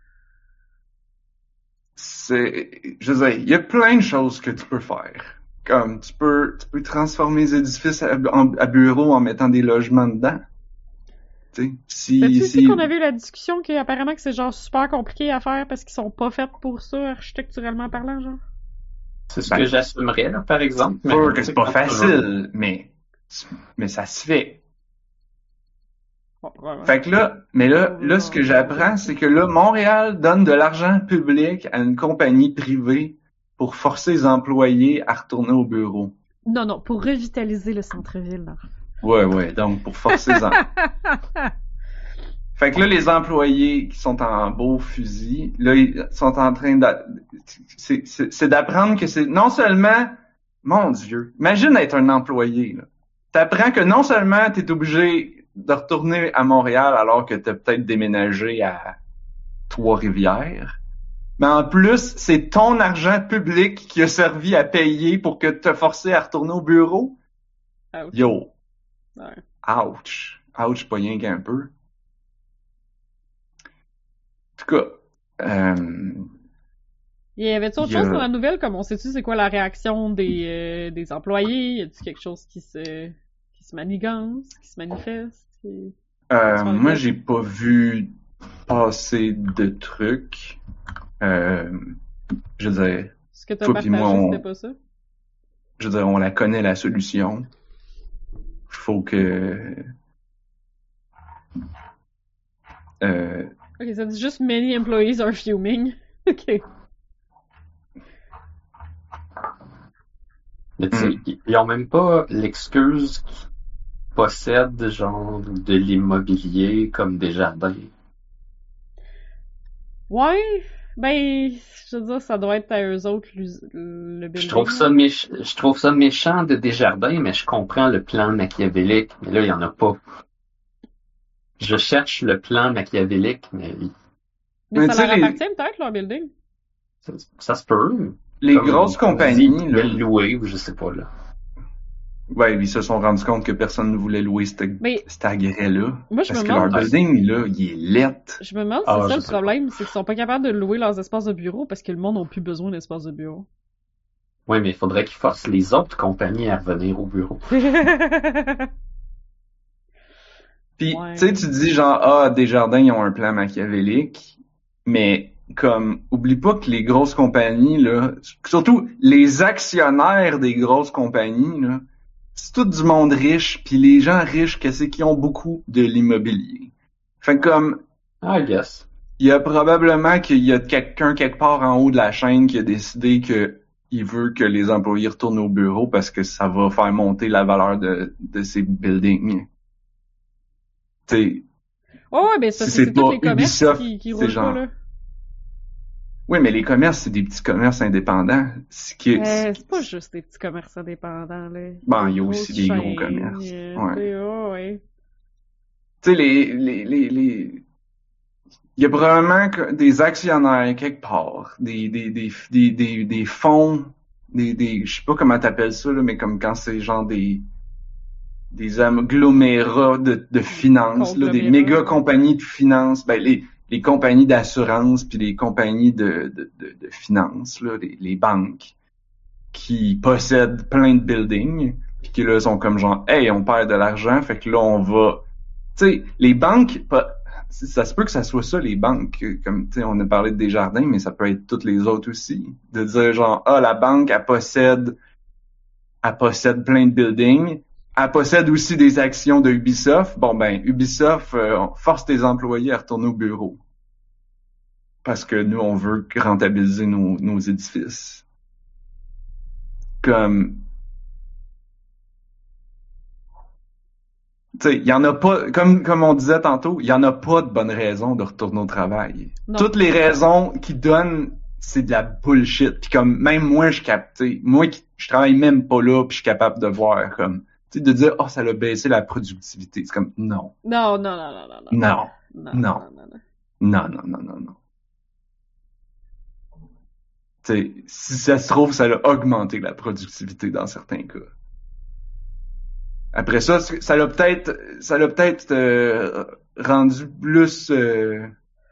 c'est, je veux dire, il y a plein de choses que tu peux faire. Comme, tu peux, tu peux transformer les édifices à, en- à bureaux en mettant des logements dedans. Tu sais, si, T'as-tu aussi si, qu'on avait eu la discussion qu'apparemment que c'est genre super compliqué à faire parce qu'ils sont pas faits pour ça, architecturalement parlant, genre? C'est ce Ben, que j'assumerais, là, par exemple. c'est sûr Mais que c'est pas facile, mais, mais ça se fait. Bon, vraiment. Fait que là, mais là, là, ce que j'apprends, c'est que là, Montréal donne de l'argent public à une compagnie privée pour forcer les employés à retourner au bureau. Non, non, pour revitaliser le centre-ville, là. Ouais, ouais, donc pour forcer les employés. Fait que là, les employés qui sont en beau fusil, là, ils sont en train de... C'est, c'est, c'est d'apprendre que c'est non seulement... Mon Dieu, imagine être un employé, là. T'apprends que non seulement t'es obligé de retourner à Montréal alors que t'as peut-être déménagé à Trois-Rivières, mais en plus, c'est ton argent public qui a servi à payer pour que te forcer à retourner au bureau. Ouch. Yo, Ouais. ouch. Ouch, pas rien qu'un peu. En tout cas, euh, Y avait-tu autre Il y a- chose dans la nouvelle? Comme on sait-tu c'est quoi la réaction des, euh, des employés? Y a-tu quelque chose qui se, qui se manigance, qui se manifeste? qui- euh, Sur le moi, web. j'ai pas vu passer de trucs. Euh, je veux dire, Ce que t'as Toi pis partagé, moi, on- c'était pas ça? je veux dire, on la connaît la solution. Faut que, euh, Ok, ça dit juste many employees are fuming. Ok. Mais tu sais, Mm. ils- ils ont même pas l'excuse qu'ils possèdent, genre, de l'immobilier comme Desjardins. Ouais, ben, je veux dire, ça doit être à eux autres, l'us- le building. Je trouve ça méch... je trouve ça méchant de Desjardins, mais je comprends le plan machiavélique. Mais là, il y en a pas. Je cherche le plan machiavélique, mais il- Mais Mais ça tu sais, leur les- appartient peut-être, leur building. ça, ça se peut. les Comme grosses ils compagnies, pouvaient là, le louer ou je sais pas, là. ouais, ils se sont rendus compte que personne ne voulait louer cette, Mais cet agrès-là. moi, je Parce me que leur demande, building, là, il est lettre. je me demande si Ah, c'est ça je le sais problème, c'est qu'ils sont pas capables de louer leurs espaces de bureau parce que le monde n'a plus besoin d'espaces de bureau. Oui, mais il faudrait qu'ils forcent les autres compagnies à revenir au bureau. Puis, Ouais. tu sais, tu dis genre, ah, Desjardins, ils ont un plan machiavélique, mais comme, oublie pas que les grosses compagnies, là, surtout les actionnaires des grosses compagnies, là, c'est tout du monde riche, puis les gens riches, qu'est-ce qu'ils ont beaucoup de l'immobilier. Fait que comme, I guess. il y a probablement qu'il y a quelqu'un quelque part en haut de la chaîne qui a décidé que il veut que les employés retournent au bureau parce que ça va faire monter la valeur de, de ces buildings. Tu sais, Ouais, ouais, ben c'est parce si que c'est c'est tous pas les commerces Ubisoft, qui, qui c'est roulent genre- pas, là. oui, mais les commerces, c'est des petits commerces indépendants. Ce qui est, Euh, ce- c'est pas juste des petits commerces indépendants, là. Bon, Des il y a grosses aussi des gros chaînes, commerces. euh, Ouais. tu sais, ouais, ouais. Tu sais, les, les, les, les, il y a probablement que des actionnaires quelque part, des, des, des, des, des, des fonds, des, des, je sais pas comment t'appelles ça, là, mais comme quand c'est genre des, des agglomérats de, de finances, là, des Conglomérats, méga ouais. compagnies de finances, ben, les, les compagnies d'assurance puis les compagnies de, de, de, de finances, là, les, les banques, qui possèdent plein de buildings, puis qui là sont comme genre, hey, on perd de l'argent, fait que là, on va, tu sais, les banques, pas- ça se peut que ça soit ça, les banques, comme, tu sais, on a parlé de Desjardins, mais ça peut être toutes les autres aussi, de dire genre, ah, la banque, elle possède, elle possède plein de buildings, elle possède aussi des actions de Ubisoft, bon ben, Ubisoft euh, on force tes employés à retourner au bureau, parce que nous, on veut rentabiliser nos, nos édifices. Comme, tu sais, il y en a pas, comme, comme on disait tantôt, il y en a pas de bonnes raisons de retourner au travail. Non. Toutes les raisons qu'ils donnent, c'est de la bullshit. Puis comme, même moi, je capte, tu sais, moi qui, je travaille même pas là, puis je suis capable de voir, comme, tu sais, de dire, oh, ça a baissé la productivité. C'est comme, non, Non, non, non, non, non, non. non, Non, non, non, non, non. non, non, non, non, non. Tu sais, si ça se trouve, ça a augmenté la productivité dans certains cas. Après ça, ça l'a peut-être, ça l'a peut-être euh, rendu plus, euh...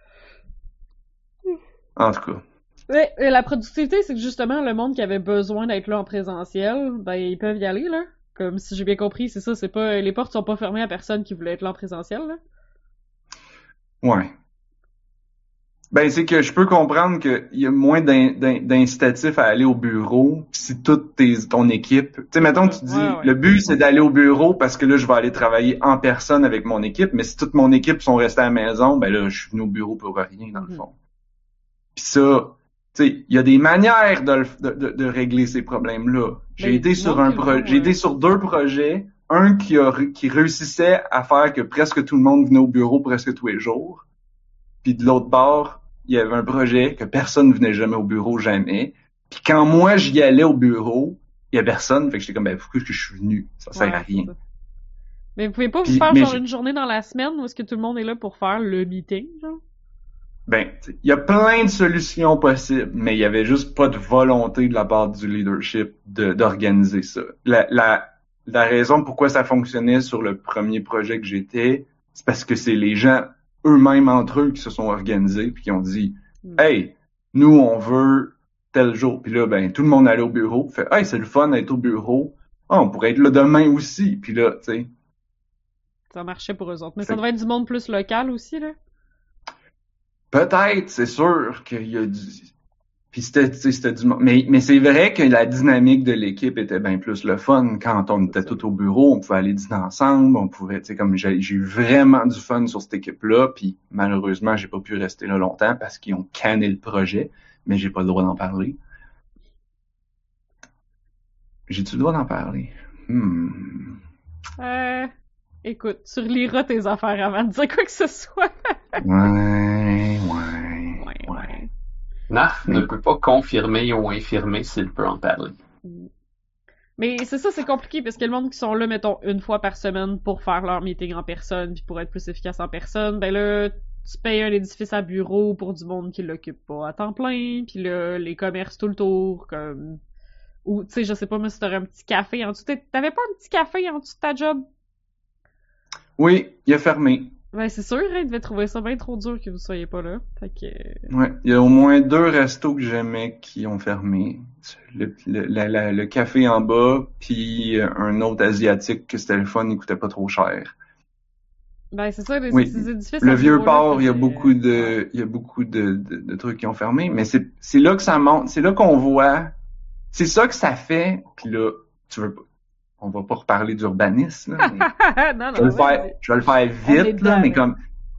en tout cas. Ouais, et la productivité, c'est que justement, le monde qui avait besoin d'être là en présentiel, ben, ils peuvent y aller, là. Comme si j'ai bien compris, c'est ça, c'est pas, les portes sont pas fermées à personne qui voulait être là en présentiel, là. Ouais. Ben, c'est que je peux comprendre qu'il y a moins d'in- d'in- d'incitatifs à aller au bureau si toute tes, ton équipe... Tu sais, mettons, tu dis, Ouais, ouais. le but, c'est d'aller au bureau parce que là, je vais aller travailler en personne avec mon équipe, mais si toute mon équipe sont restées à la maison, ben là, je suis venu au bureau pour rien, dans le Mhm. fond. Puis ça, tu sais, il y a des manières de, le- de, de, de régler ces problèmes-là. J'ai Ben, été du sur monde un qui le pro- font, j'ai ouais. été sur deux projets, un qui a ré- qui réussissait à faire que presque tout le monde venait au bureau presque tous les jours. Puis de l'autre bord, il y avait un projet que personne venait jamais au bureau, jamais. Puis quand moi j'y allais au bureau, il y a personne, fait que j'étais comme ben pourquoi est-ce que je suis venu? Ça sert Ouais, à rien. c'est ça. Mais vous pouvez pas vous Puis- faire mais genre j'ai- une journée dans la semaine où est-ce que tout le monde est là pour faire le meeting, genre? Ben, t'sais, il y a plein de solutions possibles, mais il y avait juste pas de volonté de la part du leadership de d'organiser ça. La, la, la raison pourquoi ça fonctionnait sur le premier projet que j'étais, c'est parce que c'est les gens eux-mêmes entre eux qui se sont organisés puis qui ont dit Hmm. hey, nous on veut tel jour. Puis là, ben tout le monde allait au bureau, fait hey, c'est le fun d'être au bureau. Ah, on pourrait être là demain aussi. Puis là, tu sais, Ça marchait pour eux autres. Mais Fait- ça devait être du monde plus local aussi, là. peut-être, c'est sûr qu'il y a du... Puis c'était, tu sais, c'était du... Mais, mais c'est vrai que la dynamique de l'équipe était bien plus le fun. Quand on était ça. tous au bureau, on pouvait aller dîner ensemble, on pouvait, tu sais, comme j'ai, j'ai eu vraiment du fun sur cette équipe-là, puis malheureusement, j'ai pas pu rester là longtemps parce qu'ils ont canné le projet, mais j'ai pas le droit d'en parler. J'ai-tu le droit d'en parler? Hmm... Euh, écoute, tu reliras tes affaires avant de dire quoi que ce soit. Ouais, ouais, Ouais, ouais. ouais. Narf Mais- ne peut pas confirmer ou infirmer s'il peut en parler. Mais c'est ça, c'est compliqué parce que le monde qui sont là, mettons, une fois par semaine pour faire leur meeting en personne puis pour être plus efficace en personne, ben là, tu payes un édifice à bureau pour du monde qui l'occupe pas à temps plein, puis là, les commerces tout le tour, comme... Ou, tu sais, je sais pas, mais si t'aurais un petit café en dessous... T'avais pas un petit café en dessous de ta job? Oui, il a fermé. Ben, c'est sûr, hein, il devait trouver ça bien trop dur que vous soyez pas là. Fait que... Ouais, il y a au moins deux restos que j'aimais qui ont fermé. Le, le, la- la- le café en bas, puis un autre asiatique que c'était le fun, il coûtait pas trop cher. Ben, c'est ça, les, Oui. ces édifices Le à vieux bureau-là, port, il y a c'est- beaucoup ouais. de, il y a beaucoup de, de, de trucs qui ont fermé, mais c'est, c'est là que ça monte, c'est là qu'on voit, c'est ça que ça fait, puis là, tu veux pas, on va pas reparler d'urbanisme, là, mais non, non, je vais le ouais, faire, je vais le faire On est vite, dedans, là, mais là. comme,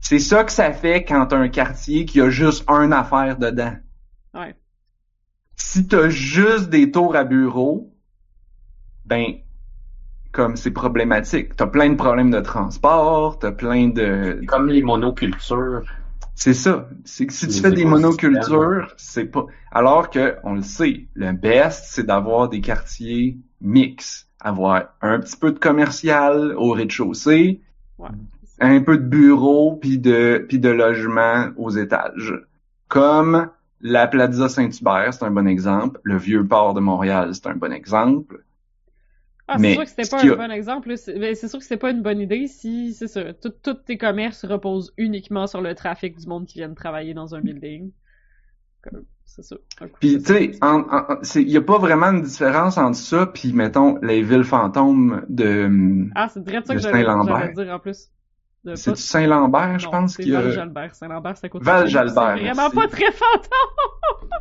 C'est ça que ça fait quand t'as un quartier qui a juste une affaire dedans. Ouais. Si t'as juste des tours à bureau, ben, comme c'est problématique. T'as plein de problèmes de transport, t'as plein de... Comme les monocultures. C'est ça. C'est que si tu Les fais des écosystèmes. monocultures, c'est pas... Alors que, on le sait, le best, c'est d'avoir des quartiers mixtes. Avoir un petit peu de commercial au rez-de-chaussée, Ouais. un peu de bureau puis de puis de logement aux étages. Comme la Plaza Saint-Hubert, c'est un bon exemple. Le Vieux-Port de Montréal, c'est un bon exemple. Ah, c'est Mais sûr que c'était ce pas qu'il y un a- bon exemple. là. C'est ben, c'est sûr que c'était pas une bonne idée si, c'est ça, tout- tous tes commerces reposent uniquement sur le trafic du monde qui vient de travailler dans un building. Comme, c'est ça. Un coup, Puis c'est tu sais, ça. en- en- c'est- il y a pas vraiment une différence entre ça puis mettons les villes fantômes de Ah, c'est direct ça de que j'allais Saint-Lambert. j'allais dire en plus. De C'est pas- Saint-Lambert, je Non, pense c'est qu'il y a Val-Jalbert. Saint-Lambert, c'est à côté de Val chez nous. Jalbert, C'est vraiment merci. pas très fantôme.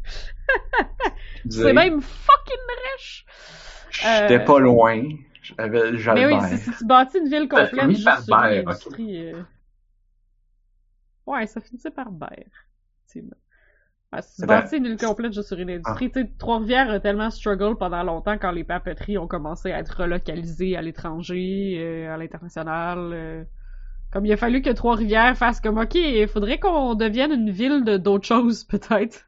C'est même fucking riche. J'étais euh, pas loin. J'avais Mais oui, Jalbert. si, si tu bâtis une ville Ça complète finit juste par sur une Berre, industrie... euh, Ouais, ça finissait par Berre. effectivement. Ah, si tu Eh ben, bâtis une ville complète juste sur une industrie, tu sais, Trois-Rivières a tellement struggle pendant longtemps quand les papeteries ont commencé à être relocalisées à l'étranger, euh, à l'international. euh. Comme il a fallu que Trois-Rivières fasse comme, ok, il faudrait qu'on devienne une ville de d'autres choses, peut-être.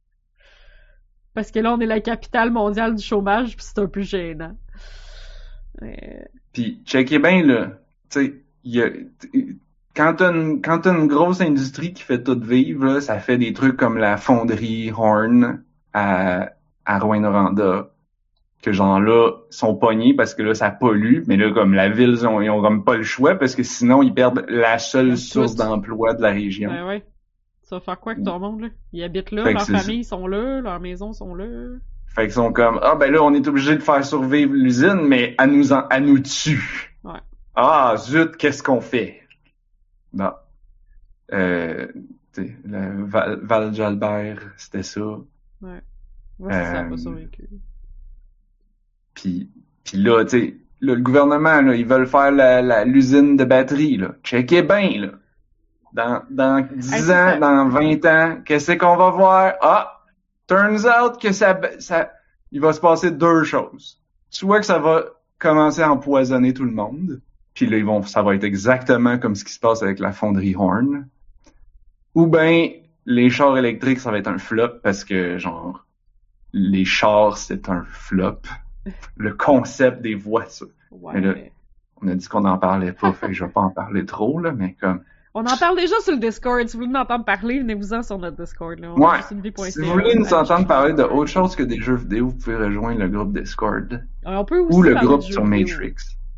Parce que là, on est la capitale mondiale du chômage, puis c'est un peu gênant. Euh, Puis, checkez bien, là, tu sais, il y a, t- quand t'as une, quand t'as une grosse industrie qui fait tout vivre, là, ça fait des trucs comme la fonderie Horn à, à Rouyn-Noranda, que genre là, sont pognés parce que là, ça pollue, mais là, comme la ville, ils ont, ils ont comme pas le choix parce que sinon, ils perdent la seule Perdent source tout. d'emploi de la région. Ben ouais. Tu vas faire quoi avec ton monde, là? Ils habitent là, Fait que leurs c'est- familles sont là, leurs maisons sont là. Fait qu'ils sont comme, ah, ben là, on est obligé de faire survivre l'usine, mais à nous en, à nous tue. Ouais. Ah, zut, qu'est-ce qu'on fait? Bon. Euh, tu sais, le Val, Val-Jalbert, c'était ça. Ouais. Ouais, c'est ça, Euh, pas survécu. Puis, puis là, tu sais, là, le gouvernement, là, ils veulent faire la, la, l'usine de batterie, là. Checkez bien, là. Dans, dans dix Hey, c'est ans, ça. dans vingt ans, qu'est-ce qu'on va voir? Ah! Turns out que ça, ça, il va se passer deux choses. Soit que ça va commencer à empoisonner tout le monde, puis là, ils vont, ça va être exactement comme ce qui se passe avec la fonderie Horn. Ou ben, les chars électriques, ça va être un flop parce que, genre, les chars, c'est un flop. Le concept des voitures. Ouais. Mais là, on a dit qu'on n'en parlait pas, fait que je vais pas en parler trop, là, mais comme, On en parle déjà sur le Discord. Si vous voulez nous entendre parler, venez-vous-en sur notre Discord. Là. On ouais. a juste une vie point Si C A. vous voulez nous entendre parler de autre chose que des jeux vidéo, vous pouvez rejoindre le groupe Discord. Euh, On peut aussi Ou le parler groupe de jeux sur vidéo. Matrix.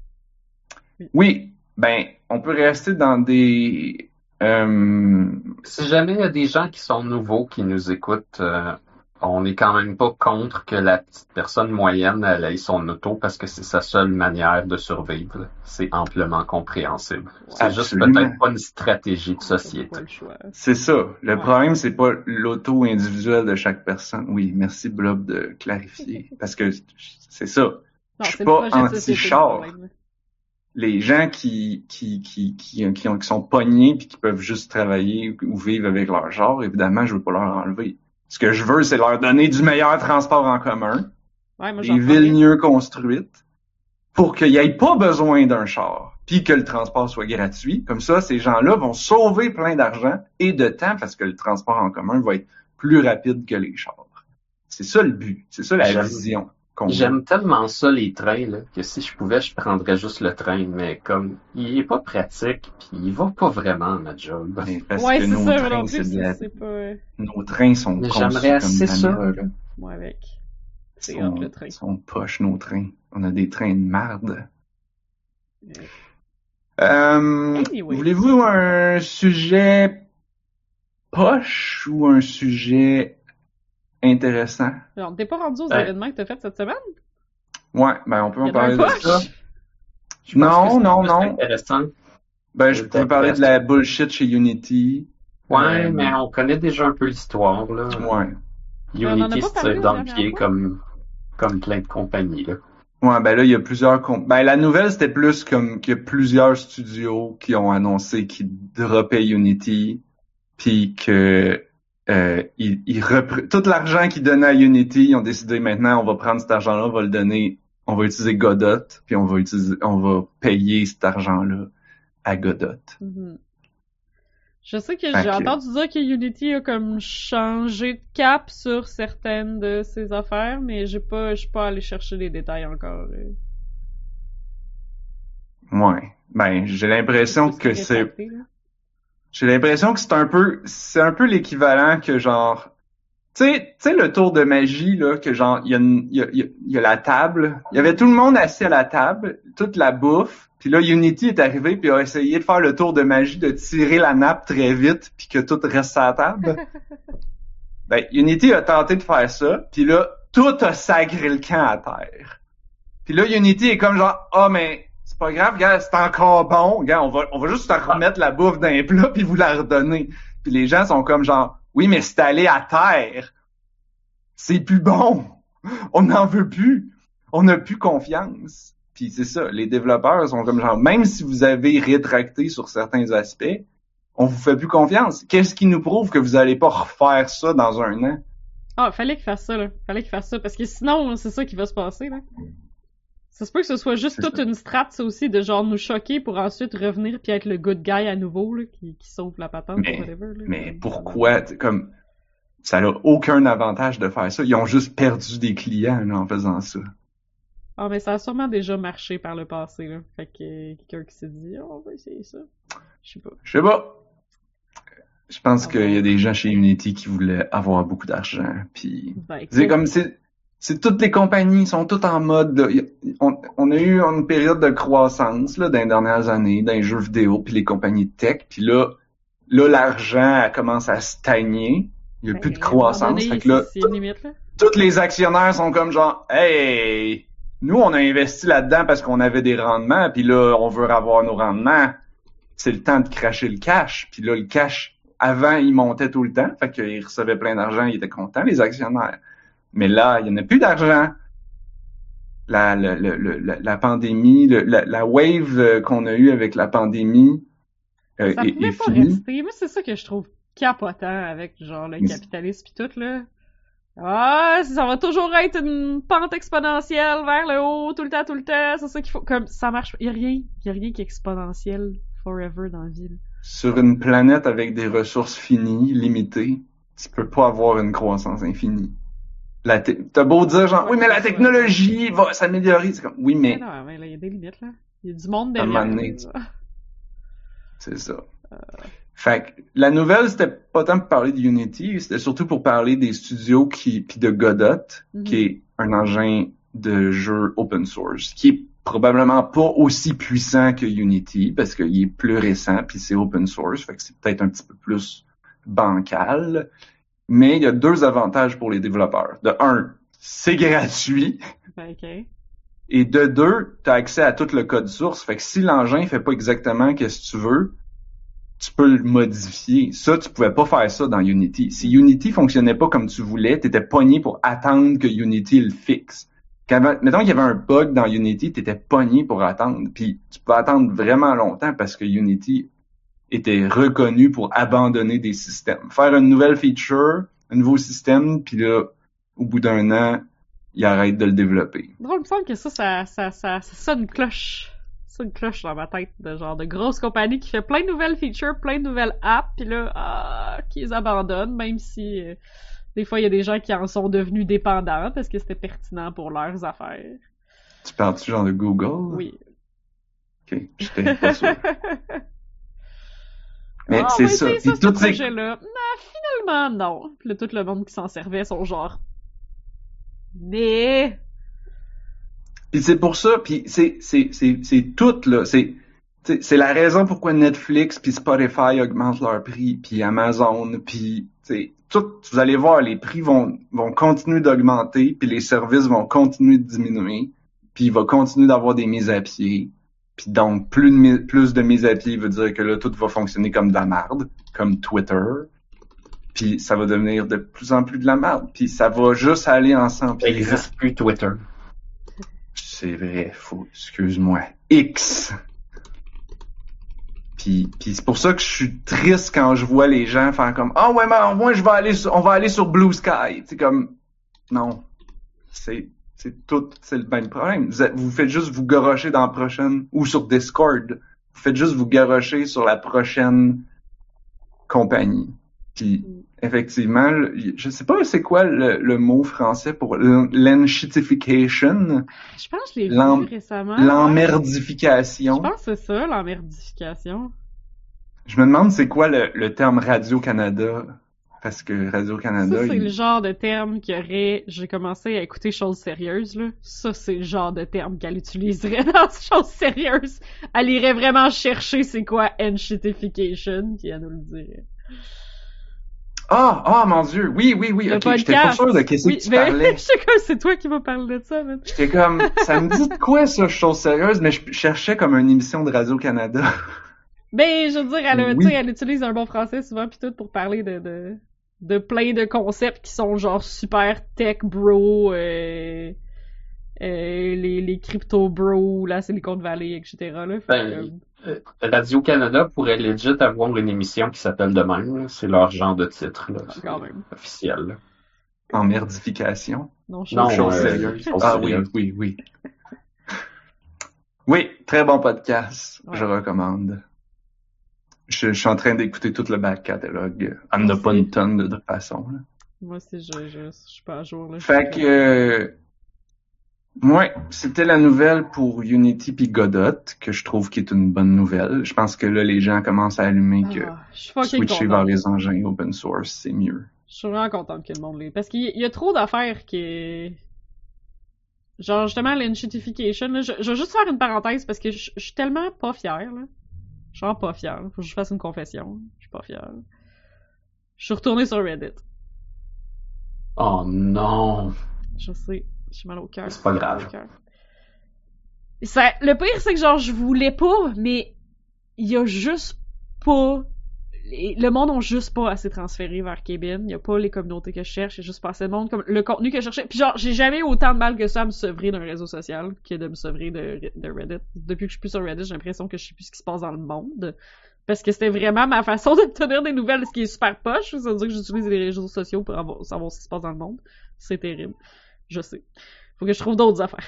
Oui. Oui, ben, on peut rester dans des... Euh, Si jamais il y a des gens qui sont nouveaux, qui nous écoutent, euh, on n'est quand même pas contre que la petite personne moyenne elle ait son auto parce que c'est sa seule manière de survivre. C'est amplement compréhensible. C'est juste Absolument. peut-être pas une stratégie de On n'a société. pas le choix. c'est ça. Le Ouais. problème, c'est pas l'auto individuelle de chaque personne. Oui, merci Blob de clarifier. Parce que c'est ça. Non, Je suis c'est le pas projet de société, anti-char. le problème. Les gens qui qui qui qui, qui, ont- qui sont pognés puis qui peuvent juste travailler ou vivre avec leur genre, évidemment, je veux pas leur enlever. Ce que je veux, c'est leur donner du meilleur transport en commun, Ouais, moi, j'en des prendrais. villes mieux construites, pour qu'il n'y ait pas besoin d'un char, puis que le transport soit gratuit. Comme ça, ces gens-là vont sauver plein d'argent et de temps parce que le transport en commun va être plus rapide que les chars. C'est ça le but, c'est ça la J'aime- vision qu'on a. J'aime tellement ça, les trains, là, que si je pouvais, je prendrais juste le train. Mais comme, il est pas pratique, puis il va pas vraiment à ma job. Mais parce Ouais, que c'est nos ça, moi trains, non plus, c'est de la- c'est c'est pas... euh, nos trains sont Mais conçus j'aimerais comme assez des ça. caméras, là. Moi avec. C'est Sont, hot, le train. sont poches, nos trains. On a des trains de marde. Ouais. Euh, Anyway. Voulez-vous un sujet poche ou un sujet intéressant? Alors, t'es pas rendu aux Ouais. événements que t'as fait cette semaine? Ouais, ben on peut Il y en a parler un de poche? ça. Je pense Non, que c'est non, plus non. intéressant. Ben, je C'est peux parler de la bullshit chez Unity. Ouais, Euh, mais on connaît déjà un peu l'histoire, là. Ouais. Mais on en a Unity pas se parlé tire la dans le dernière pied fois. comme, comme plein de compagnies, là. Ouais, ben là, il y a plusieurs... comp- Ben, la nouvelle, c'était plus comme qu'il y a plusieurs studios qui ont annoncé qu'ils droppaient Unity, puis que euh, ils, ils repre- tout l'argent qu'ils donnaient à Unity, ils ont décidé maintenant, on va prendre cet argent-là, on va le donner, on va utiliser Godot, puis on va utiliser, on va payer cet argent-là à Godot. Mhm. Je sais que Fait j'ai que- entendu dire que Unity a comme changé de cap sur certaines de ses affaires, mais j'ai pas, je suis pas allé chercher les détails encore. euh. Ouais. Ben, j'ai l'impression Plus que c'est... rétracté, là. J'ai l'impression que c'est un peu, c'est un peu l'équivalent que genre, tu sais, tu sais le tour de magie là, que genre, il y a, une- il y a, il y a, il y a la table, il y avait tout le monde assis à la table, toute la bouffe, puis là Unity est arrivé puis a essayé de faire le tour de magie, de tirer la nappe très vite puis que tout reste à la table. Ben Unity a tenté de faire ça, puis là tout a sacré le camp à terre. Puis là Unity est comme genre, ah oh, mais c'est pas grave, gars, c'est encore bon. Gars, on va, on va juste te remettre la bouffe d'un plat puis vous la redonner. Puis les gens sont comme genre, oui, mais c'est allé à terre. C'est plus bon. On n'en veut plus. On n'a plus confiance. Puis c'est ça, les développeurs sont comme genre, même si vous avez rétracté sur certains aspects, on vous fait plus confiance. Qu'est-ce qui nous prouve que vous allez pas refaire ça dans un an? Ah, fallait qu'il fasse ça, là. Fallait qu'il fasse ça, parce que sinon, c'est ça qui va se passer, là. Ça se peut que ce soit juste C'est toute ça. une strat, ça aussi, de genre nous choquer pour ensuite revenir puis être le good guy à nouveau, là, qui, qui sauve la patente Mais- ou whatever, là. Mais pourquoi, t'sais, comme, ça n'a aucun avantage de faire ça. Ils ont juste perdu des clients là, en faisant ça. Ah, mais ça a sûrement déjà marché par le passé, là. Fait que euh, quelqu'un qui s'est dit, oh, on va essayer ça. Je sais pas. Je sais pas. Je pense Ah qu'il bon? y a des gens chez Unity qui voulaient avoir beaucoup d'argent. Puis Ben, c'est écoute, comme c'est c'est toutes les compagnies sont toutes en mode là, y- on, on a eu une période de croissance là dans les dernières années dans les jeux vidéo puis les compagnies de tech puis là là l'argent elle commence à stagner. Il y a ben, plus de à un moment croissance. donné, Fait que là c'est une limite, là. tous les actionnaires sont comme genre hey nous on a investi là-dedans parce qu'on avait des rendements puis là on veut avoir nos rendements. C'est le temps de cracher le cash. Puis là le cash avant, il montait tout le temps, fait qu'ils recevaient plein d'argent, ils étaient contents, les actionnaires. Mais là, il n'y en a plus d'argent. La, la, la, la, la pandémie, le- la, la wave euh, qu'on a eue avec la pandémie euh, Ça est, pouvait est pas finie. rester. Moi, c'est ça que je trouve capotant avec, genre, le Mais- capitalisme pis tout, là. Ah, ça va toujours être une pente exponentielle vers le haut, tout le temps, tout le temps. C'est ça qu'il faut. Comme, ça marche. Y a rien, y a rien qui est exponentiel forever dans la vie, là. Sur une planète avec des ressources finies, limitées, tu peux pas avoir une croissance infinie. La te- T'as beau dire genre, oui, mais la technologie va s'améliorer. C'est comme, oui, Mais mais non, mais là, y a des limites, là. Y a du monde À un derrière. moment donné, là. c'est ça. Fait que la nouvelle, c'était pas tant pour parler de Unity, c'était surtout pour parler des studios qui, puis de Godot, Mhm. qui est un engin de jeu open source, qui est probablement pas aussi puissant que Unity, parce qu'il est plus récent, puis c'est open source, fait que c'est peut-être un petit peu plus bancal. Mais il y a deux avantages pour les développeurs. De un, c'est gratuit. Ben, ok. Et de deux, tu as accès à tout le code source. Fait que si l'engin fait pas exactement ce que tu veux, tu peux le modifier. Ça, tu pouvais pas faire ça dans Unity. Si Unity fonctionnait pas comme tu voulais, tu étais pogné pour attendre que Unity le fixe. Quand, mettons qu'il y avait un bug dans Unity, tu étais pogné pour attendre. Puis tu peux attendre vraiment longtemps parce que Unity était reconnu pour abandonner des systèmes. Faire une nouvelle feature, un nouveau système, puis là, au bout d'un an, il arrête de le développer. Drôle, il me semble que ça, ça, ça, ça, ça sonne une cloche. Ça une cloche dans ma tête de genre de grosse compagnie qui fait plein de nouvelles features, plein de nouvelles apps, puis là, ah, qui les abandonnent, même si euh, des fois il y a des gens qui en sont devenus dépendants parce que c'était pertinent pour leurs affaires. Tu parles-tu genre de Google? Oui. Ok, j'étais pas sûr. Mais Ah, c'est oui, ça. c'est ça, Puis ce toutes ces- projet-là. Non, finalement, non. Puis là, tout le monde qui s'en servait sont genre... Mais... Puis c'est pour ça, puis c'est c'est c'est c'est tout là, c'est c'est c'est la raison pourquoi Netflix puis Spotify augmentent leur prix, puis Amazon, puis c'est tout. Vous allez voir, les prix vont vont continuer d'augmenter, puis les services vont continuer de diminuer, puis il va continuer d'avoir des mises à pied. Puis donc plus de mi- plus de mises à pied veut dire que là tout va fonctionner comme de la merde, comme Twitter. Puis ça va devenir de plus en plus de la merde, puis ça va juste aller en Il s'empirant. n'existe plus Twitter. c'est vrai, faut, excuse-moi, X. Puis, puis c'est pour ça que je suis triste quand je vois les gens faire comme ah ouais mais moi je vais aller sur, on va aller sur Blue Sky. C'est comme non, c'est c'est tout, c'est le même problème. Vous, êtes, vous faites juste vous garrocher dans la prochaine ou sur Discord. Vous faites juste vous garrocher sur la prochaine compagnie. Puis effectivement, je sais pas c'est quoi le, le mot français pour l'enshitification. Je pense que je l'ai L'em- vu récemment. L'emmerdification. Je pense que c'est ça, l'emmerdification. Je me demande c'est quoi le, le terme Radio-Canada. Parce que Radio-Canada... Ça, c'est il... le genre de terme qu'il y aurait... J'ai commencé à écouter Choses sérieuses, là. Ça, c'est le genre de terme qu'elle utiliserait dans Choses sérieuses. Elle irait vraiment chercher c'est quoi enshitification, puis elle nous le dirait. Ah, ah, mon Dieu, oui, oui, oui, Le ok, j'étais pas sûr de qu'est-ce oui, que tu mais... parlais. J'étais comme, c'est toi qui m'as parlé de ça, man. J'étais comme, ça me dit de quoi, ça, Chose sérieuse, mais je cherchais comme une émission de Radio-Canada. Ben, je veux dire, elle, a, Oui. tu sais, elle utilise un bon français souvent pis tout pour parler de, de, de plein de concepts qui sont genre super tech bro, euh, euh, les, les crypto bro, la Silicon Valley, et cetera. Là. Fait Ben, que, euh, Radio-Canada pourrait legit avoir une émission qui s'appelle de même. là. C'est leur genre de titre là, c'est quand même. officiel. là. Emmerdification. Non, je Non, Chose euh, sérieuse. Chose Ah oui, sérieuse. oui, oui. Oui, très bon podcast. Ouais. Je recommande. Je, je suis en train d'écouter tout le back catalogue. Elle Moi n'a pas aussi. une tonne de, de façon. Là. Moi aussi, je, je, je suis pas à jour. Là. Fait que... Euh, ouais, c'était la nouvelle pour Unity puis Godot, que je trouve qui est une bonne nouvelle. Je pense que là, les gens commencent à allumer que Ah, je suis fucking switcher vers contente. les engins open source, c'est mieux. Je suis vraiment contente que le monde l'ait. Parce qu'il y, il y a trop d'affaires qui... Genre, justement, l'enshitification, là, je, je vais juste faire une parenthèse parce que je, je suis tellement pas fière, là. Je suis vraiment pas fière. Faut que je fasse une confession. Je suis pas fière. Je suis retournée sur Reddit. Oh non! Je sais. J'ai mal au cœur. C'est pas J'ai mal grave. au cœur. Ça, le pire, c'est que genre, je voulais pas, mais il y a juste pas... les- Le monde n'a juste pas assez transféré vers Kevin. Il y a pas les communautés que je cherche. Il y a juste pas assez de monde. Comme le contenu que je cherchais. Puis genre, j'ai jamais eu autant de mal que ça à me sevrer d'un réseau social que de me sevrer de, de Reddit. Depuis que je suis plus sur Reddit, j'ai l'impression que je sais plus ce qui se passe dans le monde. Parce que c'était vraiment ma façon d'obtenir des nouvelles, ce qui est super poche. Ça veut dire que j'utilise les réseaux sociaux pour avoir, savoir ce qui se passe dans le monde. C'est terrible. Je sais. Faut que je trouve d'autres affaires.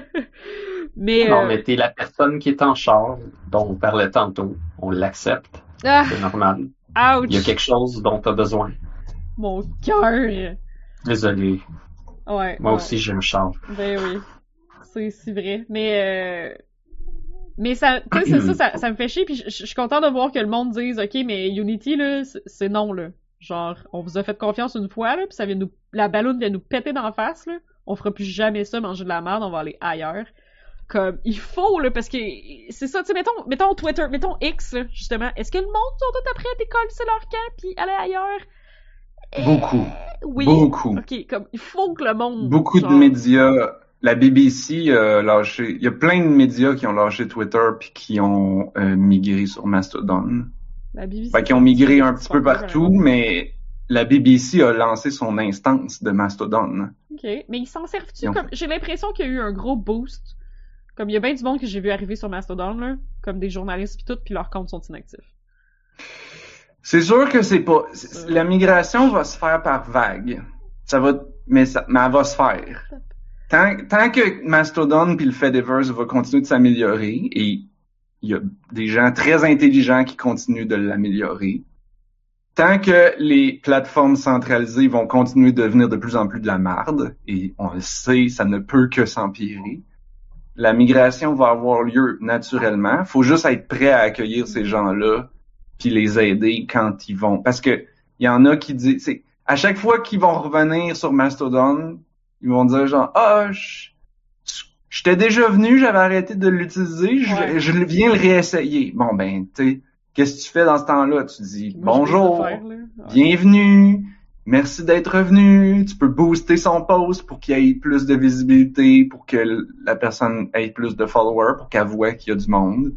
mais, Non, euh, mais t'es la personne qui est en charge, dont on parlait tantôt. On l'accepte, ah, c'est normal. ouch! Il y a quelque chose dont t'as besoin. Mon cœur! Désolé. Ouais. Moi ouais. aussi, je me charge. Ben oui. C'est si vrai. Mais, euh... Mais ça, tu sais, c'est ça, ça, ça me fait chier, pis je je suis content de voir que le monde dise, ok, mais Unity, là, c'est- c'est non, là. Genre, on vous a fait confiance une fois, là, pis ça vient nous, la balloune vient nous péter dans la face, là. On fera plus jamais ça, manger de la merde, on va aller ailleurs. Comme, il faut, là, parce que, c'est ça, tu sais, mettons, mettons Twitter, mettons X, là, justement. Est-ce que le monde sont tout après à décoller leur camp pis aller ailleurs? Eh, Beaucoup. Oui. Beaucoup. Ok, comme, il faut que le monde. Beaucoup de genre- médias. La B B C a lâché. Il y a plein de médias qui ont lâché Twitter puis qui ont euh, migré sur Mastodon. La B B C, Fait qu'ils ont migré un petit c'est peu pas partout, vraiment. mais la B B C a lancé son instance de Mastodon. Ok, mais ils s'en servent-tu Ils ont comme... J'ai l'impression qu'il y a eu un gros boost. Comme il y a bien du monde que j'ai vu arriver sur Mastodon, là, comme des journalistes pis tout, pis leurs comptes sont inactifs. C'est sûr que c'est pas. c'est- La migration va se faire par vague. Ça va, mais ça, mais elle va se faire. Tant, tant que Mastodon puis le Fediverse va continuer de s'améliorer, et il y a des gens très intelligents qui continuent de l'améliorer, tant que les plateformes centralisées vont continuer de devenir de plus en plus de la marde, et on le sait, ça ne peut que s'empirer, la migration va avoir lieu naturellement. Faut juste être prêt à accueillir ces gens-là puis les aider quand ils vont. Parce que il y en a qui disent, c'est à chaque fois qu'ils vont revenir sur Mastodon, ils vont dire genre ah je j'étais déjà venu, j'avais arrêté de l'utiliser, je, Ouais. je viens le réessayer. Bon ben tu sais, qu'est-ce que tu fais dans ce temps-là? Tu dis Moi, j'ai bonjour, des affaires, là. Ouais. bienvenue, merci d'être revenu. Tu peux booster son post pour qu'il ait plus de visibilité, pour que l- la personne ait plus de followers, pour qu'elle voit qu'il y a du monde.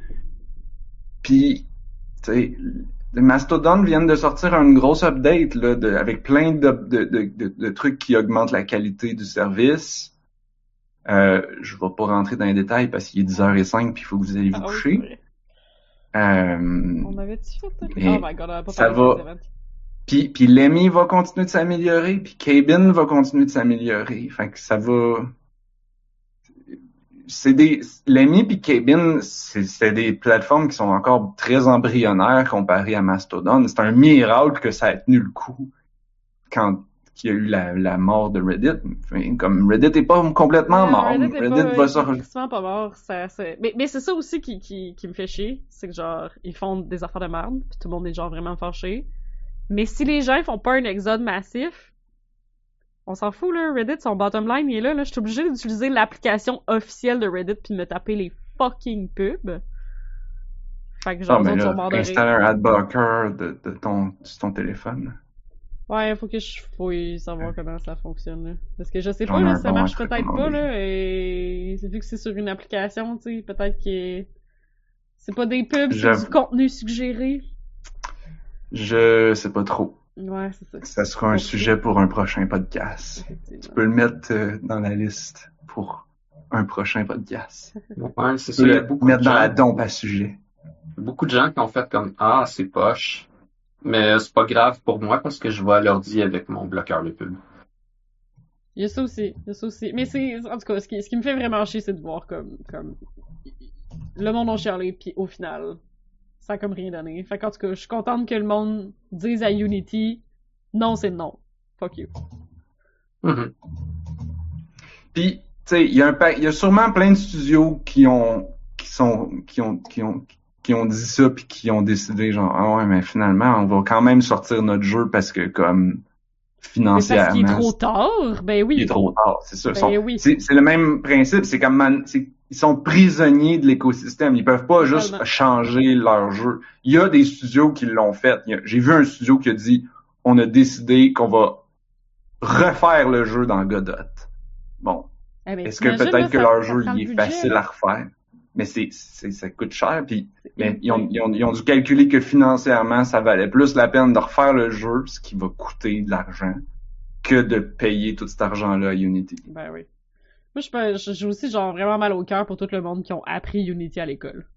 Puis, tu sais, les Mastodon viennent de sortir une grosse update là, de, avec plein de, de, de, de, de trucs qui augmentent la qualité du service. Euh, je vais pas rentrer dans les détails parce qu'il est dix heures cinq puis il faut que vous allez vous Ah oui, c'est coucher. vrai. Euh, On avait-tu fait ça? mais Oh my god, on a pas ça parlé de va. Seven. Puis, puis Lemmy va continuer de s'améliorer, puis Cabin va continuer de s'améliorer. Fait que ça va... C'est des... Lemmy puis Cabin, c'est, c'est des plateformes qui sont encore très embryonnaires comparées à Mastodon. C'est un miracle que ça ait tenu le coup quand il y a eu la, la mort de Reddit. Enfin, comme Reddit est pas complètement Ouais, mort. Reddit est Reddit pas, va il se... est tristement pas mort. Ça, c'est... Mais, mais c'est ça aussi qui, qui, qui me fait chier. C'est que genre, ils font des affaires de merde, puis tout le monde est genre vraiment fâché. Mais si les gens font pas un exode massif, on s'en fout, là. Reddit, son bottom line, il est là, là. Je suis obligée d'utiliser l'application officielle de Reddit puis de me taper les fucking pubs. Fait que genre, Ah, les mais autres là, sont morts de installe rire. un adblocker de, de ton, sur ton téléphone. Ouais, faut que je fouille savoir comment ça fonctionne, là. Parce que je sais J'en pas, ai là, un ça bon à marche te peut-être pas, recommander. là, et vu que c'est sur une application, tu sais, peut-être que c'est pas des pubs, c'est Je, du contenu suggéré. je sais pas trop. Ouais, c'est ça. Ça sera un Pour sujet pour un prochain podcast. Tu Effectivement. peux le mettre euh, dans la liste pour un prochain podcast. Ouais, c'est Tu ça. peux Il y a le beaucoup de mettre dans la gens, dompe à sujet. beaucoup de gens qui ont fait comme ah c'est poche, mais c'est pas grave pour moi parce que je vais à l'ordi avec mon bloqueur de pub. Il y a ça aussi, il y a ça aussi. Mais c'est, en tout cas, ce qui, ce qui me fait vraiment chier, c'est de voir comme, comme, le monde a chialé, puis au final, ça a comme rien donné. Fait qu'en tout cas, je suis contente que le monde dise à Unity, non, c'est non. Fuck you. Mhm. Puis, tu sais, il y a un pa- il y a sûrement plein de studios qui ont qui sont qui ont qui ont qui ont dit ça puis qui ont décidé genre ah ouais mais finalement on va quand même sortir notre jeu parce que comme Mais parce qu'il est financièrement trop tard, ben oui. il est trop tard, c'est ça. Ben Sont- oui. c'est, c'est le même principe, c'est comme man- c'est- ils sont prisonniers de l'écosystème. Ils peuvent pas juste Totalement. changer leur jeu. Il y a des studios qui l'ont fait. Il y a- j'ai vu un studio qui a dit on a décidé qu'on va refaire le jeu dans Godot. Bon, Eh ben, est-ce que t'imagines, peut-être là, que ça- leur ça jeu prend il le est budget, facile là. à refaire? Mais c'est, c'est ça coûte cher. Puis mais C'est ils ont, insane. ils ont ils ont dû calculer que financièrement ça valait plus la peine de refaire le jeu, ce qui va coûter de l'argent, que de payer tout cet argent-là à Unity. Ben oui. Moi, je peux- je- j'ai aussi genre vraiment mal au cœur pour tout le monde qui ont appris Unity à l'école.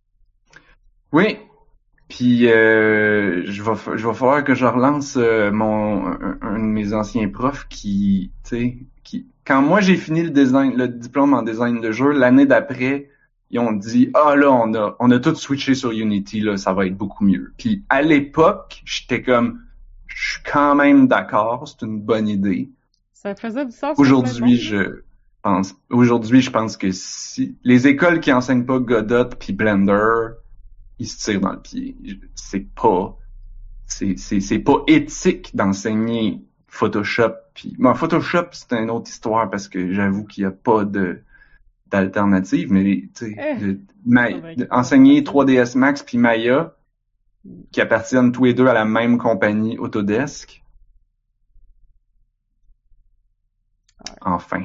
Oui. Puis euh, je vais fa- je vais falloir que je relance euh, mon un, un de mes anciens profs qui tu sais qui quand moi j'ai fini le design le diplôme en design de jeu, l'année d'après ils ont dit ah là on a on a tout switché sur Unity là, ça va être beaucoup mieux. Puis à l'époque, j'étais comme je suis quand même d'accord, c'est une bonne idée. Ça faisait du sens pour plein de Aujourd'hui, monde, là. je pense aujourd'hui je pense que si les écoles qui enseignent pas Godot puis Blender, ils se tirent dans le pied. C'est pas, c'est, c'est, c'est pas éthique d'enseigner Photoshop. Puis, bon, Photoshop, c'est une autre histoire parce que j'avoue qu'il y a pas de, d'alternative, mais, tu sais, Eh, de, Ma- c'est vrai qu'il de- y a pas enseigner d'alternative. trois D S Max puis Maya, qui appartiennent tous les deux à la même compagnie Autodesk. Enfin.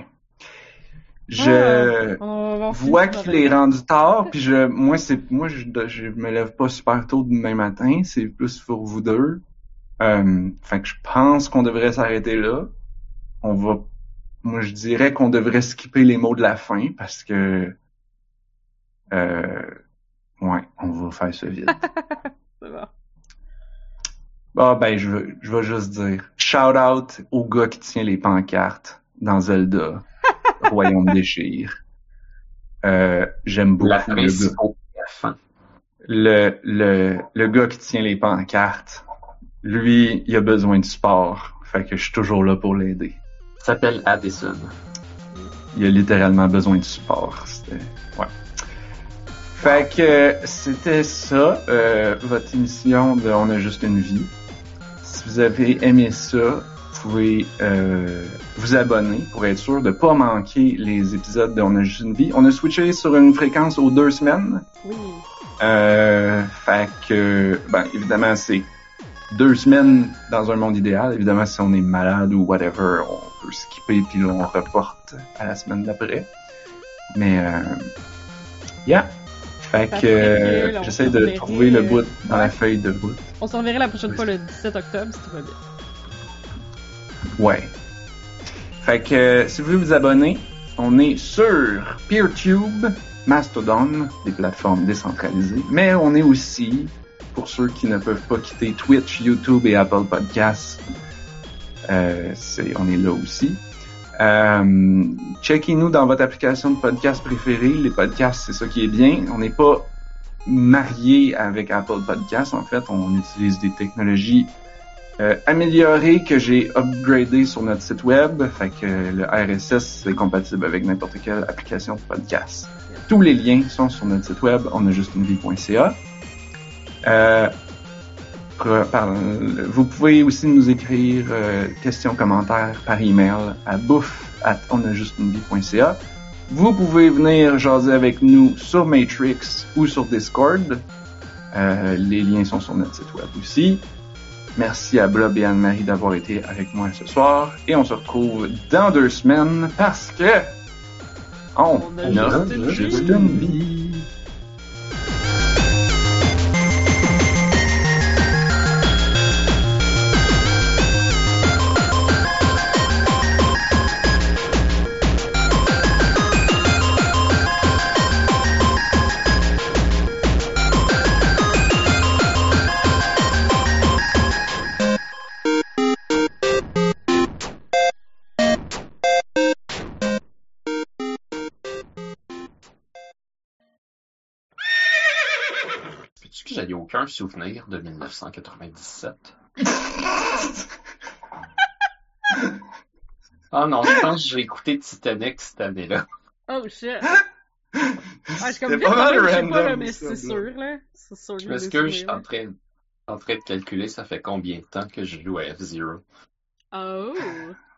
Je, Ah, on va voir si vois ça qu'il va est bien. rendu tard, puis je, moi c'est, moi je, je me lève pas super tôt demain matin, c'est plus pour vous deux. Euh, fait que je pense qu'on devrait s'arrêter là. On va, moi je dirais qu'on devrait skipper les mots de la fin parce que, euh, ouais, on va faire ça vite. C'est bon. Ah ben je, veux- je vais juste dire, shout out au gars qui tient les pancartes dans Zelda, Royaume Déchire. Euh, j'aime beaucoup La le gars. principaux à la fin. le, le, le gars qui tient les pancartes, lui, il a besoin de support. Fait que je suis toujours là pour l'aider. Il s'appelle Addison. Il a littéralement besoin de support. C'était, ouais. Fait que euh, c'était ça, euh, votre émission de On a juste une vie. Si vous avez aimé ça, vous pouvez euh, vous abonner pour être sûr de pas manquer les épisodes de On a juste une vie. On a switché sur une fréquence aux deux semaines. Oui. Euh, fait que, ben, évidemment, c'est deux semaines dans un monde idéal. Évidemment, si on est malade ou whatever, on peut skipper puis là, on reporte à la semaine d'après. Mais, euh, yeah. Fait Ça que, serait euh, cool, on j'essaie se de reverrait, trouver le euh, bout dans ouais. la feuille de bout. On se reverrait la prochaine fois le dix-sept octobre, si tout va bien. Ouais. Fait que, euh, si vous voulez vous abonner, On est sur PeerTube, Mastodon, des plateformes décentralisées, mais on est aussi, pour ceux qui ne peuvent pas quitter Twitch, YouTube et Apple Podcasts, euh, c'est, on est là aussi. Euh, checkez-nous dans votre application de podcast préférée. Les podcasts, c'est ça qui est bien. On n'est pas marié avec Apple Podcasts. En fait, on utilise des technologies euh, améliorées que j'ai upgradées sur notre site web. Fait que le R S S, c'est compatible avec n'importe quelle application de podcast. Tous les liens sont sur notre site web, onajustunevie point c a. Euh, Par, vous pouvez aussi nous écrire euh, questions, commentaires par email à bouffe arobase onajustunevie point c a. Vous pouvez venir jaser avec nous sur Matrix ou sur Discord. Euh, les liens sont sur notre site web aussi. Merci à Blob et Anne-Marie d'avoir été avec moi ce soir. Et on se retrouve dans deux semaines parce que on, On a a juste une juste vie. une vie. Sais-tu que j'avais aucun souvenir de dix-neuf cent quatre-vingt-dix-sept? Ah non, je pense que j'ai écouté Titanic cette année-là. Oh shit! Ah, je suis comme C'était bien pas mal je sais pas, random, là, mais ça, c'est là. sûr, là. C'est sûr. Je que j'ai des m'excuse, je suis souvenirs, en train, en train de calculer ça fait combien de temps que je joue à F-Zero. là. Oh!